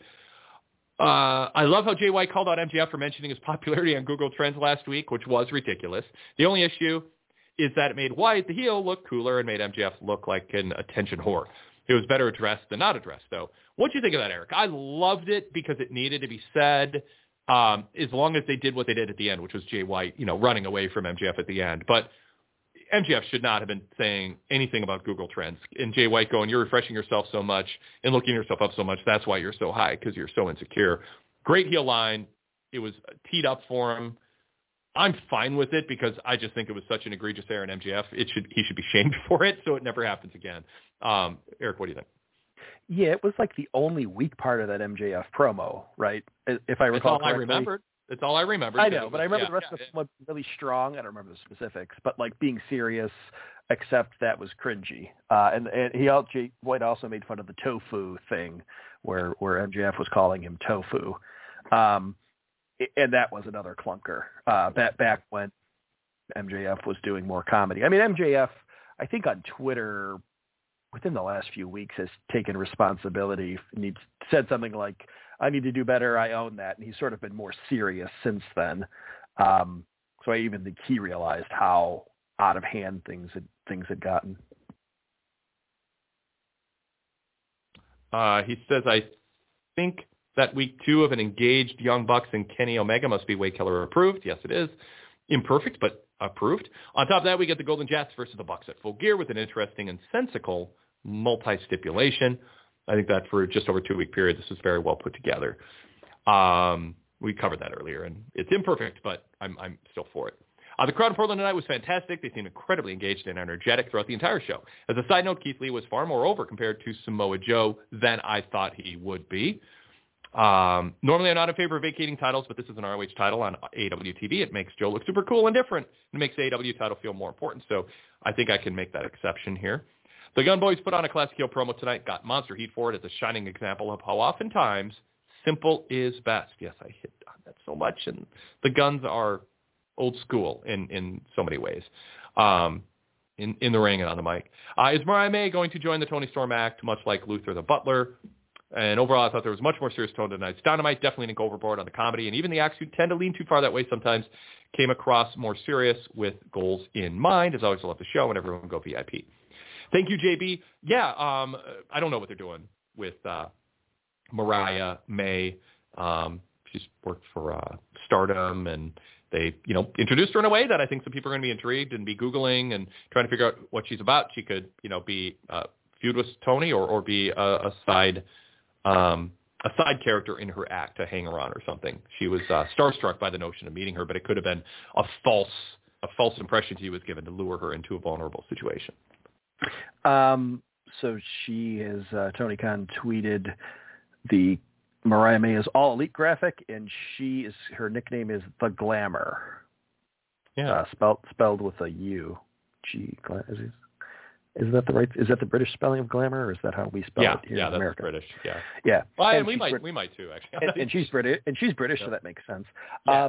I love how Jay White called out MJF for mentioning his popularity on Google Trends last week, which was ridiculous. The only issue is that it made White, the heel, look cooler and made MJF look like an attention whore. It was better addressed than not addressed, though. What do you think of that, Eric? I loved it because it needed to be said, as long as they did what they did at the end, which was Jay White, running away from MJF at the end. But MJF should not have been saying anything about Google Trends. And Jay White going, you're refreshing yourself so much and looking yourself up so much. That's why you're so high, because you're so insecure. Great heel line. It was teed up for him. I'm fine with it because I just think it was such an egregious error in MJF. He should be shamed for it, so it never happens again. Eric, what do you think? Yeah, it was like the only weak part of that MJF promo, right? If I recall correctly. That's all I remembered. I know, but I remember the rest of it was really strong. I don't remember the specifics, but like being serious, except that was cringy. And Jay White also made fun of the tofu thing, where MJF was calling him tofu. And that was another clunker back when MJF was doing more comedy. I mean, MJF, I think on Twitter within the last few weeks has taken responsibility and he said something like, I need to do better. I own that. And he's sort of been more serious since then. So I even think he realized how out of hand things had gotten. He says, I think that week 2 of an engaged Young Bucks and Kenny Omega must be Wade Keller approved. Yes, it is. Imperfect, but approved. On top of that, we get the Golden Jets versus the Bucks at Full Gear with an interesting and sensical multi-stipulation. I think that for just over a 2-week period, this is very well put together. We covered that earlier, and it's imperfect, but I'm still for it. The crowd in Portland tonight was fantastic. They seemed incredibly engaged and energetic throughout the entire show. As a side note, Keith Lee was far more over compared to Samoa Joe than I thought he would be. Normally I'm not in favor of vacating titles, but this is an ROH title on AEW TV. It makes Joe look super cool and different. It makes the AEW title feel more important, so I think I can make that exception here. The Gun Boys put on a classic heel promo tonight, got monster heat for it as a shining example of how oftentimes simple is best. Yes, I hit on that so much, and the Guns are old school in so many ways, in the ring and on the mic. Is Mariah May going to join the Tony Storm act, much like Luther the Butler? And overall, I thought there was much more serious tone to tonight's Dynamite. Definitely didn't go overboard on the comedy. And even the acts who tend to lean too far that way sometimes came across more serious with goals in mind. As always, I love the show and everyone go VIP. Thank you, JB. Yeah, I don't know what they're doing with Mariah May. She's worked for Stardom, and they, introduced her in a way that I think some people are going to be intrigued and be Googling and trying to figure out what she's about. She could, be feud with Tony or be a side character in her act to hang around or something. She was starstruck by the notion of meeting her, but it could have been a false impression he was given to lure her into a vulnerable situation. So she has, Tony Khan tweeted the Mariah May is All Elite graphic, and her nickname is The Glamour. Yeah. Spelled with a U. Is that the right? Is that the British spelling of glamour, or is that how we spell it here in America? Yeah, that's British. Yeah. Yeah. Well, and we might too, actually. And she's British. And she's British, so that makes sense. Yeah.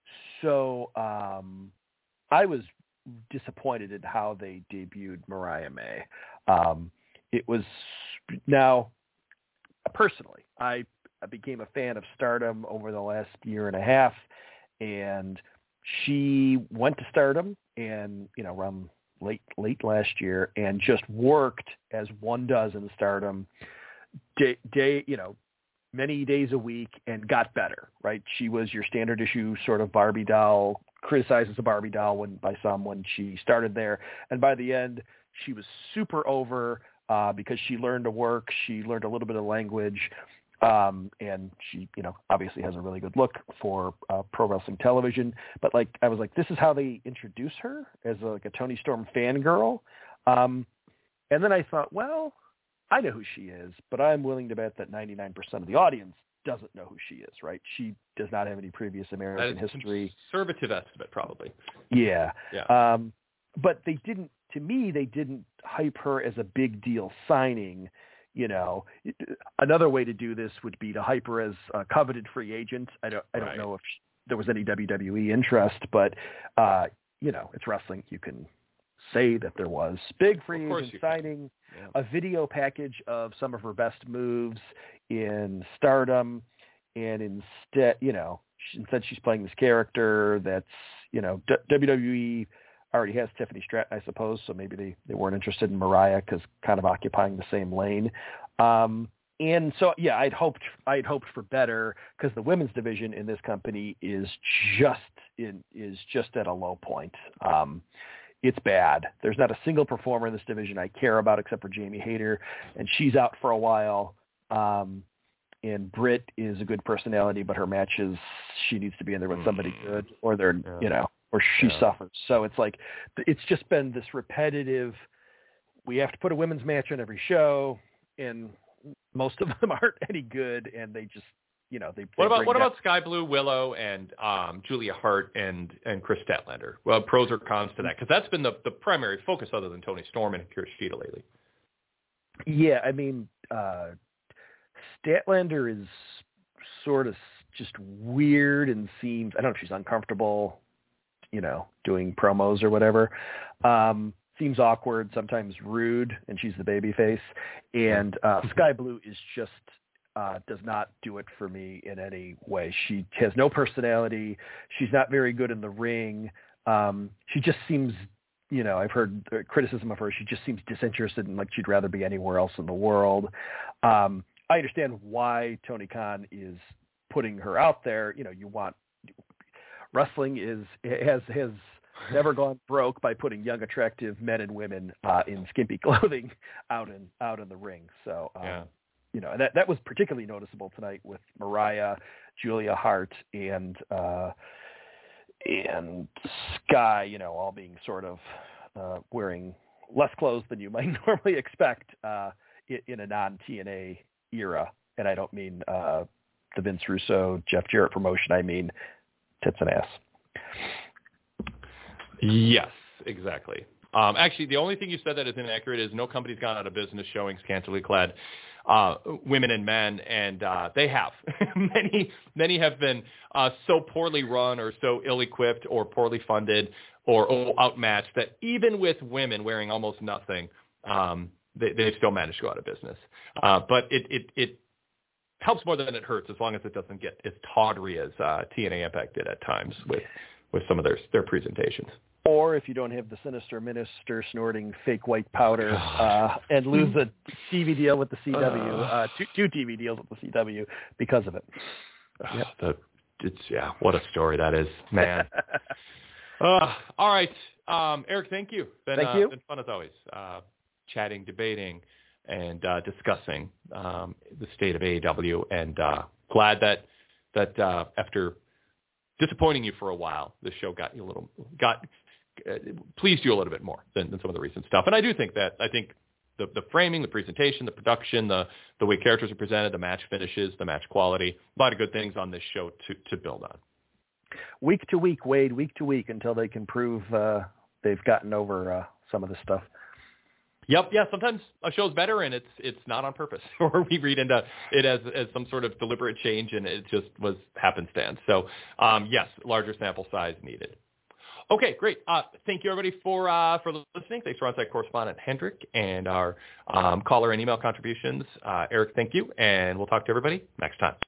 I was disappointed in how they debuted Mariah May. It was now personally, I became a fan of Stardom over the last year and a half, and she went to Stardom and around late last year and just worked as one does in Stardom, many days a week, and got better. Right, she was your standard issue sort of Barbie doll, criticized as a Barbie doll when she started there, and by the end she was super over because she learned to work, she learned a little bit of language. And she, obviously has a really good look for pro wrestling television. But I was like, this is how they introduce her as a Toni Storm fangirl. And then I thought, well, I know who she is, but I'm willing to bet that 99% of the audience doesn't know who she is. Right? She does not have any previous American history. Conservative estimate, probably. Yeah. Yeah. But they didn't hype her as a big deal signing. Another way to do this would be to hype her as a coveted free agent. I don't know if there was any WWE interest, but it's wrestling. You can say that there was big free agent signing, a video package of some of her best moves in Stardom, and instead she's playing this character that's WWE already has Tiffany Stratton, I suppose, so maybe they weren't interested in Mariah because kind of occupying the same lane. And so, yeah, I'd hoped for better because the women's division in this company is just at a low point. It's bad. There's not a single performer in this division I care about except for Jamie Hayter, and she's out for a while. And Britt is a good personality, but her matches, she needs to be in there with somebody good, or or she suffers. So it's just been this repetitive, we have to put a women's match on every show, and most of them aren't any good, and they just, What about Sky Blue, Willow, and Julia Hart and Chris Statlander? Well, pros or cons to that? Because that's been the primary focus other than Toni Storm and Kushida lately. Yeah, I mean, Statlander is sort of just weird and seems, I don't know if she's uncomfortable, doing promos or whatever. Seems awkward, sometimes rude, and she's the baby face. And Sky Blue is just does not do it for me in any way. She has no personality. She's not very good in the ring. She just seems, I've heard criticism of her. She just seems disinterested and like she'd rather be anywhere else in the world. I understand why Tony Khan is putting her out there. You want wrestling has never gone broke by putting young, attractive men and women in skimpy clothing out in the ring. So, that was particularly noticeable tonight with Mariah, Julia Hart, and Sky, all being sort of wearing less clothes than you might normally expect in a non-TNA era. And I don't mean the Vince Russo, Jeff Jarrett promotion. I mean tits and ass. Yes, exactly. Actually, the only thing you said that is inaccurate is no company's gone out of business showing scantily clad women and men, and they have. Many have been so poorly run or so ill-equipped or poorly funded or outmatched that even with women wearing almost nothing, they still managed to go out of business. But it helps more than it hurts as long as it doesn't get as tawdry as TNA Impact did at times with some of their presentations. Or if you don't have the sinister minister snorting fake white powder and lose a TV deal with the CW, two TV deals with the CW because of it. Yep. What a story that is, man. All right. Eric, thank you. Thank you. It's been fun as always, chatting, debating, and discussing the state of AEW. And glad that after disappointing you for a while, the show pleased you a little bit more than some of the recent stuff. And I do think that. I think the framing, the presentation, the production, the way characters are presented, the match finishes, the match quality, a lot of good things on this show to build on. Week to week, Wade, week to week, until they can prove they've gotten over some of this stuff. Yep. Yeah. Sometimes a show's better and it's not on purpose, or we read into it as some sort of deliberate change and it just was happenstance. So yes, larger sample size needed. Okay, great. Thank you, everybody, for listening. Thanks for on-site correspondent Hendrik and our caller and email contributions. Eric, thank you, and we'll talk to everybody next time.